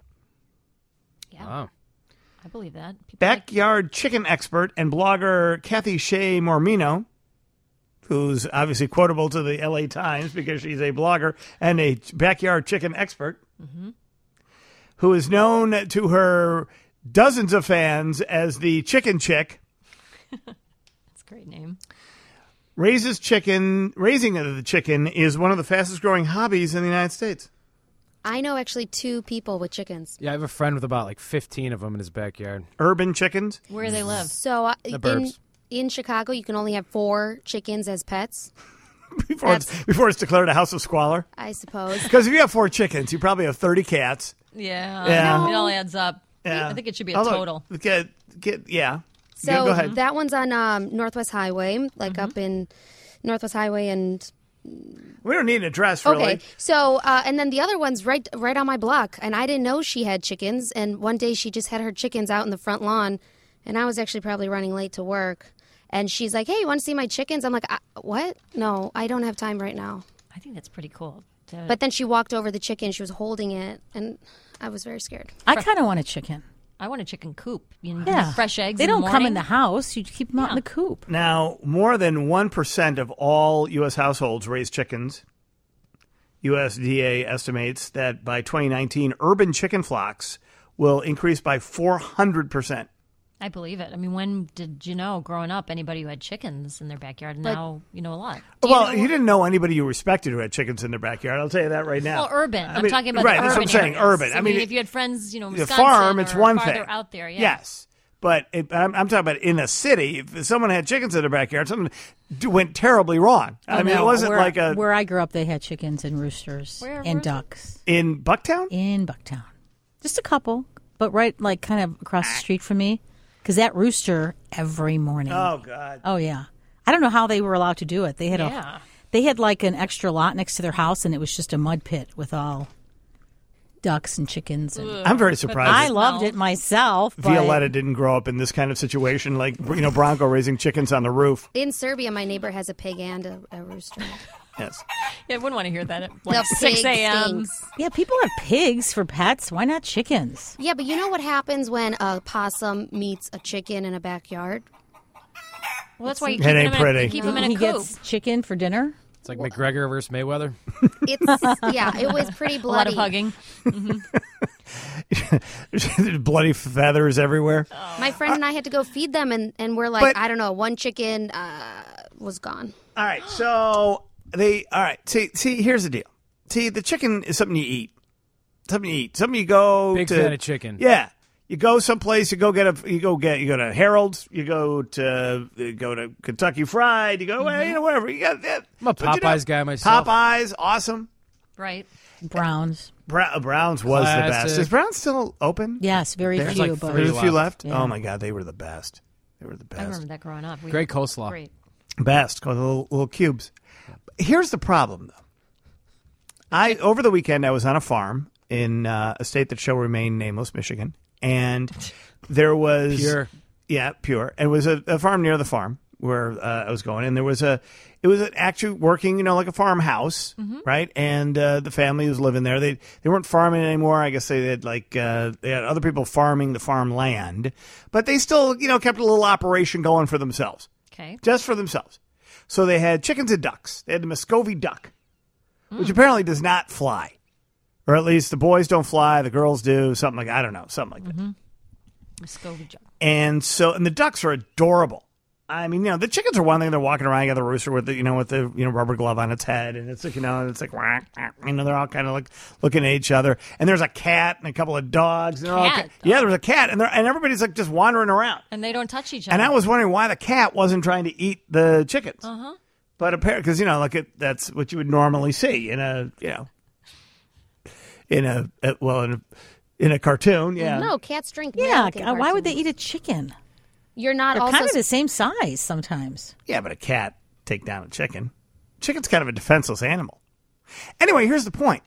Yeah.
Wow.
I believe that. People
Backyard chicken expert and blogger Kathy Shea Mormino, who's obviously quotable to the L A Times because she's a blogger and a backyard chicken expert,
Mm-hmm.
who is known to her dozens of fans as the Chicken Chick,
That's a great name.
raises chicken. Raising the chicken is one of the fastest growing hobbies in the United States.
I know actually two people with chickens.
Yeah, I have a friend with about like fifteen of them in his backyard.
Urban chickens?
Where do they live?
So uh,
The
in,
burbs.
in Chicago, you can only have four chickens as pets,
Before it's, before it's declared a house of squalor?
I suppose.
Because if you have four chickens, you probably have thirty cats.
Yeah.
Yeah.
It all adds up.
Yeah.
I think it should be a
Although,
total.
Get, get, yeah.
So
Go ahead.
that one's on um, Northwest Highway, like
Mm-hmm.
up in Northwest Highway and
We don't need an address, really.
Okay, so uh, and then the other one's right right on my block, and I didn't know she had chickens. And one day she just had her chickens out in the front lawn, and I was actually probably running late to work. And she's like, "Hey, you want to see my chickens?" I'm like, I, "What? No, I don't have time right now."
I think that's pretty cool. To-
But then she walked over the chicken. She was holding it, and I was very scared.
I kind of want a chicken.
I want a chicken coop. You know,
Yeah.
fresh eggs.
They
in the
don't come
morning.
in the house. You keep them out in the coop.
Now, more than one percent of all U S households raise chickens. U S D A estimates that by twenty nineteen, urban chicken flocks will increase by four hundred percent.
I believe it. I mean, when did you know, growing up, anybody who had chickens in their backyard?
But-
Now you know a lot.
Well, you, didn't know anybody you respected who had chickens in their backyard. I'll tell you that right now.
Well, urban.
I
I'm
mean,
talking about
right,
the
that's
urban
what I'm saying,
areas.
urban.
So,
I mean,
if you had friends, you know,
the
Wisconsin
farm, it's
or
one
farther
thing.
out there. Yeah.
Yes. But it, I'm, I'm talking about in a city. If someone had chickens in their backyard, something d- went terribly wrong. I
Oh,
mean,
no.
it wasn't
where,
like a
where I grew up. They had chickens and roosters
Where-
and
where's it?
ducks
in Bucktown.
in Bucktown. Just a couple, but right like kind of across the street from me. Because that rooster every morning.
Oh God.
Oh yeah. I don't know how they were allowed to do it. They had
Yeah.
a they had like an extra lot next to their house, and it was just a mud pit with all ducks and chickens. And
I'm very surprised.
I
that
loved it myself. But
Violetta didn't grow up in this kind of situation, like you know Bronco raising chickens on the roof.
In Serbia, my neighbor has a pig and a, a rooster.
Yes.
Yeah, I wouldn't want to hear that at like
The
six
pig
a.m.
stinks.
Yeah, people have pigs for pets. Why not chickens?
Yeah, but you know what happens when a possum meets a chicken in a backyard?
Well, that's why you
It
keep
ain't
them in a,
pretty.
you keep them in a
he
coop.
gets chicken for dinner.
It's like McGregor versus Mayweather.
It's yeah, it was pretty
A lot of
bloody.
hugging. Mhm.
There's bloody feathers everywhere.
My friend and I had to go feed them, and, and we're like,
But-
I don't know, one chicken uh, was gone.
All right, so they. All right, see, see. Here's the deal. See, the chicken is something you eat. Something you eat. Something you go
Big
to.
fan of chicken.
Yeah, you go someplace. You go get a. You go get. You go to Harold's. You go to. You go to Kentucky Fried. You go. Well, you know, whatever. You got that.
I'm a
But you know,
Popeyes guy myself.
Popeyes, awesome.
Right.
Browns.
Bra- Browns was
Classic.
the best. Is Browns still open?
Yes, very
There's
few.
like
but
There's a few left.
Yeah.
Oh my God, they were the best. They were the best.
I remember that growing up. We
Great coleslaw.
Great.
Best, called the little, little cubes. Here's the problem, though. I over the weekend I was on a farm in uh, a state that shall remain nameless, Michigan, and there was
Pure.
yeah, pure. It was a, a farm near the farm where uh, I was going, and there was a it was actually working, you know, like a farmhouse,
Mm-hmm.
right? And uh, the family was living there. They they weren't farming anymore. I guess they had like uh, they had other people farming the farmland, but they still, you know, kept a little operation going for themselves.
Okay.
Just for themselves. So they had chickens and ducks. They had the Muscovy duck, which apparently does not fly. Or at least the boys don't fly, the girls do, something like I don't know, something like that.
Mm-hmm. Muscovy duck.
And so and the ducks are adorable. I mean, you know, the chickens are one thing, they're walking around, you got the rooster with the, you know, with the, you know, rubber glove on its head, and it's like, you know, it's like, wah, wah, you know, they're all kind of like looking at each other. And there's a cat and a couple of dogs. And they're all,
Cat,
yeah, there was a cat, and they're, and everybody's like just wandering around.
And they don't touch each other.
And I was wondering why the cat wasn't trying to eat the chickens.
Uh-huh.
But apparently, because, you know, like it, that's what you would normally see in a, you know, in a, uh, well, in a, in a cartoon, yeah.
No, cats drink
Yeah,
milk. in
uh, why would they
cartoons.
eat a chicken?
You're not
They're
also
kind of the same size sometimes.
Yeah, but a cat take down a chicken. Chicken's kind of a defenseless animal. Anyway, here's the point.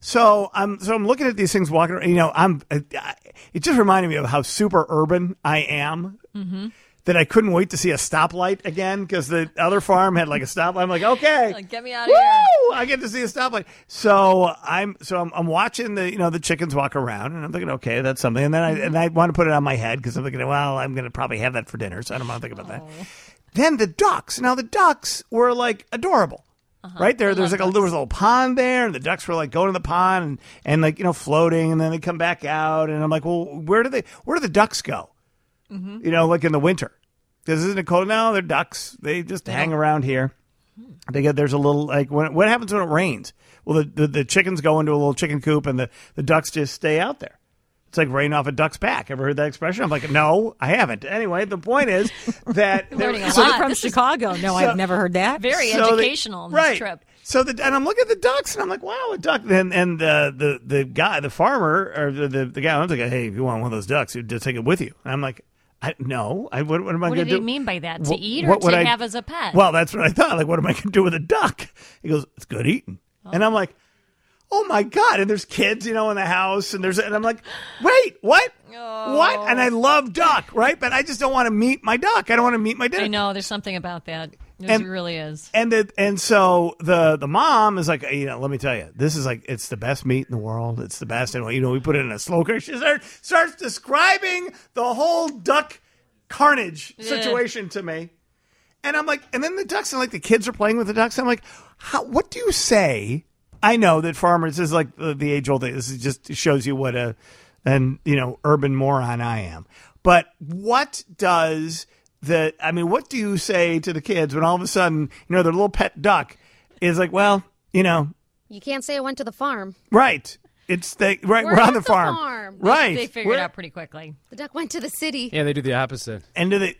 So I'm so I'm looking at these things walking around. You know, I'm. Uh, it just reminded me of how super urban I am.
Mm-hmm.
That I couldn't wait to see a stoplight again because the other farm had like a stoplight. I'm like, okay,
Like, get me out of
woo!
here.
I get to see a stoplight. So I'm so I'm, I'm watching the you know the chickens walk around, and I'm thinking, okay, that's something. And then I and I want to put it on my head because I'm thinking, well, I'm going to probably have that for dinner, so I don't want to think about that. Then the ducks. Now the ducks were like adorable.
Uh-huh.
Right there,
I
there's
love
like a there was a little pond there, and the ducks were like going to the pond and, and like you know floating, and then they come back out, and I'm like, well, where do they where do the ducks go?
Mm-hmm.
You know, like in the winter, because isn't it cold? No, they're ducks. They just
They
hang
don't-
around here. They get there's a little like when what happens when it rains? Well, the, the the chickens go into a little chicken coop, and the the ducks just stay out there. It's like rain off a duck's back. Ever heard that expression? I'm like, no, I haven't. Anyway, the point is that
Learning a
so
lot.
From
This is
Chicago. No,
so-
I've never heard that.
very
So they-
educational on this
right.
trip.
So the and I'm looking at the ducks and I'm like, wow, a duck. And and the the the guy, the farmer, or the the, the guy, I'm like, hey, if you want one of those ducks, you just take it with you. And I'm like, I, no, I what, what am I
What
going
did
to
he
do?
mean by that? To
What-
eat or
what would
to
I-
have as a pet?
Well, that's what I thought. Like, what am I going to do with a duck? He goes, it's good eating. And I'm like, oh my God. And there's kids, you know, in the house. And there's, and I'm like, wait, what? What? And I love duck, right? But I just don't want to meet my duck. I don't want to meet my duck.
I know, there's something about that. There
And-
really is.
And the, and so the the mom is like, you know, let me tell you, this is like, it's the best meat in the world. It's the best. And, you know, we put it in a slow cooker. She start, starts describing the whole duck carnage
Yeah.
situation to me. And I'm like, and then the ducks, and like the kids are playing with the ducks. I'm like, how, what do you say? I know that farmers this is like the, the age old thing. This is just shows you what a, an, you know, urban moron I am. But what does the, I mean, what do you say to the kids when all of a sudden, you know, their little pet duck is like, well, you know,
You can't say I went to the farm.
right. It's the, right. We're,
We're
on
at
the
the
farm.
farm.
Right.
They figured
We're-
it out pretty quickly.
The duck went to the city.
Yeah, they do the opposite.
And do they,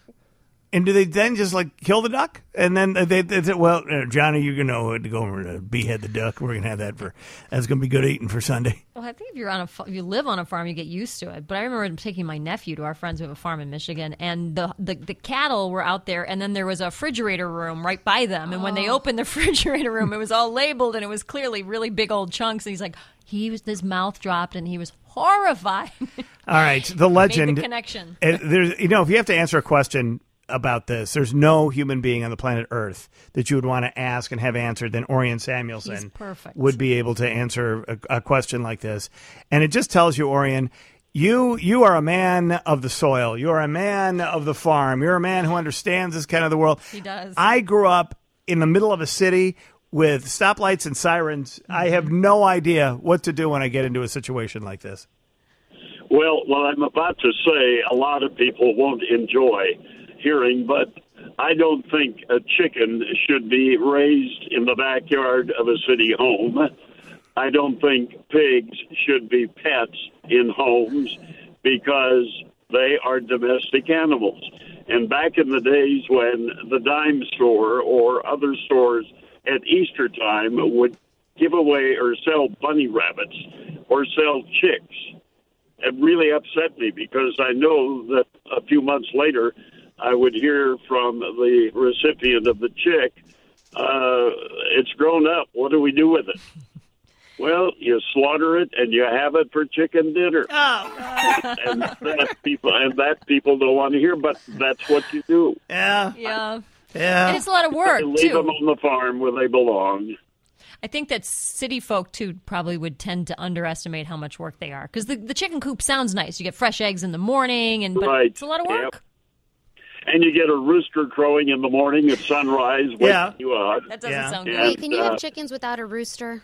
and do they then just like kill the duck? And then they, they say, well, uh, Johnny, you're going to to go over to behead the duck. We're going to have that for, that's going to be good eating for Sunday.
Well, I think if you're on a fa- if you live on a farm, you get used to it. But I remember taking my nephew to our friends who have a farm in Michigan, and the the, the cattle were out there, and then there was a refrigerator room right by them. And when they opened the refrigerator room, it was all labeled, and it was clearly really big old chunks. And he's like, he was his mouth dropped, and he was horrified.
All right. The legend.
Made the connection.
Uh, there's, you know, if you have to answer a question about this, there's no human being on the planet Earth that you would want to ask and have answered than Orion Samuelson
He's perfect.
would be able to answer a, a question like this. And it just tells you, Orion, you you are a man of the soil. You are a man of the farm. You're a man who understands this kind of the world.
He does.
I grew up in the middle of a city with stoplights and sirens. I have no idea what to do when I get into a situation like this.
Well, what I'm about to say, a lot of people won't enjoy hearing, but I don't think a chicken should be raised in the backyard of a city home. I don't think pigs should be pets in homes because they are domestic animals. And back in the days when the dime store or other stores at Easter time would give away or sell bunny rabbits or sell chicks. It really upset me because I know that a few months later I would hear from the recipient of the chick, uh, it's grown up. What do we do with it? Well, you slaughter it and you have it for chicken dinner.
Oh.
and that people and that people don't want to hear, but that's what you do.
Yeah.
Yeah.
Yeah.
And it's a lot of work,
Leave
too.
them on the farm where they belong.
I think that city folk, too, probably would tend to underestimate how much work they are. Because the, the chicken coop sounds nice. You get fresh eggs in the morning, and but
Right.
it's a lot of work.
Yep. And you get a rooster crowing in the morning at sunrise, waking
Yeah.
you up.
That doesn't sound good.
Wait, can you
uh,
have chickens without a rooster?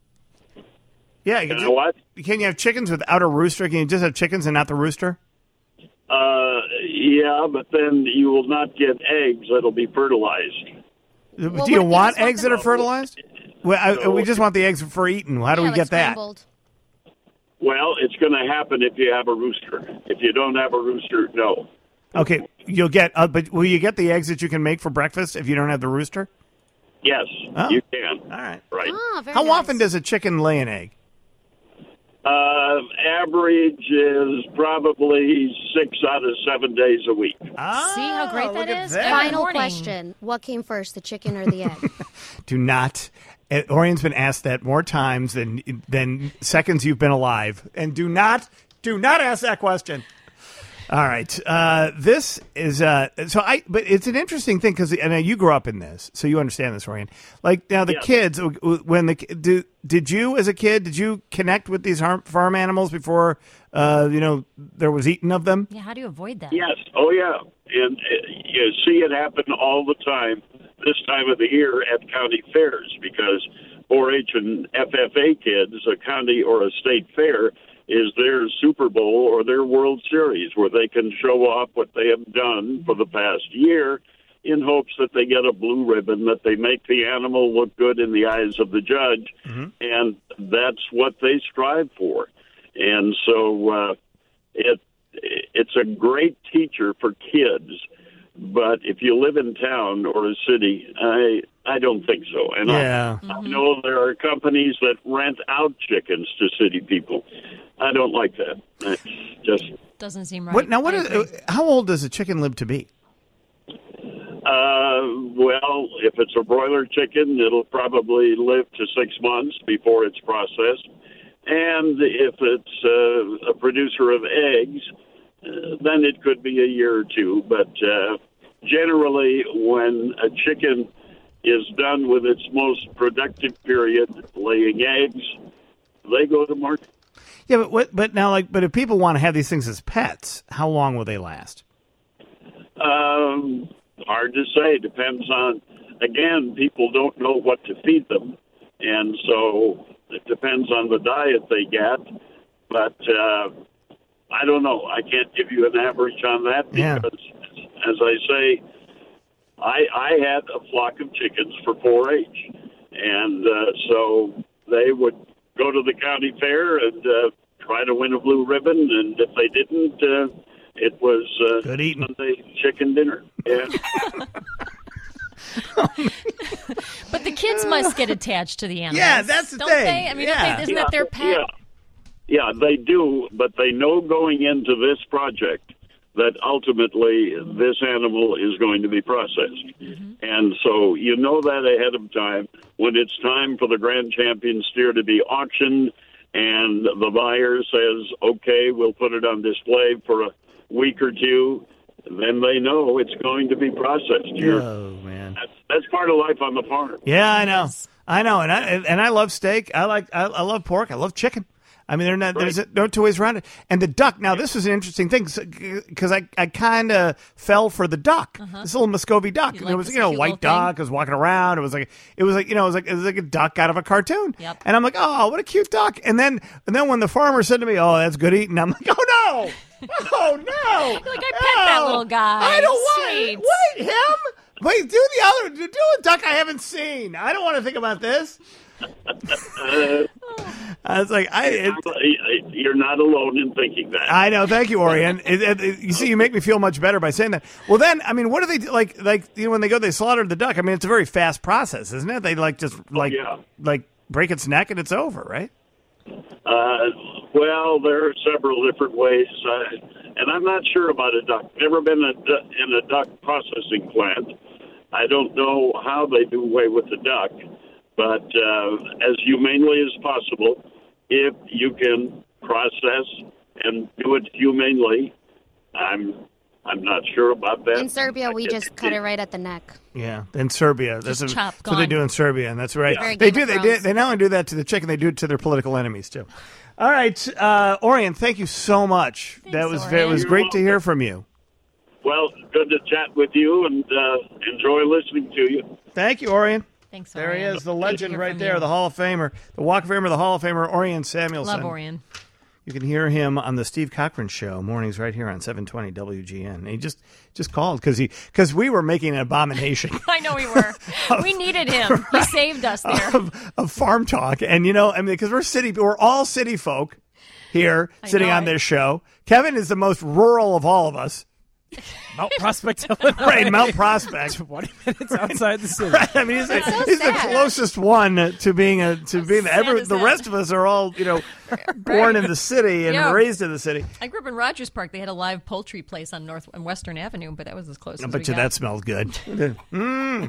Yeah, you
You
can,
know what?
can you have chickens without a rooster? Can you just have chickens and not the rooster?
Uh, yeah, but then you will not get eggs that'll be fertilized.
Do
what
you
if you
want
just want
eggs that
them-
are fertilized? Well, I,
No.
we just want the eggs for eating. How do
Yeah,
we
like
get that?
scrambled.
Well, it's going to happen if you have a rooster. If you don't have a rooster, no.
Okay, you'll get, uh, but will you get the eggs that you can make for breakfast if you don't have the rooster?
Yes,
Oh.
you can.
All right.
Right.
Ah, very
How
nice.
often does a chicken lay an egg?
Uh, average is probably six out of seven days a week.
Ah,
See how great
look
that
at
is?
that.
Every
Final
morning.
question. What came first, the chicken or the egg?
Do not. uh, Orion's been asked that more times than than seconds you've been alive, and do not, do not ask that question. All right, uh, this is uh, so I. But it's an interesting thing because I know you grew up in this, so you understand this, Orion. Like now, the
Yeah.
kids when the do did you as a kid did you connect with these harm, farm animals before uh, you know there was eating of them?
Yeah, how do you avoid that?
Yes. Oh, yeah. And uh, you see it happen all the time this time of the year at county fairs because four H and F F A kids, a county or a state fair, is their Super Bowl or their World Series where they can show off what they have done for the past year in hopes that they get a blue ribbon, that they make the animal look good in the eyes of the judge.
Mm-hmm.
And that's what they strive for. And so uh, it it's a great teacher for kids. But if you live in town or a city, I I don't think so. And
Yeah.
I, I know there are companies that rent out chickens to city people. I don't like that. It's just
Doesn't seem right.
What now? What
I
is,
agree.
uh, how old does a chicken live to be?
Uh, well, if it's a broiler chicken, it'll probably live to six months before it's processed. And if it's uh, a producer of eggs, uh, then it could be a year or two. But uh, generally, when a chicken is done with its most productive period, laying eggs, they go to market.
Yeah, but what? But now, like, but if people want to have these things as pets, how long will they last?
Um, hard to say. Depends on, again, people don't know what to feed them. And so it depends on the diet they get. But uh, I don't know. I can't give you an average on that because, yeah. as I say, I, I had a flock of chickens for four H. And uh, so they would go to the county fair and uh, try to win a blue ribbon. And if they didn't, uh, it was uh,
good eating.
Sunday chicken dinner. Yeah.
But the kids must get attached to the animals.
Yeah, that's the
don't
thing.
They? I mean, don't
Yeah.
they, isn't
Yeah,
that their pet?
Yeah. yeah, they do, but they know going into this project that ultimately this animal is going to be processed. Mm-hmm. And so you know that ahead of time. When it's time for the Grand Champion steer to be auctioned and the buyer says, okay, we'll put it on display for a week or two, then they know it's going to be processed. You're,
oh, man.
That's, that's part of life on the farm.
Yeah, I know. I know. And I and I love steak. I like I, I love pork. I love chicken. I mean, not, there's no two ways around it. And the duck, now this was an interesting thing because I, I kind of fell for the duck, uh-huh. this little Muscovy duck. And it was, you know, white duck. I was walking around. It was like, it was like, you know, it was like, it was like a duck out of a cartoon.
Yep.
And I'm like, oh, what a cute duck. And then, and then when the farmer said to me, oh, that's good eating, I'm like, oh, no. Oh, no.
You're like, I pet that little guy.
I don't want
Sweet.
it. Wait, him? Wait, do the other, do a duck I haven't seen. I don't want to think about this.
Uh,
I was like, I. It,
you're not alone in thinking that.
I know. Thank you, Orion. It, it, it, you see, you make me feel much better by saying that. Well, then, I mean, what do they do? Like, like you know, when they go, they slaughter the duck. I mean, it's a very fast process, isn't it? They like just like
oh, yeah.
like break its neck and it's over, right?
Uh, well, there are several different ways, uh, and I'm not sure about a duck. Never been a du- in a duck processing plant. I don't know how they do away with the duck, but uh, as humanely as possible, if you can process and do it humanely, I'm I'm not sure about that.
In Serbia, we just cut it right at the neck.
Yeah, in Serbia, that's,
Just
a,
chop,
that's what they
gone.
do in Serbia, and that's right.
Very
They
Game
do.
of
They, do.
Thrones.
They not only do that to the chicken, they do it to their political enemies too. All right, uh, Orion, thank you so much. that was very, it was
You're
great to
welcome.
hear from you.
Well, good to chat with you and uh, enjoy listening to you.
Thank you, Orion.
Thanks,
There
Orion.
he is, the
Good to
legend
hear
right
from
there,
you.
the Hall of Famer, the Walk of Famer, the Hall of Famer, Orion Samuelson.
Love Orion.
You can hear him on the Steve Cochran Show mornings right here on seven twenty W G N. He just just called because he because we were making an abomination
I know we were. We needed him. He saved us there.
of, of farm talk, and you know, I mean, because we're city, we're all city folk here
I
sitting
know
on
it.
this show. Kevin is the most rural of all of us.
Mount Prospect, Illinois.
Right, Mount Prospect.
twenty minutes outside the city.
Right, I mean, he's,
That's so
he's the
sad.
closest one to being a to being the, every,
is
the
that?
rest of us are all you know born in the city and
Yeah.
raised in the city.
I grew up in Rogers Park. They had a live poultry place on North and Western Avenue, but that was as close
I
as
bet
we
you
got.
that smells good. mm.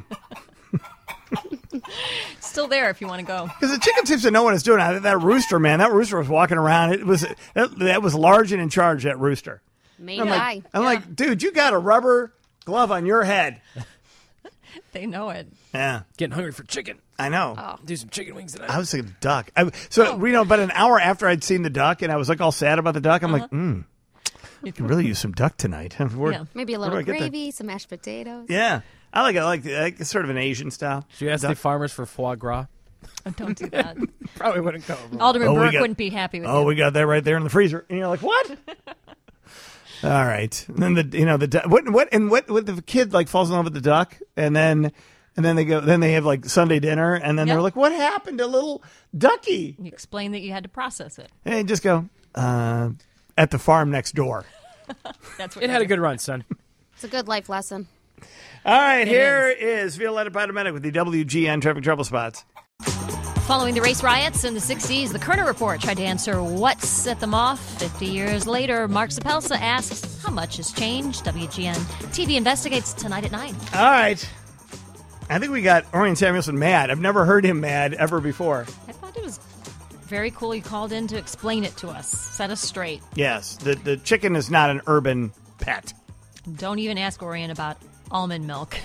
Still there if you want to go.
Because the chicken seems to know what it's doing. I- That rooster, man, that rooster was walking around. It was that, that was large and in charge. That rooster.
May
I'm
die.
like, I'm like, dude, you got a rubber glove on your head.
They know it.
Yeah,
Getting hungry for chicken.
I know.
Oh.
Do some chicken wings tonight.
I was thinking duck. I, so you know, but an hour after I'd seen the duck, and I was like all sad about the duck. I'm like, mm, you can really use some duck tonight. Where-
Yeah.
Maybe a
where
little
do I get that?
gravy, some mashed potatoes.
Yeah, I like it. I like, the, I like it's sort of an Asian style.
Should you ask the
duck.
farmers for foie gras?
Oh, don't do that.
Probably wouldn't go over.
Alderman
Oh, we
Burke
got-
wouldn't be happy with
Oh,
you.
we got that right there in the freezer, and you're like, what? All right, and then the you know the du- what what and what what the kid like falls in love with the duck, and then and then they go then they have like Sunday dinner, and then
Yep.
they're like, what happened to little Ducky?
You explained that you had to process it.
And they just go uh, at the farm next door.
That's what
It
you
had a
do.
good run, son.
It's a good life lesson.
All right,
It
here is Violetta Patamedic with the W G N traffic trouble spots.
Following the race riots in the sixties, the Kerner Report tried to answer what set them off. Fifty years later, Mark Zapelsa asks, how much has changed? W G N T V investigates tonight at nine.
All right, I think we got Orion Samuelson mad. I've never heard him mad ever before.
I thought it was very cool he called in to explain it to us, set us straight.
Yes, the the chicken is not an urban pet.
Don't even ask Orion about almond milk.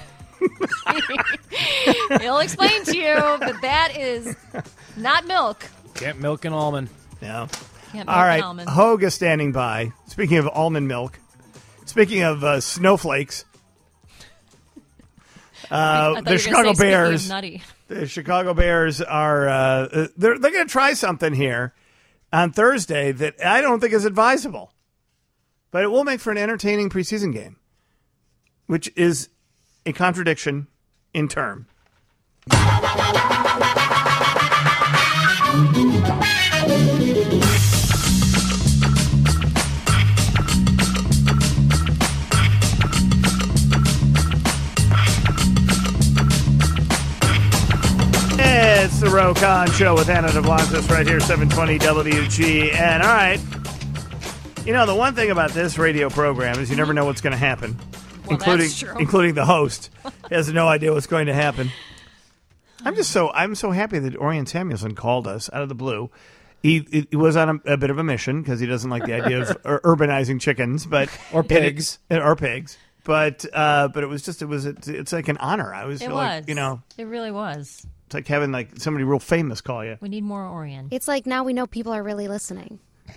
He'll explain to you that that is not milk.
Can't milk an almond.
No.
Can't milk
All right,
an almond.
Hogue is standing by. Speaking of almond milk, speaking of uh, snowflakes, uh,
I thought you
the
were
Chicago
gonna say, speaking of
Bears.
nutty.
The Chicago Bears are uh, they're they're going to try something here on Thursday that I don't think is advisable, but it will make for an entertaining preseason game, which is a contradiction in term. It's the Rokon Show with Anna DeBlancis right here, seven twenty W G N. All right. You know, the one thing about this radio program is you never know what's going to happen,
Well,
including
that's true.
including the host. He has no idea what's going to happen. I'm just so I'm so happy that Orion Samuelson called us out of the blue. He, he was on a, a bit of a mission because he doesn't like the idea of ur- urbanizing chickens, but
Or pigs.
and it- or pigs. But uh, but it was just it was it's, it's like an honor. I always
It
feel
was.
like you know
It really was.
it's like having like somebody real famous call you.
We need more Orion.
It's like now we know people are really listening.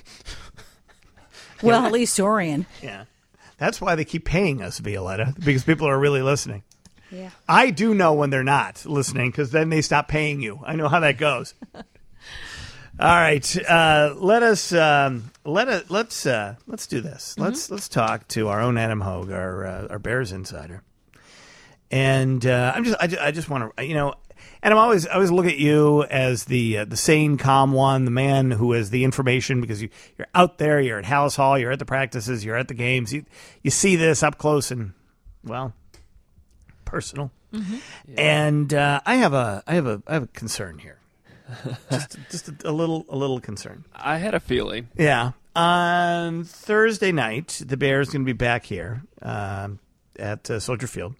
Well, at least Orion.
Yeah, that's why they keep paying us, Violetta, because people are really listening.
Yeah.
I do know when they're not listening because then they stop paying you. I know how that goes. All right, uh, let us um, let us let's uh, let's do this. Let's let's talk to our own Adam Hogue, our uh, our Bears insider. And uh, I'm just I just, I just want to you know, and I'm always I always look at you as the uh, the sane, calm one, the man who has the information because you you're out there, you're at Hallis Hall, you're at the practices, you're at the games, you you see this up close and well, personal.
Mm-hmm.
And uh, I have a I have a I have a concern here. just just a, a little a little concerned.
I had a feeling.
Yeah. On Thursday night, the Bears going to be back here um, at uh, Soldier Field.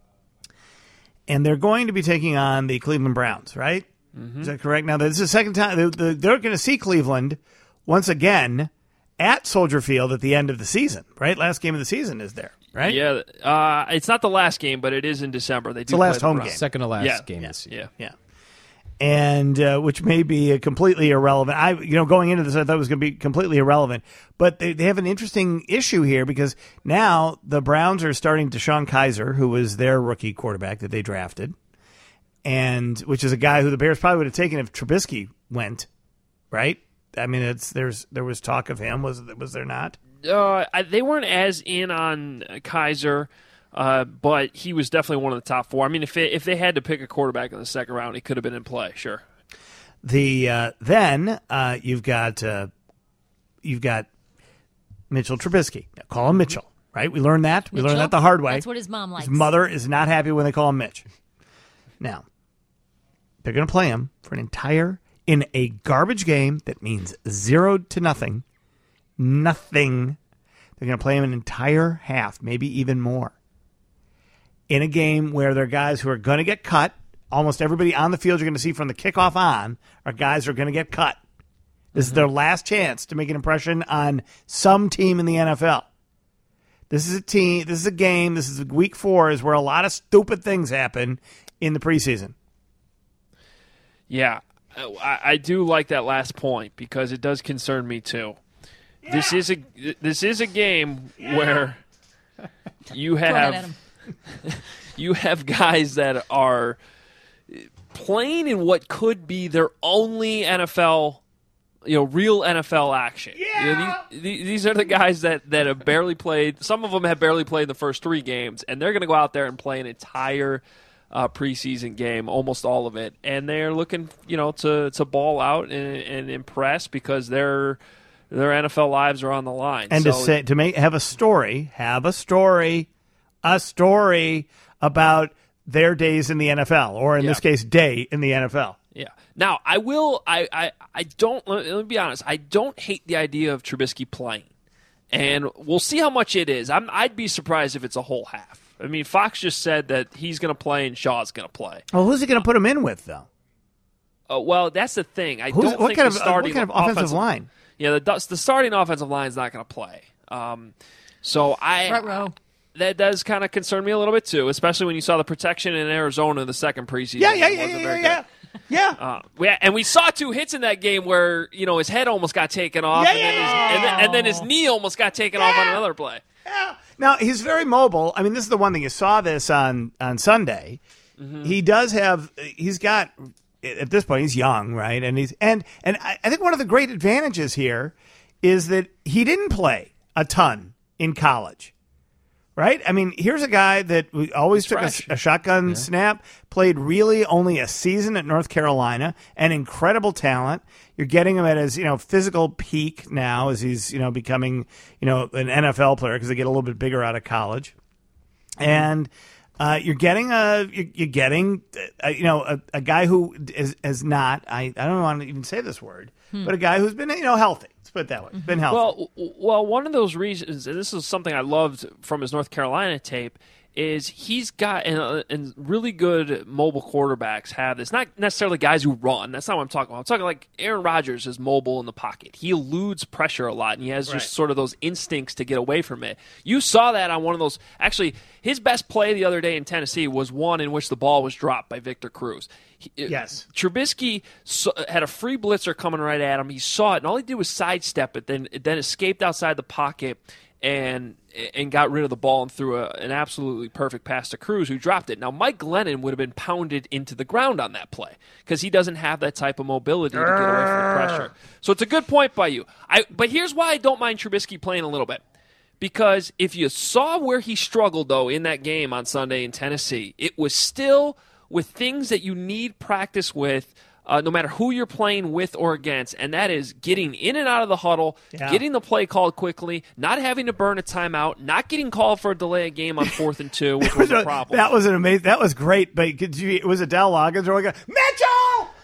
And they're going to be taking on the Cleveland Browns, right? Mm-hmm. Is that correct? Now, this is the second time. They're, they're going to see Cleveland once again at Soldier Field at the end of the season, right? Last game of the season is there, right?
Yeah. Uh, it's not the last game, but it is in December. They
It's
do
the last
play
home
Browns.
game.
Second to last
Yeah.
game
Yeah.
this year.
Yeah.
Yeah. And uh, which may be a completely irrelevant. I, you know, going into this, I thought it was going to be completely irrelevant. But they, they have an interesting issue here because now the Browns are starting Deshaun Kaiser, who was their rookie quarterback that they drafted, and which is a guy who the Bears probably would have taken if Trubisky went, right? I mean, it's there's there was talk of him. Was was there not?
Uh, I, they weren't as in on Kaiser. Uh, but he was definitely one of the top four. I mean, if it, if they had to pick a quarterback in the second round, he could have been in play. Sure.
The uh, then uh, you've got uh, you've got Mitchell Trubisky. Now, call him Mitchell, right? We learned that. We
Mitchell?
learned that the hard way.
That's what his mom likes.
His mother is not happy when they call him Mitch. Now they're going to play him for an entire in a garbage game that means zero to nothing, nothing. They're going to play him an entire half, maybe even more. In a game where there are guys who are going to get cut. Almost everybody on the field you're going to see from the kickoff on are guys who are going to get cut. This mm-hmm. is their last chance to make an impression on some team in the N F L. This is a team, this is a game, this is week four is where a lot of stupid things happen in the preseason.
Yeah, I, I do like that last point because it does concern me too. Yeah. This is a this is a game yeah. where you have you have guys that are playing in what could be their only N F L, you know, real N F L action.
Yeah.
You know, these, these are the guys that, that have barely played. Some of them have barely played the first three games, and they're going to go out there and play an entire uh, preseason game, almost all of it, and they're looking, you know, to to ball out and, and impress because their their N F L lives are on the line.
And
so,
to say to make have a story, have a story. A story about their days in the N F L, or in
yeah.
this case, day in the N F L.
Yeah. Now, I will, I, I, I don't, let me be honest, I don't hate the idea of Trubisky playing. And we'll see how much it is. I'm, I'd be surprised if it's a whole half. I mean, Fox just said that he's going to play and Shaw's going to play.
Well, who's he going to put him in with, though?
Uh, well, that's the thing. I
who's,
don't
what
think
kind
the
of,
starting
what kind of offensive,
offensive
line?
Yeah, the, the starting offensive line is not going to play. Um, so I...
Front row.
That does kind of concern me a little bit, too, especially when you saw the protection in Arizona in the second preseason.
Yeah, yeah,
it
yeah,
wasn't
yeah,
very
yeah.
good.
Yeah.
Uh, yeah. And we saw two hits in that game where, you know, his head almost got taken off,
Yeah,
and, then his,
yeah.
and, then, and then his knee almost got taken
Yeah.
off on another play.
Yeah. Now, he's very mobile. I mean, this is the one thing. You saw this on, on Sunday. Mm-hmm. He does have – he's got – at this point, he's young, right? And he's and and I, I think one of the great advantages here is that he didn't play a ton in college. Right? I mean, here's a guy that we always took a, a shotgun yeah. snap, played really only a season at North Carolina, an incredible talent. You're getting him at his, you know, physical peak now as he's, you know, becoming, you know, an N F L player because they get a little bit bigger out of college. And uh, you're getting a, you're getting, a, you know, a, a guy who is, is not, I, I don't want to even say this word, hmm. but a guy who's been, you know, healthy. Let's put it that way. Mm-hmm. Been healthy.
Well, well, one of those reasons, and this is something I loved from his North Carolina tape, is he's got, and, uh, and really good mobile quarterbacks have this. Not necessarily guys who run. That's not what I'm talking about. I'm talking like Aaron Rodgers is mobile in the pocket. He eludes pressure a lot, and he has
right.
just sort of those instincts to get away from it. You saw that on one of those. Actually, his best play the other day in Tennessee was one in which the ball was dropped by Victor Cruz. He,
yes.
Trubisky saw, had a free blitzer coming right at him. He saw it, and all he did was sidestep it, then then escaped outside the pocket and and got rid of the ball and threw a, an absolutely perfect pass to Cruz, who dropped it. Now, Mike Glennon would have been pounded into the ground on that play because he doesn't have that type of mobility to get away from the pressure. So it's a good point by you. I But here's why I don't mind Trubisky playing a little bit. Because if you saw where he struggled, though, in that game on Sunday in Tennessee, it was still with things that you need practice with, Uh, no matter who you're playing with or against, and that is getting in and out of the huddle,
yeah.
getting the play called quickly, not having to burn a timeout, not getting called for a delay of game on fourth and two, which was a problem.
That was an amazing. That was great. But could you, was it Dell Loggins or like, Mitchell,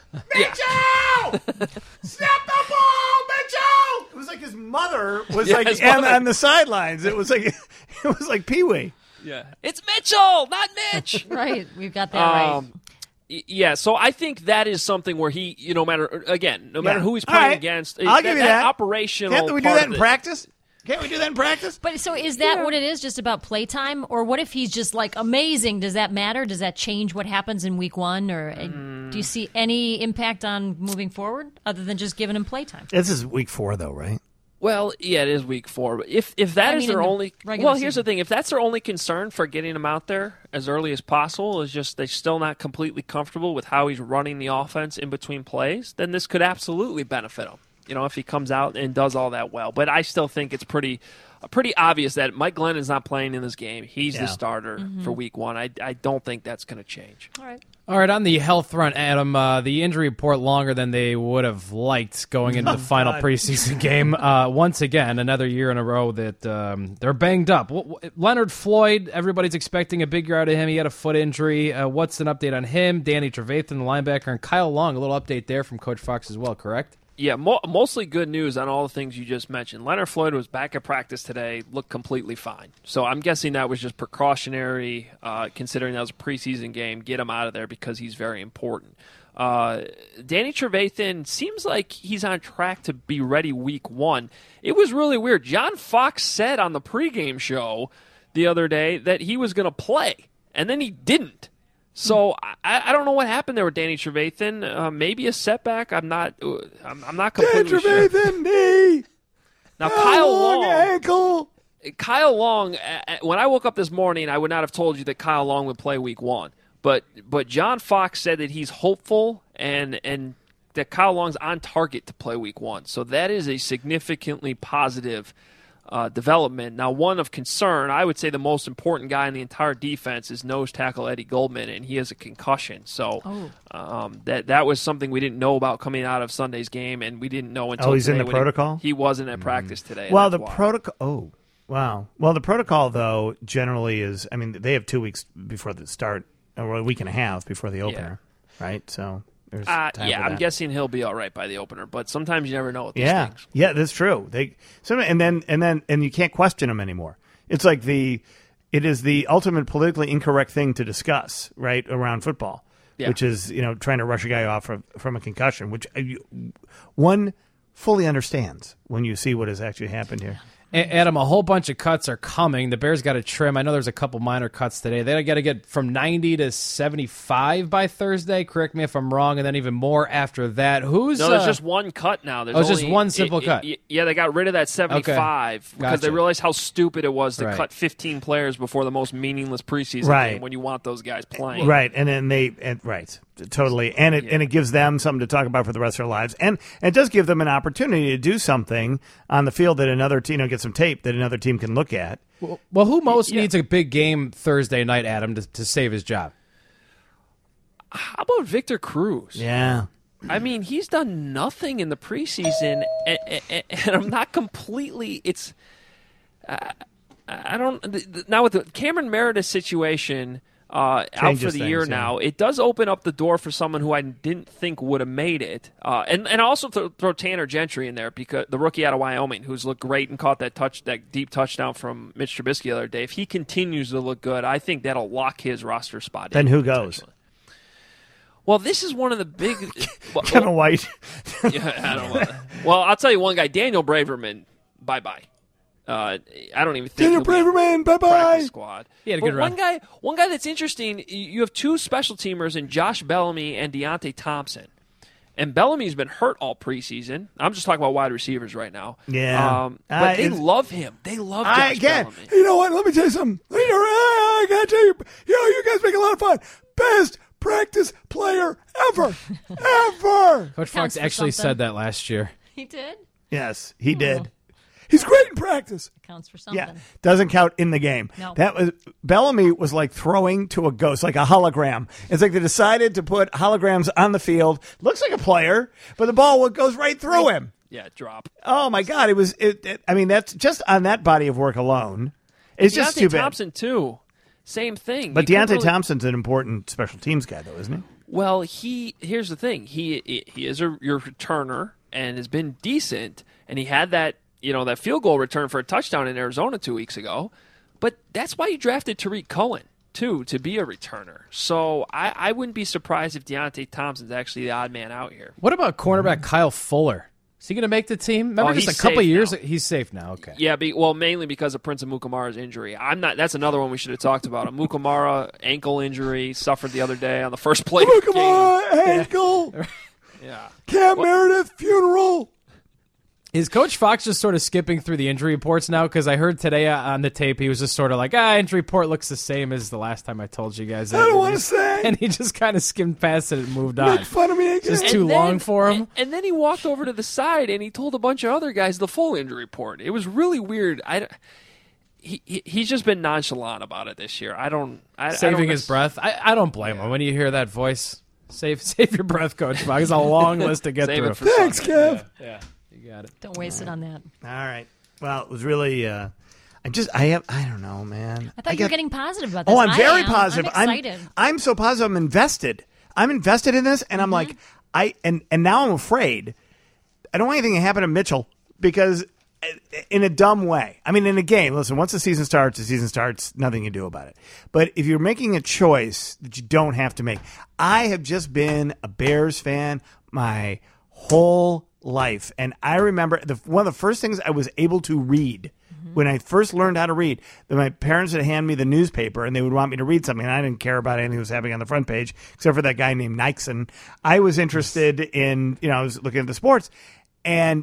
Mitchell! Snap the ball, Mitchell! It was like his mother was
Yeah,
like
his
on,
mother.
on the sidelines. It was like it was like Pee Wee.
Yeah, it's Mitchell, not Mitch.
Right, we've got that right.
Um, y- yeah, so I think that is something where he, you know, matter again, no matter
Yeah.
who he's
All
playing
right.
against,
I'll give you that.
operational.
Can't we do
part
that
of
in
it-
practice? Can't we do that in practice?
But so is that what it is, just about playtime? Or what if he's just like amazing? Does that matter? Does that change what happens in week one? Or uh,
Mm.
do you see any impact on moving forward other than just giving him playtime?
This is week four, though, right?
Well, yeah, it is week four. But if if that
I
is
mean,
their
in the
only,
regular
well, here's
season.
the thing: if that's their only concern for getting him out there as early as possible, is just they're still not completely comfortable with how he's running the offense in between plays, then this could absolutely benefit him. You know, if he comes out and does all that well. But I still think it's pretty. Pretty obvious that Mike Glenn is not playing in this game. He's
Yeah.
the starter
Mm-hmm.
for week one. I, I don't think that's going to change.
All right.
All right, on the health front, Adam, uh, the injury report longer than they would have liked going into
Oh,
the final
God.
preseason game. Uh, once again, another year in a row that um, they're banged up. W- w- Leonard Floyd, everybody's expecting a big year out of him. He had a foot injury. Uh, what's an update on him? Danny Trevathan, the linebacker, and Kyle Long, a little update there from Coach Fox as well, correct?
Yeah, mo- mostly good news on all the things you just mentioned. Leonard Floyd was back at practice today, looked completely fine. So I'm guessing that was just precautionary, uh, considering that was a preseason game. Get him out of there because he's very important. Uh, Danny Trevathan seems like he's on track to be ready week one. It was really weird. John Fox said on the pregame show the other day that he was going to play, and then he didn't. So I, I don't know what happened there with Danny Trevathan. Uh, maybe a setback. I'm not. Uh, I'm, I'm not completely sure.
Trevathan knee.
Now Kyle
long
Long.
ankle.
Kyle Long. Uh, when I woke up this morning, I would not have told you that Kyle Long would play Week One. But but John Fox said that he's hopeful and and that Kyle Long's on target to play Week One. So that is a significantly positive Uh, development. Now, one of concern, I would say the most important guy in the entire defense is nose tackle Eddie Goldman, and he has a concussion. So
Oh.
um, that that was something we didn't know about coming out of Sunday's game, and we didn't know until
Oh, he's in
today
the
when he-
protocol?
He, wasn't at practice today. and
Well, the
that's why.
protocol. Oh, wow. Well, the protocol though generally is. I mean, they have two weeks before the start, or a week and a half before the opener, right? So there's
Uh,
time
yeah,
for
I'm
that.
guessing he'll be all right by the opener, but sometimes you never know with these
Yeah,
things.
yeah, that's true. They so and then and then and you can't question them anymore. It's like the it is the ultimate politically incorrect thing to discuss, right, around football,
Yeah.
which is you know trying to rush a guy off from, from a concussion, which uh, you, one fully understands when you see what has actually happened here.
A- Adam, a whole bunch of cuts are coming. The Bears got to trim. I know there's a couple minor cuts today. They got to get from ninety to seventy-five by Thursday. Correct me if I'm wrong, and then even more after that. Who's
No, there's
uh,
just one cut now. There's
Oh, it's just
only-
one simple
it-
cut.
it- yeah, they got rid of that seventy-five because they
Gotcha.
realized how stupid it was to
Right.
cut fifteen players before the most meaningless preseason
Right.
game when you want those guys playing.
Right, and then they and, right, totally, and it and it gives them something to talk about for the rest of their lives, and, and it does give them an opportunity to do something on the field that another team, you know, get some tape that another team can look at.
Well, well who most
Yeah.
needs a big game Thursday night, Adam, to, to save his job?
How about Victor Cruz?
Yeah.
I mean, he's done nothing in the preseason, and, and, and I'm not completely. It's uh, I don't th- th- now with the Cameron Meredith situation uh, out for
Changes
the
things,
year
yeah.
now. It does open up the door for someone who I didn't think would have made it, uh, and and also th- throw Tanner Gentry in there because the rookie out of Wyoming who's looked great and caught that touch that deep touchdown from Mitch Trubisky the other day. If he continues to look good, I think that'll lock his roster spot.
Then
in,
who goes?
Well, this is one of the big. well,
Kevin White.
yeah, I don't know. Well, I'll tell you one guy, Daniel Braverman. Bye bye. Uh, I don't even think
Daniel
he'll be on
Braverman, bye bye.
practice squad.
He had a
But
good
one
run.
guy, one guy that's interesting. You have two special teamers in Josh Bellamy and Deontay Thompson. And Bellamy's been hurt all preseason. I'm just talking about wide receivers right now.
Yeah.
um, but
Uh,
they
it's-
love him. They love Josh
I again.
Bellamy.
You know what? Let me tell you something. You know, I gotta tell you. You know, you guys make a lot of fun. Best practice player ever, ever.
Coach Fox
Counts for
actually
something.
said that last year.
He did?
Yes, he did. He's great in practice.
Counts for something.
Yeah, doesn't count in the game.
No.
That was Bellamy was like throwing to a ghost, like a hologram. It's like they decided to put holograms on the field. Looks like a player, but the ball goes right through him.
Yeah, drop.
Oh my God! It was. It, it, I mean, that's just on that body of work alone. It's just
Deontay
too bad.
Thompson too. Same thing.
But
You couldn't
Deontay
really-
Thompson's an important special teams guy, though, isn't he?
Well, he here's the thing. He he is a your returner and has been decent, and he had that you know that field goal return for a touchdown in Arizona two weeks ago. But that's why you drafted Tariq Cohen too, to be a returner. So I, I wouldn't be surprised if Deontay Thompson's actually the odd man out here.
What about cornerback Kyle Fuller? Is he going to make the team? Remember,
Oh,
just
he's
a couple
safe
years.
now.
He's safe now. Okay.
Yeah, be, well, mainly because of Prince Amukamara's injury. I'm not. That's another one we should have talked about. Amukamara ankle injury suffered the other day on the first play. of the game.
Amukamara ankle.
Yeah.
Cam Meredith funeral.
Is Coach Fox just sort of skipping through the injury reports now? Because I heard today uh, on the tape he was just sort of like, ah, injury report looks the same as the last time I told you guys.
I
that.
don't
And
wanna
he-
say.
And he just kind of skimmed past it and moved on.
Make fun of me again.
Just
And
too
then-
long for him.
And, and then he walked over to the side and he told a bunch of other guys the full injury report. It was really weird. I, he, he he's just been nonchalant about it this year. I don't. I, I
Saving
don't
his breath. I, I don't blame him when you hear that voice. Save save your breath, Coach Fox. It's a long list to get
Save
through.
it for Thanks,
Kev.
Kev.
Yeah, yeah, you got it.
Don't waste it on that.
All right. Well, it was really. Uh, I just. I have. I don't know, man.
I thought you were
got-
getting positive about this.
Oh, I'm
I
very
am.
positive.
I'm excited.
I'm so positive. I'm invested. I'm invested in this, and I'm like, I and and now I'm afraid. I don't want anything to happen to Mitchell because, in a dumb way. I mean, in a game. Listen, once the season starts, the season starts. Nothing you do about it. But if you're making a choice that you don't have to make, I have just been a Bears fan my whole life, and I remember the one of the first things I was able to read. When I first learned how to read, that my parents would hand me the newspaper and they would want me to read something. And I didn't care about anything that was happening on the front page, except for that guy named Nixon. I was interested in, you know, I was looking at the sports, and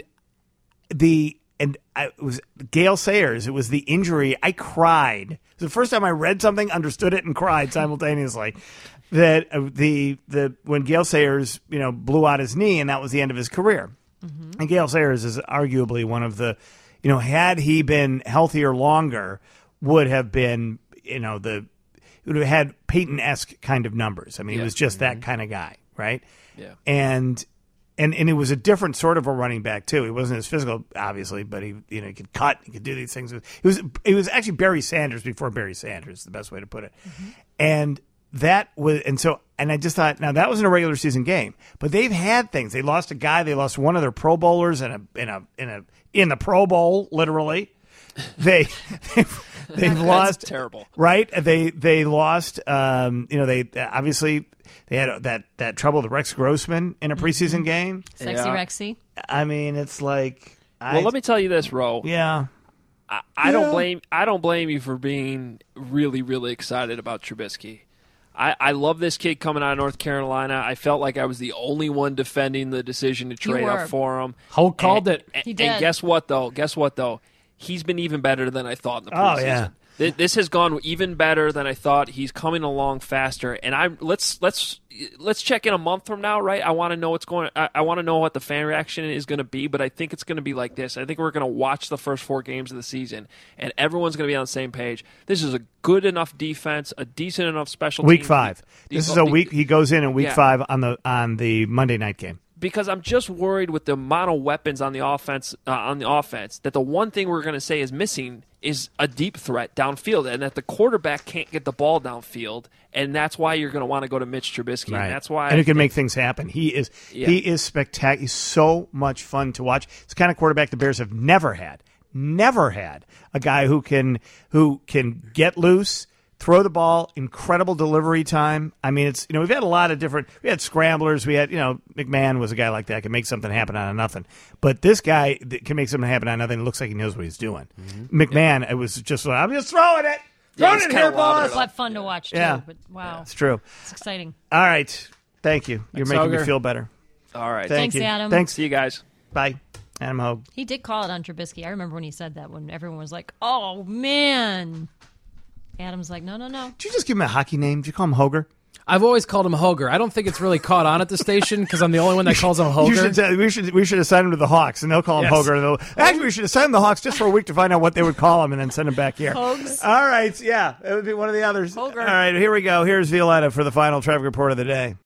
the and I, it was Gale Sayers. It was the injury. I cried. It was the first time I read something, understood it, and cried simultaneously. That uh, the the when Gale Sayers, you know, blew out his knee, and that was the end of his career. Mm-hmm. And Gale Sayers is arguably one of the. You know, had he been healthier longer, would have been, you know, the would have had Peyton-esque kind of numbers. I mean,
Yeah.
he was just that kind of guy, right?
Yeah.
And and and it was a different sort of a running back too. He wasn't as physical, obviously, but he, you know, he could cut, he could do these things. It was it was actually Barry Sanders before Barry Sanders, the best way to put it. Mm-hmm. And that was, and so, and I just thought, now that was in a regular season game, but they've had things. They lost a guy. They lost one of their Pro Bowlers in a in a in a in the Pro Bowl, literally. They they've, they've
That's
lost
terrible.
right? They they lost. Um, you know, they obviously they had that that trouble with Rex Grossman in a preseason game.
Sexy
Yeah.
Rexy.
I mean, it's like, I,
Well, let me tell you this, Ro.
yeah.
I, I
Yeah.
don't blame I don't blame you for being really, really excited about Trubisky. I, I love this kid coming out of North Carolina. I felt like I was the only one defending the decision to trade
were.
up for him.
Hulk called
And-
it.
And,
He
and
did.
guess what, though? Guess what, though? He's been even better than I thought in the
Oh,
preseason.
yeah.
Th- This has gone even better than I thought. He's coming along faster, and I'm let's let's let's check in a month from now, right? I want to know what's going. I, I want to know what the fan reaction is going to be, but I think it's going to be like this. I think we're going to watch the first four games of the season, and everyone's going to be on the same page. This is a good enough defense, a decent enough special
Week
team.
five.
De-
This
de-
is a week. He goes in in week
Yeah.
five on the on the Monday night game.
Because I'm just worried with the amount of weapons on the offense uh, on the offense that the one thing we're going to say is missing is a deep threat downfield, and that the quarterback can't get the ball downfield, and that's why you're going to want to go to Mitch Trubisky.
Right.
And that's why
and
I
it can
think-
make things happen. He is
Yeah.
he is spectacular. He's so much fun to watch. It's the kind of quarterback the Bears have never had. Never had a guy who can who can get loose, throw the ball, incredible delivery time. I mean, it's, you know, we've had a lot of different, we had scramblers. We had, you know, McMahon was a guy like that, can make something happen out of nothing. But this guy that can make something happen out of nothing. It looks like he knows what he's doing.
Mm-hmm.
McMahon, it was just, I'm just throwing it.
Yeah,
Throwing
he's
it
kinda
here,
lobbing
boss.
it
But fun to watch, too.
Yeah.
But wow.
It's true.
It's exciting.
All right. Thank you. You're
Thanks,
making me
Auger.
feel better.
All right.
Thank
Thanks,
you.
Adam.
Thanks.
See you guys.
Bye. Adam Hogue.
He did call it on Trubisky. I remember when he said that, when everyone was like, oh, man. Adam's like, no, no, no.
Did you just give him a hockey name? Did you call him Hoger?
I've always called him Hoger. I don't think it's really caught on at the station because I'm the only one that calls him Hoger.
You should, uh, we should we should assign him to the Hawks, and they'll call him
Yes.
Hoger. And they'll, actually, we should assign him to the Hawks just for a week to find out what they would call him, and then send him back here.
Hogs.
All right, yeah, it would be one of the others.
Hoger.
All right, here we go. Here's Violetta for the final traffic report of the day.